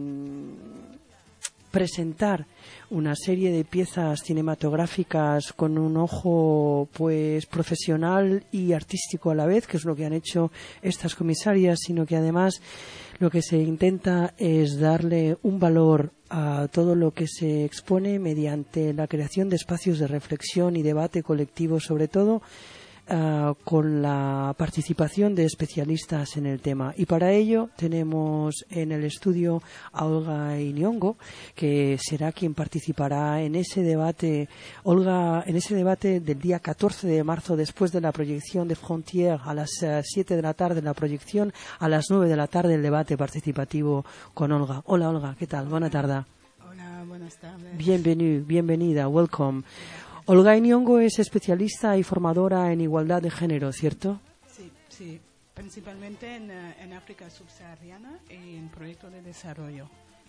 presentar una serie de piezas cinematográficas con un ojo pues profesional y artístico a la vez, que es lo que han hecho estas comisarias, sino que además lo que se intenta es darle un valor a todo lo que se expone mediante la creación de espacios de reflexión y debate colectivo, sobre todo con la participación de especialistas en el tema. Y para ello tenemos en el estudio a Olga Inyongo, que será quien participará en ese debate. Olga, en ese debate del día 14 de marzo, después de la proyección de Frontier, a las 7 de la tarde la proyección, a las 9 de la tarde el debate participativo con Olga. Hola Olga, ¿qué tal? Buena tarde. Hola, buenas tardes. Bienvenida, welcome. Olga Inyongo es especialista y formadora en igualdad de género, ¿cierto? Sí, principalmente en África subsahariana y en proyectos de desarrollo.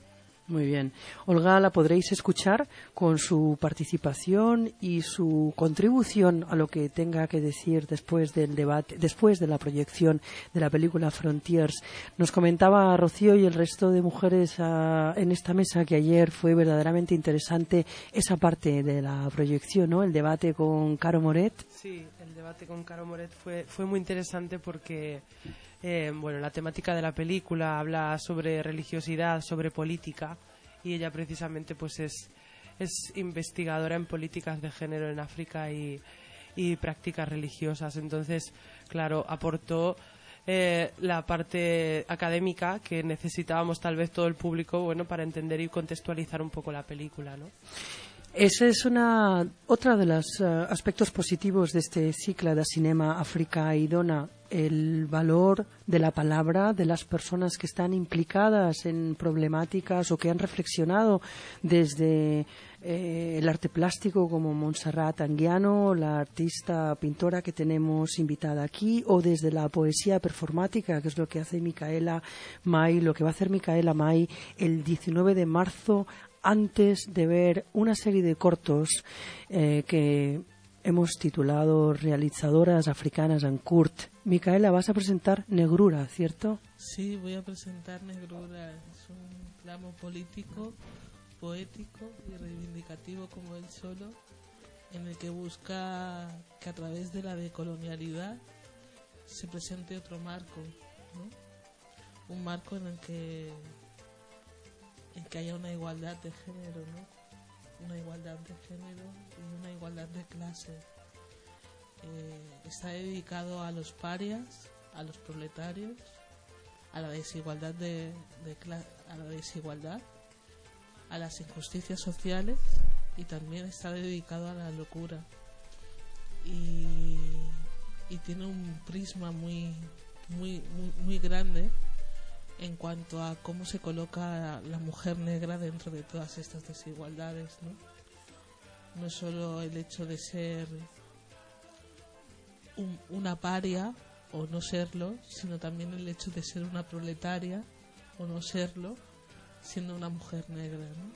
Muy bien. Olga la podréis escuchar con su participación y su contribución a lo que tenga que decir después del debate, después de la proyección de la película Frontiers. Nos comentaba Rocío y el resto de mujeres en esta mesa que ayer fue verdaderamente interesante esa parte de la proyección, ¿no? El debate con Caro Moret. Sí, el debate con Caro Moret fue muy interesante porque bueno, la temática de la película habla sobre religiosidad, sobre política, y ella precisamente pues es investigadora en políticas de género en África y prácticas religiosas. Entonces, claro, aportó la parte académica que necesitábamos tal vez todo el público, bueno, para entender y contextualizar un poco la película, ¿no? Ese es otra de los aspectos positivos de este ciclo de Cinema África y Dona, el valor de la palabra de las personas que están implicadas en problemáticas o que han reflexionado desde el arte plástico, como Montserrat Anguiano, la artista pintora que tenemos invitada aquí, o desde la poesía performática, que es lo que hace Micaela May, lo que va a hacer Micaela May el 19 de marzo, antes de ver una serie de cortos que hemos titulado Realizadoras Africanas en Curt. Micaela, vas a presentar Negrura, ¿cierto? Sí, voy a presentar Negrura. Es un tramo político, poético y reivindicativo como él solo, en el que busca que a través de la decolonialidad se presente otro marco, ¿no? Un marco en el que haya una igualdad de género, ¿no? Una igualdad de género y una igualdad de clase. Está dedicado a los parias, a los proletarios, a la desigualdad a la desigualdad, a las injusticias sociales, y también está dedicado a la locura. Y tiene un prisma muy grande en cuanto a cómo se coloca la mujer negra dentro de todas estas desigualdades, ¿no? No es solo el hecho de ser una paria o no serlo, sino también el hecho de ser una proletaria o no serlo, siendo una mujer negra, ¿no?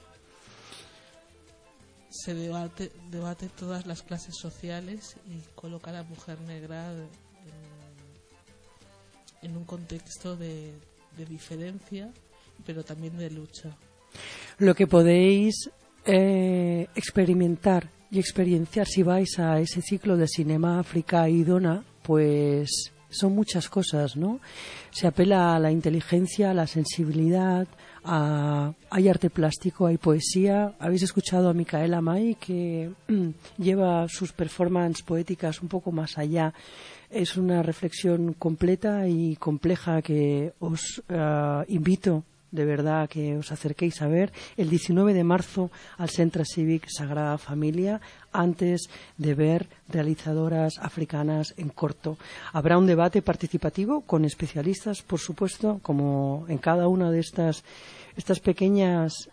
Se debate todas las clases sociales y coloca a la mujer negra en un contexto de diferencia, pero también de lucha. Lo que podéis experimentar y experienciar si vais a ese ciclo de Cinema África y Dona, pues son muchas cosas, ¿no? Se apela a la inteligencia, a la sensibilidad, hay arte plástico, hay poesía. Habéis escuchado a Micaela May, que lleva sus performances poéticas un poco más allá. Es una reflexión completa y compleja que os invito de verdad que os acerquéis a ver el 19 de marzo al Centre Cívic Sagrada Familia, antes de ver Realizadoras Africanas en corto. Habrá un debate participativo con especialistas, por supuesto, como en cada una de estas pequeñas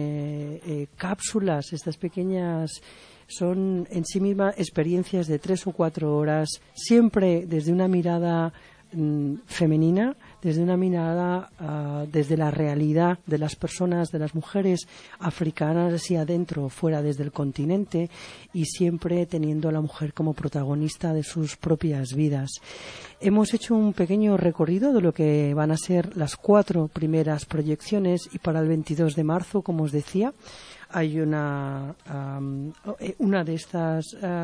cápsulas, estas pequeñas... Son en sí mismas experiencias de 3 o 4 horas, siempre desde una mirada femenina, desde una mirada desde la realidad de las personas, de las mujeres africanas, así adentro o fuera desde el continente, y siempre teniendo a la mujer como protagonista de sus propias vidas. Hemos hecho un pequeño recorrido de lo que van a ser las 4 primeras proyecciones, y para el 22 de marzo, como os decía, hay una de estas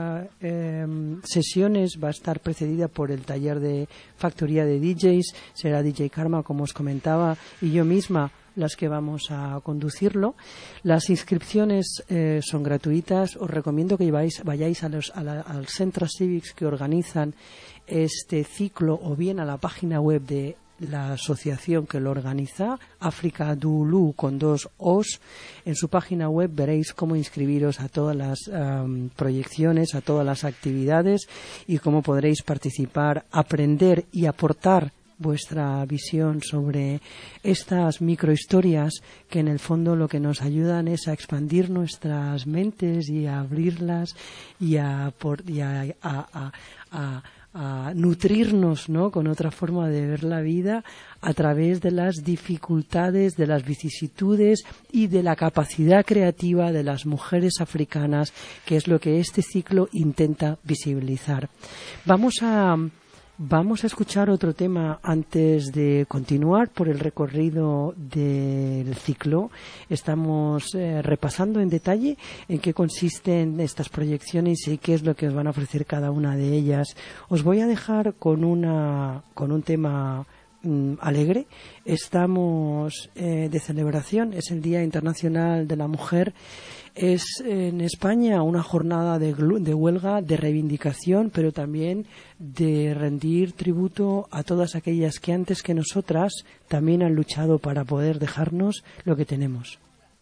sesiones va a estar precedida por el taller de factoría de DJs. Será DJ Karma, como os comentaba, y yo misma las que vamos a conducirlo. Las inscripciones son gratuitas. Os recomiendo que vayáis al centros cívics que organizan este ciclo, o bien a la página web de la asociación que lo organiza, África Dulu con 2 O's. En su página web veréis cómo inscribiros a todas las proyecciones, a todas las actividades, y cómo podréis participar, aprender y aportar vuestra visión sobre estas microhistorias que en el fondo lo que nos ayudan es a expandir nuestras mentes y a abrirlas y a a nutrirnos, ¿no?, con otra forma de ver la vida a través de las dificultades, de las vicisitudes y de la capacidad creativa de las mujeres africanas, que es lo que este ciclo intenta visibilizar. Vamos a escuchar otro tema antes de continuar por el recorrido del ciclo. Estamos repasando en detalle en qué consisten estas proyecciones y qué es lo que os van a ofrecer cada una de ellas. Os voy a dejar con un tema alegre. Estamos de celebración, es el Día Internacional de la Mujer. Es en España una jornada de huelga, de reivindicación, pero también de rendir tributo a todas aquellas que antes que nosotras también han luchado para poder dejarnos lo que tenemos.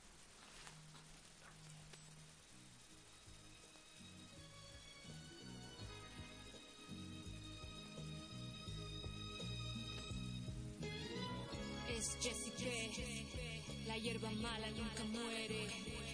Es Jessica, la hierba mala nunca muere.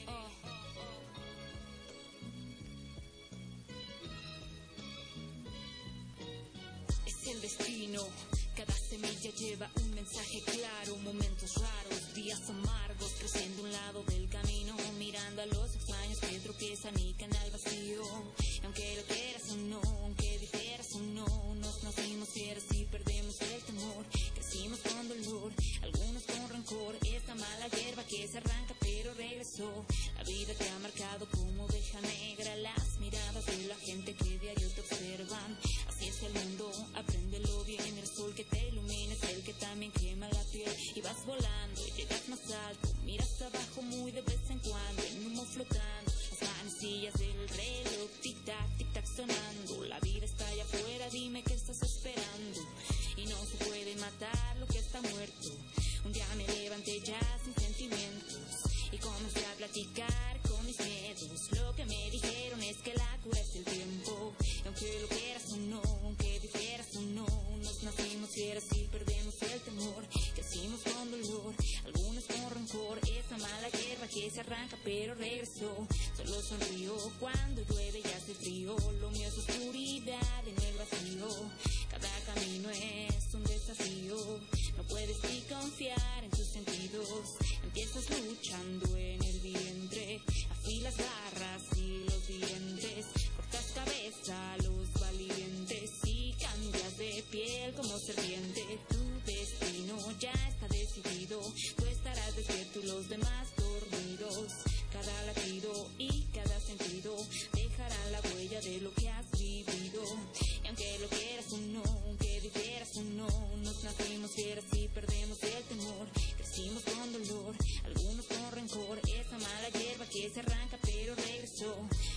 Es el destino, cada semilla lleva un mensaje claro, momentos raros, días amargos, creciendo a un lado del camino, mirando a los extraños que tropiezan y caen al vacío. Y aunque lo quieras o no, aunque difieras o no, nos nacimos fieras y perdemos el temor, crecimos con dolor, algunos con rencor, esta mala hierba que se arranca pero regresó, la vida te ha marcado como oveja negra, las miradas de la gente que diario te observan, así es el mundo, apréndelo bien, el sol que te ilumina es el que también quema la piel, y vas volando, llegas más alto, miras abajo muy de vez en cuando, en humo flotando, las manecillas del reloj, tic-tac sonando, la vida está allá afuera, dime qué estás esperando, y no se puede matar lo que está muerto. Un día me levanté ya sin sentimientos y comencé a platicar con mis miedos. Lo que me dijeron es que la cura es el tiempo, y aunque lo quieras o no, aunque difieras o no, nos nacimos fieras y perdemos el temor, crecimos con dolor, algunos con rencor, esa mala hierba que se arranca pero regresó, solo sonrío cuando llueve y hace frío, lo mío es oscuridad en el vacío, cada camino es un desafío, no puedes ni confiar en tus sentidos, empiezas luchando en el vientre, afilas garras y los dientes, cortas cabeza a los valientes y cambias de piel como serpiente, tu destino ya está decidido, tú estarás despierto y los demás dormidos, cada latido y cada sentido dejará la huella de lo que has vivido, y aunque lo quieras o no, aunque difieras o no, nos nacimos fieras y perdemos el temor, crecimos con dolor, algunos con rencor, esa mala hierba que se arranca pero regresó,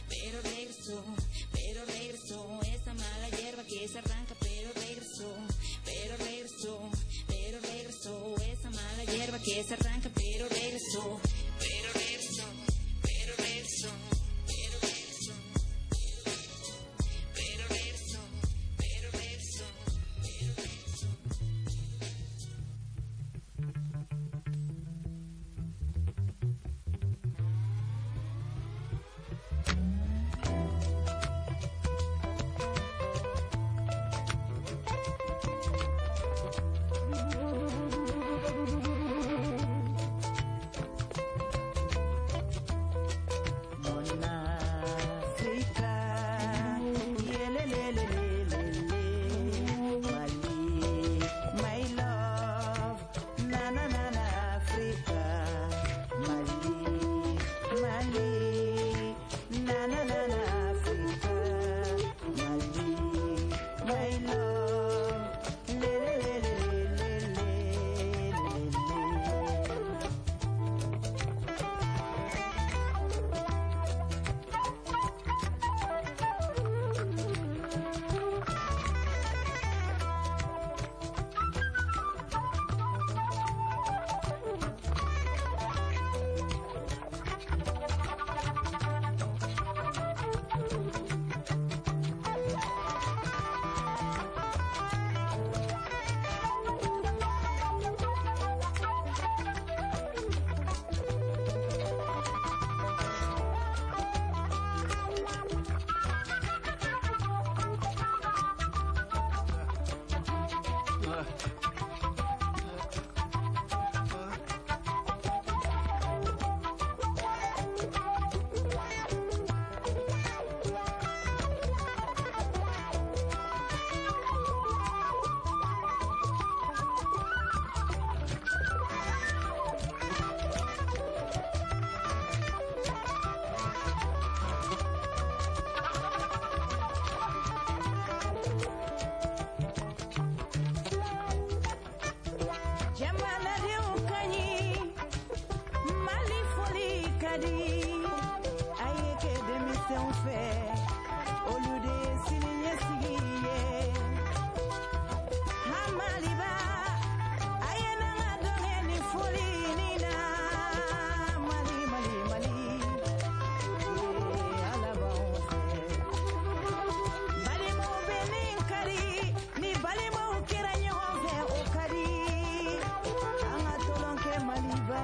esa mala hierba que se arranca pero regresó, esa mala hierba que se arranca pero regresó.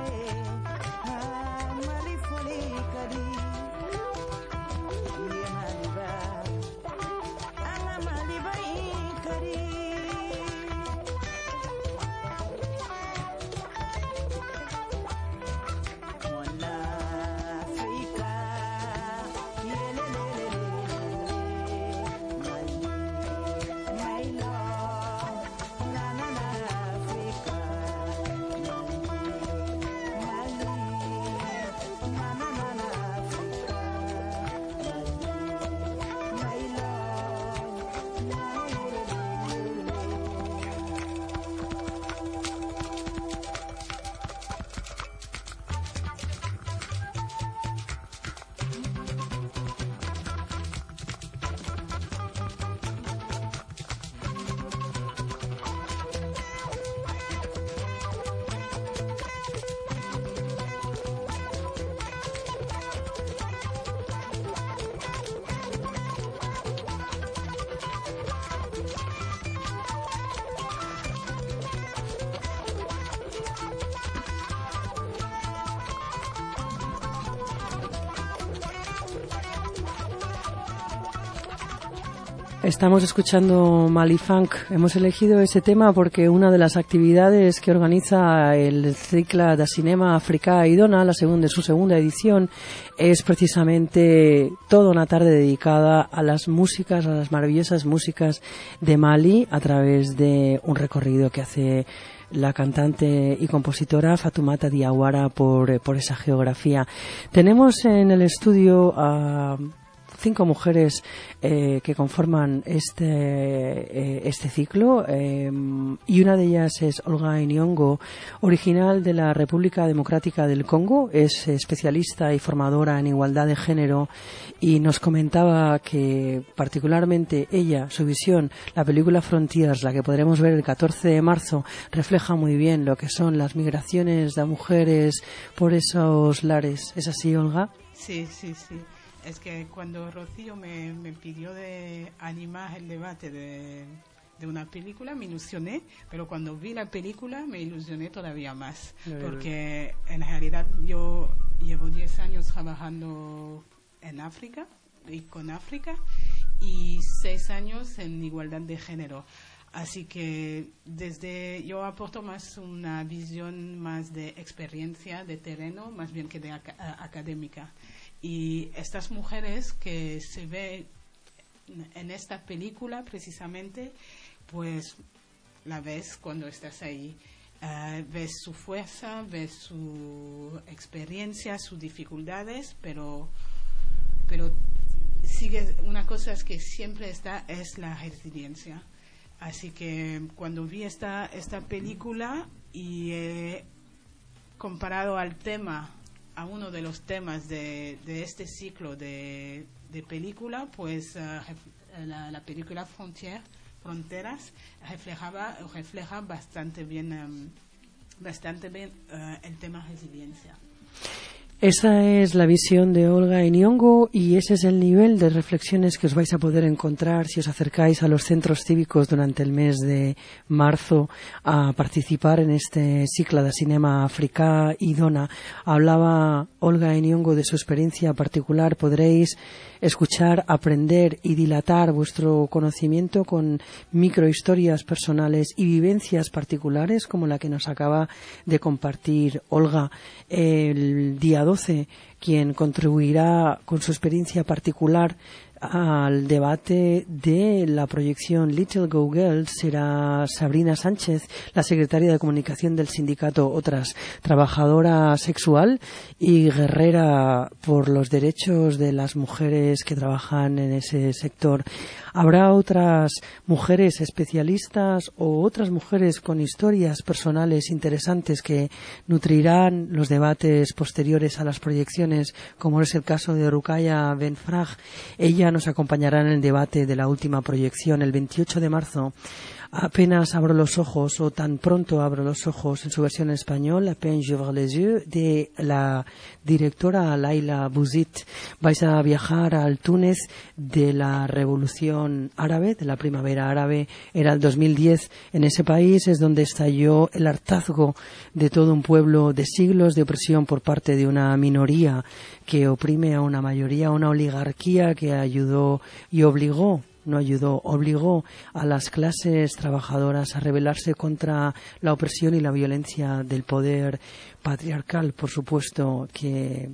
Estamos escuchando Malifunk. Hemos elegido ese tema porque una de las actividades que organiza el Cicla da Cinema Africa i Dona, su segunda edición, es precisamente toda una tarde dedicada a las músicas, a las maravillosas músicas de Mali, a través de un recorrido que hace la cantante y compositora Fatoumata Diawara por esa geografía. Tenemos en el estudio a 5 mujeres que conforman este ciclo, y una de ellas es Olga Inyongo, original de la República Democrática del Congo. Es especialista y formadora en igualdad de género, y nos comentaba que particularmente ella, su visión, la película Frontiers, la que podremos ver el 14 de marzo, refleja muy bien lo que son las migraciones de mujeres por esos lares. ¿Es así, Olga? Sí. Es que cuando Rocío me pidió de animar el debate de una película, me ilusioné, pero cuando vi la película me ilusioné todavía más, porque en realidad yo llevo 10 años trabajando en África y con África, y 6 años en igualdad de género. Así que yo aporto más una visión más de experiencia, de terreno, más bien que de académica. Y estas mujeres que se ven en esta película precisamente, pues la ves cuando estás ahí. Ves su fuerza, ves su experiencia, sus dificultades, pero sigue, una cosa es que siempre está, es la resiliencia. Así que cuando vi esta película y he comparado al tema, a uno de los temas de este ciclo de película, pues la película Fronteras refleja bastante bien el tema resiliencia. Esa es la visión de Olga Inyongo, y ese es el nivel de reflexiones que os vais a poder encontrar si os acercáis a los centros cívicos durante el mes de marzo a participar en este Cicla da Cinema Africa i Dona. Hablaba Olga Inyongo de su experiencia particular. Podréis escuchar, aprender y dilatar vuestro conocimiento con microhistorias personales y vivencias particulares como la que nos acaba de compartir Olga. El día 12, quien contribuirá con su experiencia particular al debate de la proyección Little Go Girls será Sabrina Sánchez, la secretaria de comunicación del sindicato Otras, trabajadora sexual y guerrera por los derechos de las mujeres que trabajan en ese sector. Habrá otras mujeres especialistas o otras mujeres con historias personales interesantes que nutrirán los debates posteriores a las proyecciones, como es el caso de Rukaya Benfrag. Ella nos acompañará en el debate de la última proyección el 28 de marzo Apenas abro los ojos, o tan pronto abro los ojos, en su versión en español, À peine j'ouvre les yeux, de la directora Laila Bouzid. Vais a viajar al Túnez de la Revolución Árabe, de la Primavera Árabe. Era el 2010. En ese país es donde estalló el hartazgo de todo un pueblo, de siglos de opresión por parte de una minoría que oprime a una mayoría, una oligarquía que ayudó y obligó a las clases trabajadoras a rebelarse contra la opresión y la violencia del poder patriarcal, por supuesto, que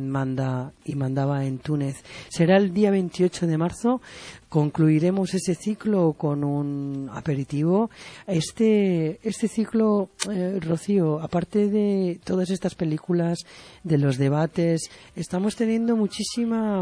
mandaba en Túnez. Será el día 28 de marzo. Concluiremos ese ciclo con un aperitivo. Este ciclo, Rocío, aparte de todas estas películas, de los debates, estamos teniendo muchísima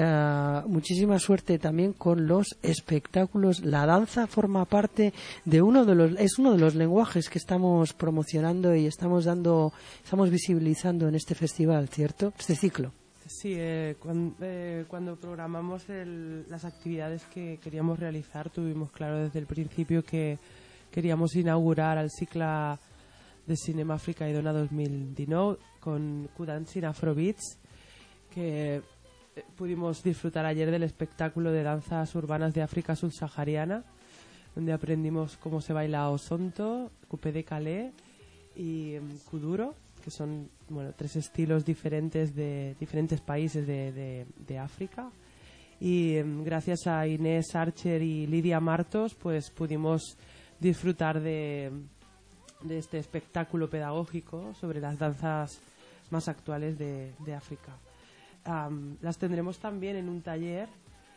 suerte también con los espectáculos. La danza forma parte de uno de los lenguajes que estamos promocionando y estamos visibilizando en este festival, ¿cierto? Este ciclo. Sí, cuando programamos las actividades que queríamos realizar, tuvimos claro desde el principio que queríamos inaugurar el cicle de Cinema Àfrica i Dona 2019 con Kudancing Afrobeats, que pudimos disfrutar ayer del espectáculo de danzas urbanas de África subsahariana, donde aprendimos cómo se baila Osonto, Coupé de Calais y Kuduro, que son 3 estilos diferentes de diferentes países de África. Y gracias a Inés Archer y Lidia Martos, pues pudimos disfrutar de este espectáculo pedagógico sobre las danzas más actuales de África. Las tendremos también en un taller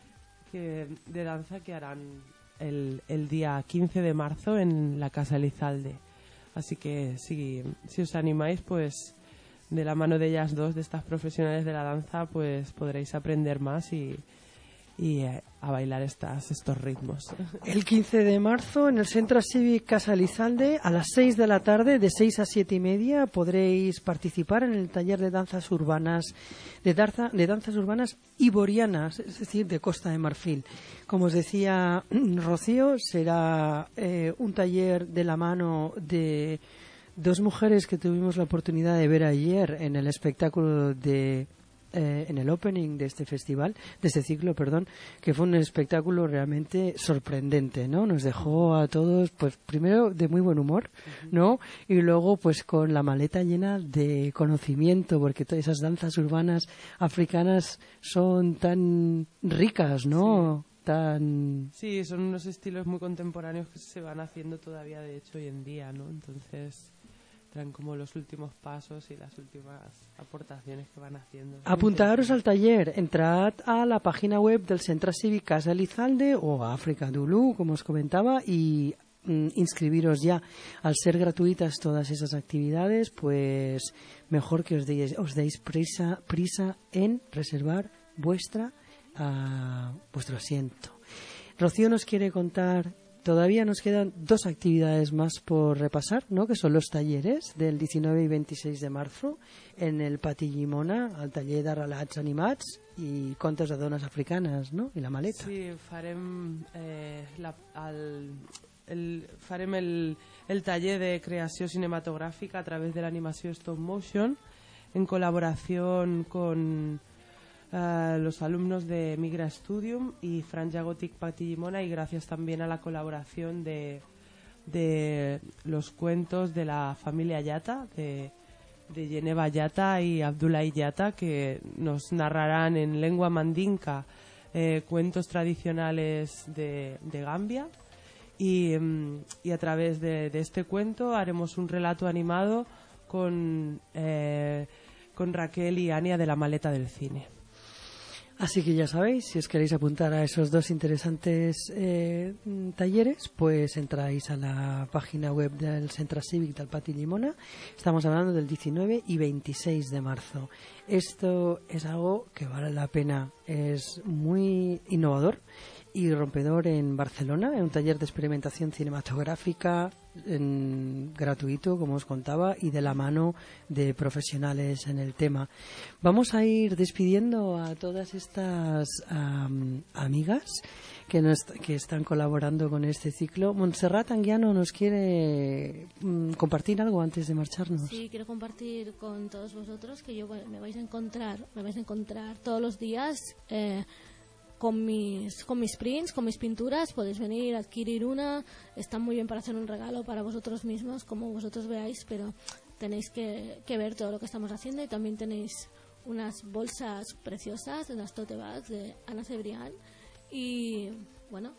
de danza que harán el día 15 de marzo en la Casa Elizalde. Así que si os animáis, pues de la mano de ellas dos, de estas profesionales de la danza, pues podréis aprender más y a bailar estos ritmos. El 15 de marzo en el Centro Cívic Casa Elizalde a las 6 de la tarde, de 6 a 7 y media, podréis participar en el taller de danzas urbanas, de danzas urbanas iborianas, es decir, de Costa de Marfil. Como os decía Rocío, será un taller de la mano de 2 mujeres que tuvimos la oportunidad de ver ayer en el espectáculo en el opening de este festival, de este ciclo, que fue un espectáculo realmente sorprendente, ¿no? Nos dejó a todos, pues primero de muy buen humor, ¿no? Y luego pues con la maleta llena de conocimiento, porque todas esas danzas urbanas africanas son tan ricas, ¿no? Sí, son unos estilos muy contemporáneos que se van haciendo todavía, de hecho, hoy en día, ¿no? Entonces traen como los últimos pasos y las últimas aportaciones que van haciendo. Apuntaros al taller, entrad a la página web del Centro Cívic Casa Elizalde o a África Dulu, como os comentaba, y inscribiros ya. Al ser gratuitas todas esas actividades, pues mejor que os deis prisa en reservar vuestro asiento. Rocío nos quiere contar. Todavía nos quedan 2 actividades más por repasar, ¿no? Que son los talleres del 19 y 26 de marzo en el Pati Llimona, al taller de relats animats i contes de dones africanes, ¿no? I la maleta. Sí, farem el taller de creació cinematogràfica a través de l'animació stop motion en col·laboració con los alumnos de Migra Studium y Franja Gothic Pati Llimona, y gracias también a la colaboración de los cuentos de la familia Yata, de Geneva Yata y Abdoulaye Yata, que nos narrarán en lengua mandinka cuentos tradicionales de Gambia, y a través de este cuento haremos un relato animado con Raquel y Ania de la Maleta del Cine. Así que ya sabéis, si os queréis apuntar a esos 2 interesantes talleres, pues entráis a la página web del Centro Cívic del Pati Llimona. Estamos hablando del 19 y 26 de marzo. Esto es algo que vale la pena, es muy innovador y rompedor en Barcelona, en un taller de experimentación cinematográfica gratuito, como os contaba, y de la mano de profesionales en el tema. Vamos a ir despidiendo a todas estas amigas que están colaborando con este ciclo. Montserrat Anguiano nos quiere compartir algo antes de marcharnos. Sí, quiero compartir con todos vosotros que me vais a encontrar todos los días con mis prints, con mis pinturas. Podéis venir a adquirir una. Están muy bien para hacer un regalo para vosotros mismos, como vosotros veáis, pero tenéis que ver todo lo que estamos haciendo. Y también tenéis unas bolsas preciosas, unas tote bags de Ana Cebrián. Y bueno,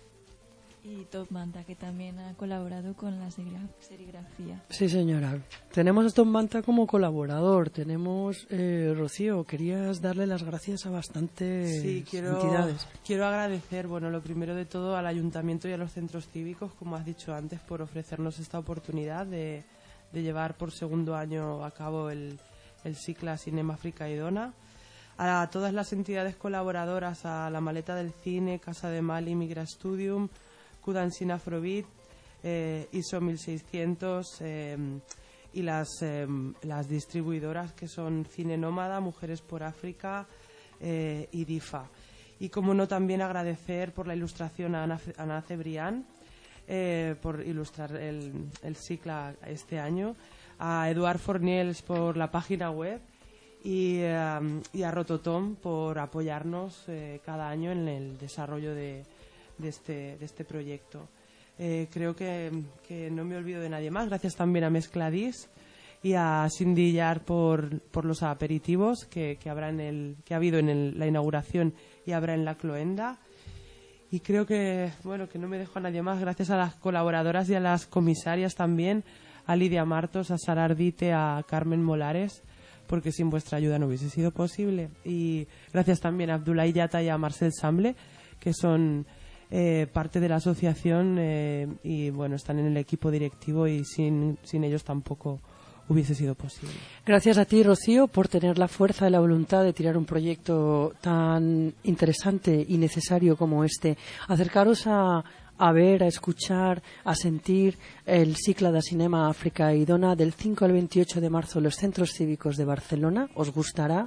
y Top Manta, que también ha colaborado con la serigrafía. Sí, señora. Tenemos a Top Manta como colaborador. Tenemos, Rocío, querías darle las gracias a bastantes entidades. Quiero agradecer, bueno, lo primero de todo al Ayuntamiento y a los centros cívicos, como has dicho antes, por ofrecernos esta oportunidad de llevar por segundo año a cabo el ciclo Cinema África y Dona. A todas las entidades colaboradoras, a La Maleta del Cine, Casa de Mali, Migra Studium, Kudansin Afrobeat, ISO 1600 y las distribuidoras que son Cine Nómada, Mujeres por África y DIFA. Y como no, también agradecer por la ilustración a Ana Cebrián, por ilustrar el ciclo este año, a Eduard Forniels por la página web, y a Rototom por apoyarnos cada año en el desarrollo de este proyecto. Creo que no me olvido de nadie más. Gracias también a Mezcladís y a Cindy Yar por los aperitivos que ha habido en la inauguración y habrá en la Cloenda. Y creo que no me dejo a nadie más. Gracias a las colaboradoras y a las comisarias también, a Lidia Martos, a Sara Ardite, a Carmen Molares, porque sin vuestra ayuda no hubiese sido posible. Y gracias también a Abdoulaye Yata y a Marcel Samble, que son parte de la asociación y bueno, están en el equipo directivo, y sin ellos tampoco hubiese sido posible. Gracias a ti, Rocío, por tener la fuerza y la voluntad de tirar un proyecto tan interesante y necesario como este. Acercaros a ver, a escuchar, a sentir el ciclo de Cinema África y Dona del 5 al 28 de marzo en los centros cívicos de Barcelona. Os gustará.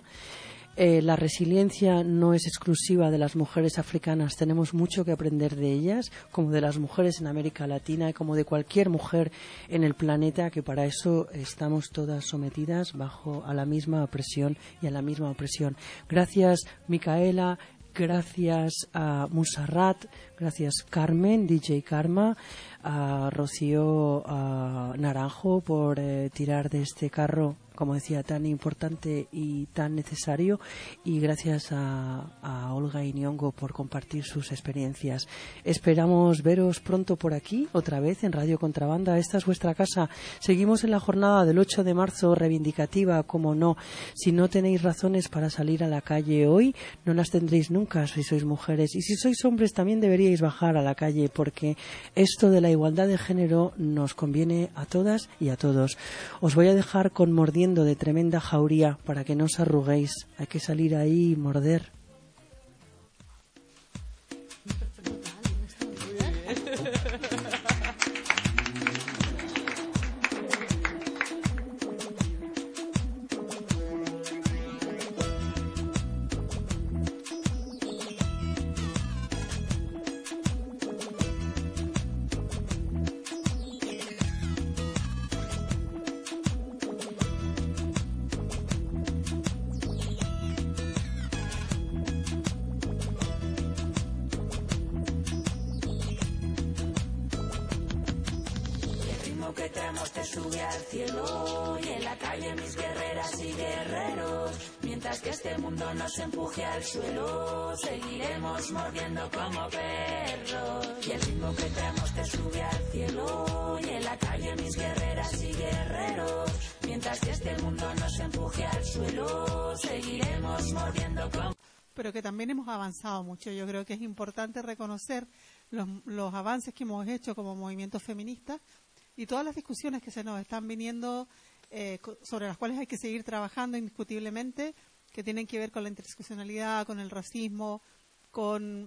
La resiliencia no es exclusiva de las mujeres africanas. Tenemos mucho que aprender de ellas, como de las mujeres en América Latina y como de cualquier mujer en el planeta, que para eso estamos todas sometidas a la misma presión y a la misma opresión. Gracias, Micaela. Gracias a Montserrat, gracias Carmen, DJ Karma, a Rocío Naranjo por tirar de este carro, como decía, tan importante y tan necesario, y gracias a Olga y Nyongo por compartir sus experiencias. Esperamos veros pronto por aquí, otra vez en Radio Contrabanda. Esta es vuestra casa. Seguimos en la jornada del 8 de marzo, reivindicativa, como no. Si no tenéis razones para salir a la calle hoy, no las tendréis nunca si sois mujeres. Y si sois hombres, también deberíais bajar a la calle, porque esto de la igualdad de género nos conviene a todas y a todos. Os voy a dejar con Mordiendo de Tremenda Jauría para que no os arruguéis. Hay que salir ahí y morder. Que traemos te sube al cielo y en la calle mis guerreras y guerreros, mientras que este mundo nos empuje al suelo, seguiremos mordiendo como perros. Y el ritmo que traemos te sube al cielo y en la calle mis guerreras y guerreros, mientras que este mundo nos empuje al suelo, seguiremos mordiendo como... Pero que también hemos avanzado mucho. Yo creo que es importante reconocer los avances que hemos hecho como movimiento feminista y todas las discusiones que se nos están viniendo, sobre las cuales hay que seguir trabajando indiscutiblemente, que tienen que ver con la interseccionalidad, con el racismo, con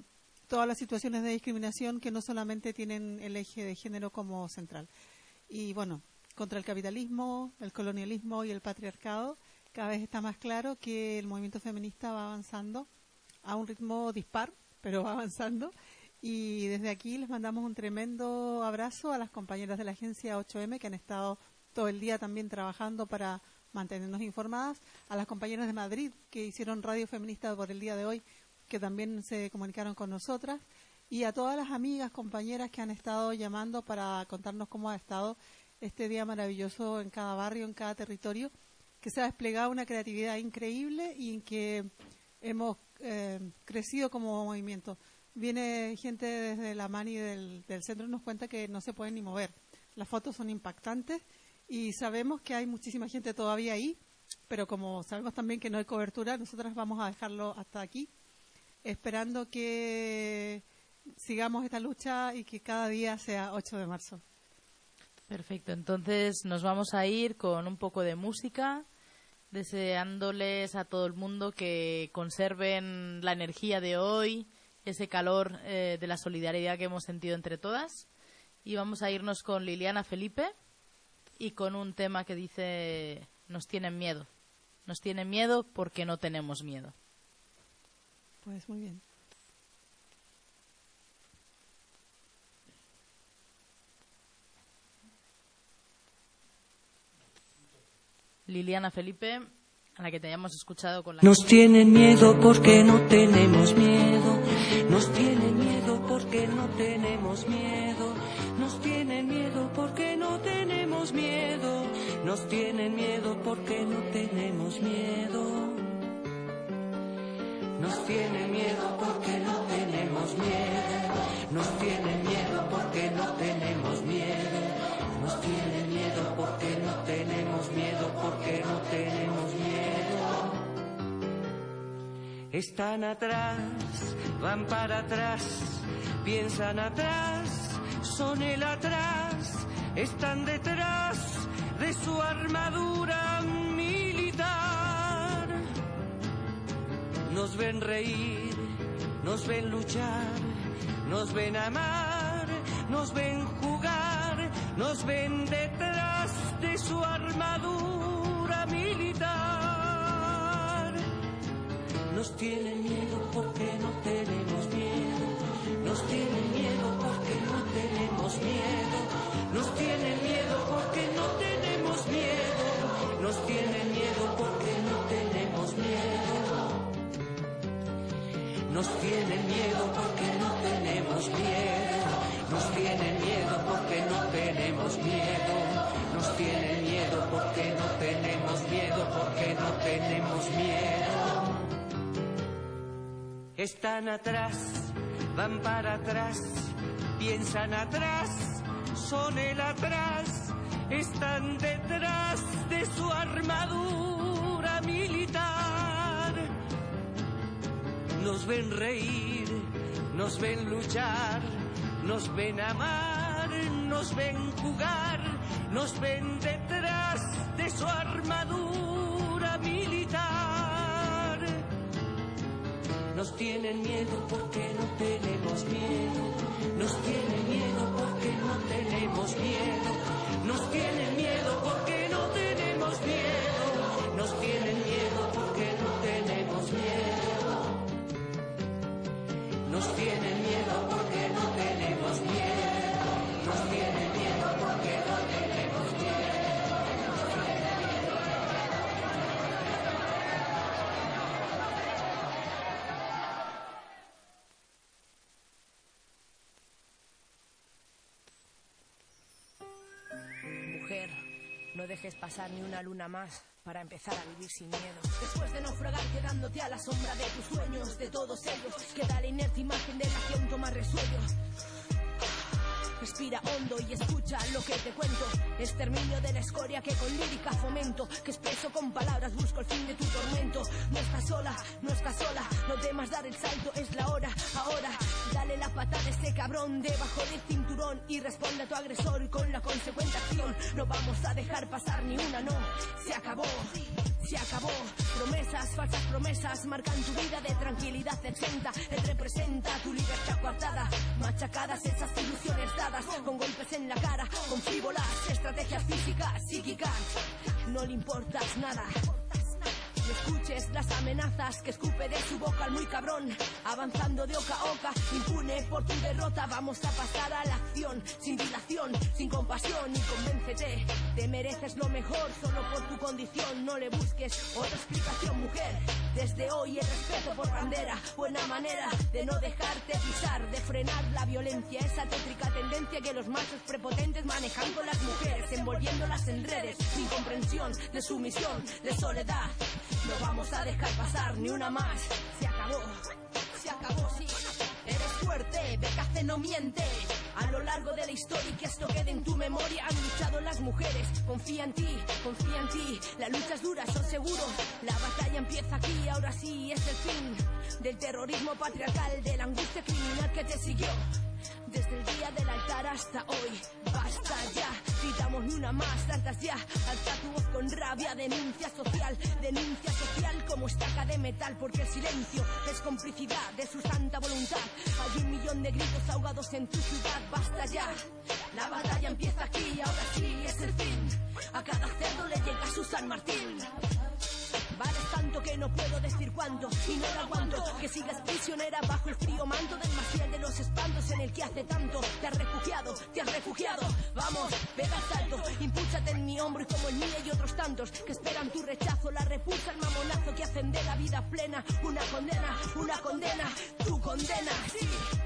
todas las situaciones de discriminación que no solamente tienen el eje de género como central. Y bueno, contra el capitalismo, el colonialismo y el patriarcado, cada vez está más claro que el movimiento feminista va avanzando a un ritmo dispar, pero va avanzando. Y desde aquí les mandamos un tremendo abrazo a las compañeras de la agencia 8M que han estado todo el día también trabajando para mantenernos informadas, a las compañeras de Madrid que hicieron Radio Feminista por el día de hoy, que también se comunicaron con nosotras, y a todas las amigas, compañeras que han estado llamando para contarnos cómo ha estado este día maravilloso en cada barrio, en cada territorio, que se ha desplegado una creatividad increíble y en que hemos crecido como movimiento. Viene gente desde la Mani del centro y nos cuenta que no se pueden ni mover. Las fotos son impactantes y sabemos que hay muchísima gente todavía ahí, pero como sabemos también que no hay cobertura, nosotras vamos a dejarlo hasta aquí, esperando que sigamos esta lucha y que cada día sea 8 de marzo. Perfecto, entonces nos vamos a ir con un poco de música, deseándoles a todo el mundo que conserven la energía de hoy, ese calor de la solidaridad que hemos sentido entre todas. Y vamos a irnos con Liliana Felipe y con un tema que dice: nos tienen miedo. Nos tienen miedo porque no tenemos miedo. Pues muy bien. Liliana Felipe, a la que te hayamos escuchado con la... Nos tienen miedo porque no tenemos miedo. Nos tienen miedo porque no tenemos miedo. Nos tienen miedo porque no tenemos miedo. Nos tienen miedo porque no tenemos miedo. Nos tienen miedo porque no tenemos miedo. Nos tienen miedo porque no tenemos miedo. Nos tienen miedo porque no tenemos miedo, porque no tenemos miedo. Están atrás, van para atrás, piensan atrás, son el atrás, están detrás de su armadura militar. Nos ven reír, nos ven luchar, nos ven amar, nos ven jugar, nos ven detrás de su armadura militar. Nos tienen miedo porque no tenemos miedo. Nos tienen miedo porque no tenemos miedo. Nos tienen miedo porque no tenemos miedo. Nos tienen miedo porque no tenemos miedo. Nos tienen miedo porque no tenemos miedo. Nos tienen miedo porque no tenemos miedo. Nos tienen miedo porque no tenemos miedo, porque no tenemos miedo. Están atrás, van para atrás, piensan atrás, son el atrás, están detrás de su armadura militar. Nos ven reír, nos ven luchar, nos ven amar, nos ven jugar, nos ven detrás de su armadura militar. Nos tienen miedo porque no tenemos miedo. Nos tienen miedo porque no tenemos miedo. Nos tienen miedo porque no tenemos miedo. Nos tienen miedo porque no tenemos miedo. Nos tienen miedo porque no tenemos miedo. Nos tienen miedo porque no tenemos miedo. Mujer, no dejes pasar ni una luna más para empezar a vivir sin miedo. Después de naufragar quedándote a la sombra de tus sueños, de todos ellos, queda la inerte imagen de la que aún toma resuello. Respira hondo y escucha lo que te cuento. Exterminio de la escoria que con lírica fomento, que expreso con palabras, busco el fin de tu tormento. No estás sola, no estás sola, no temas dar el salto, es la hora, ahora. Dale la patada a ese cabrón debajo del cinturón y responde a tu agresor y con la consecuente acción. No vamos a dejar pasar ni una, no, se acabó. Se acabó, promesas, falsas promesas marcan tu vida de tranquilidad exenta. Él representa tu libertad coartada, machacadas esas ilusiones dadas con golpes en la cara, con frívolas estrategias físicas, psíquicas. No le importas nada. No escuches las amenazas que escupe de su boca el muy cabrón, avanzando de oca a oca, impune por tu derrota. Vamos a pasar a la acción, sin dilación, sin compasión, y convéncete, te mereces lo mejor solo por tu condición. No le busques otra explicación, mujer. Desde hoy el respeto por bandera, buena manera de no dejarte pisar, de frenar la violencia, esa tétrica tendencia que los machos prepotentes manejan con las mujeres, envolviéndolas en redes, sin comprensión, de sumisión, de soledad. No vamos a dejar pasar ni una más. Se acabó, sí. Eres fuerte, Becace no miente. A lo largo de la historia y que esto quede en tu memoria, han luchado las mujeres. Confía en ti, confía en ti. La lucha es dura, eso seguro. La batalla empieza aquí, ahora sí es el fin del terrorismo patriarcal, de la angustia criminal que te siguió. Desde el día del altar hasta hoy, basta ya, gritamos ni una más, tantas ya. Alza tu voz con rabia, denuncia social como estaca de metal, porque el silencio es complicidad de su santa voluntad. Hay 1 millón de gritos ahogados en tu ciudad, basta ya. La batalla empieza aquí, ahora sí es el fin. A cada cerdo le llega su San Martín. Vales tanto que no puedo decir cuánto, y no lo aguanto, que sigas prisionera bajo el frío manto del más fiel de los espantos en el que hace tanto te has refugiado. Vamos, pega el salto, impúlsate en mi hombro y como el mío y otros tantos que esperan tu rechazo, la repulsa, el mamonazo que hacen de la vida plena una condena, tu condena, sí.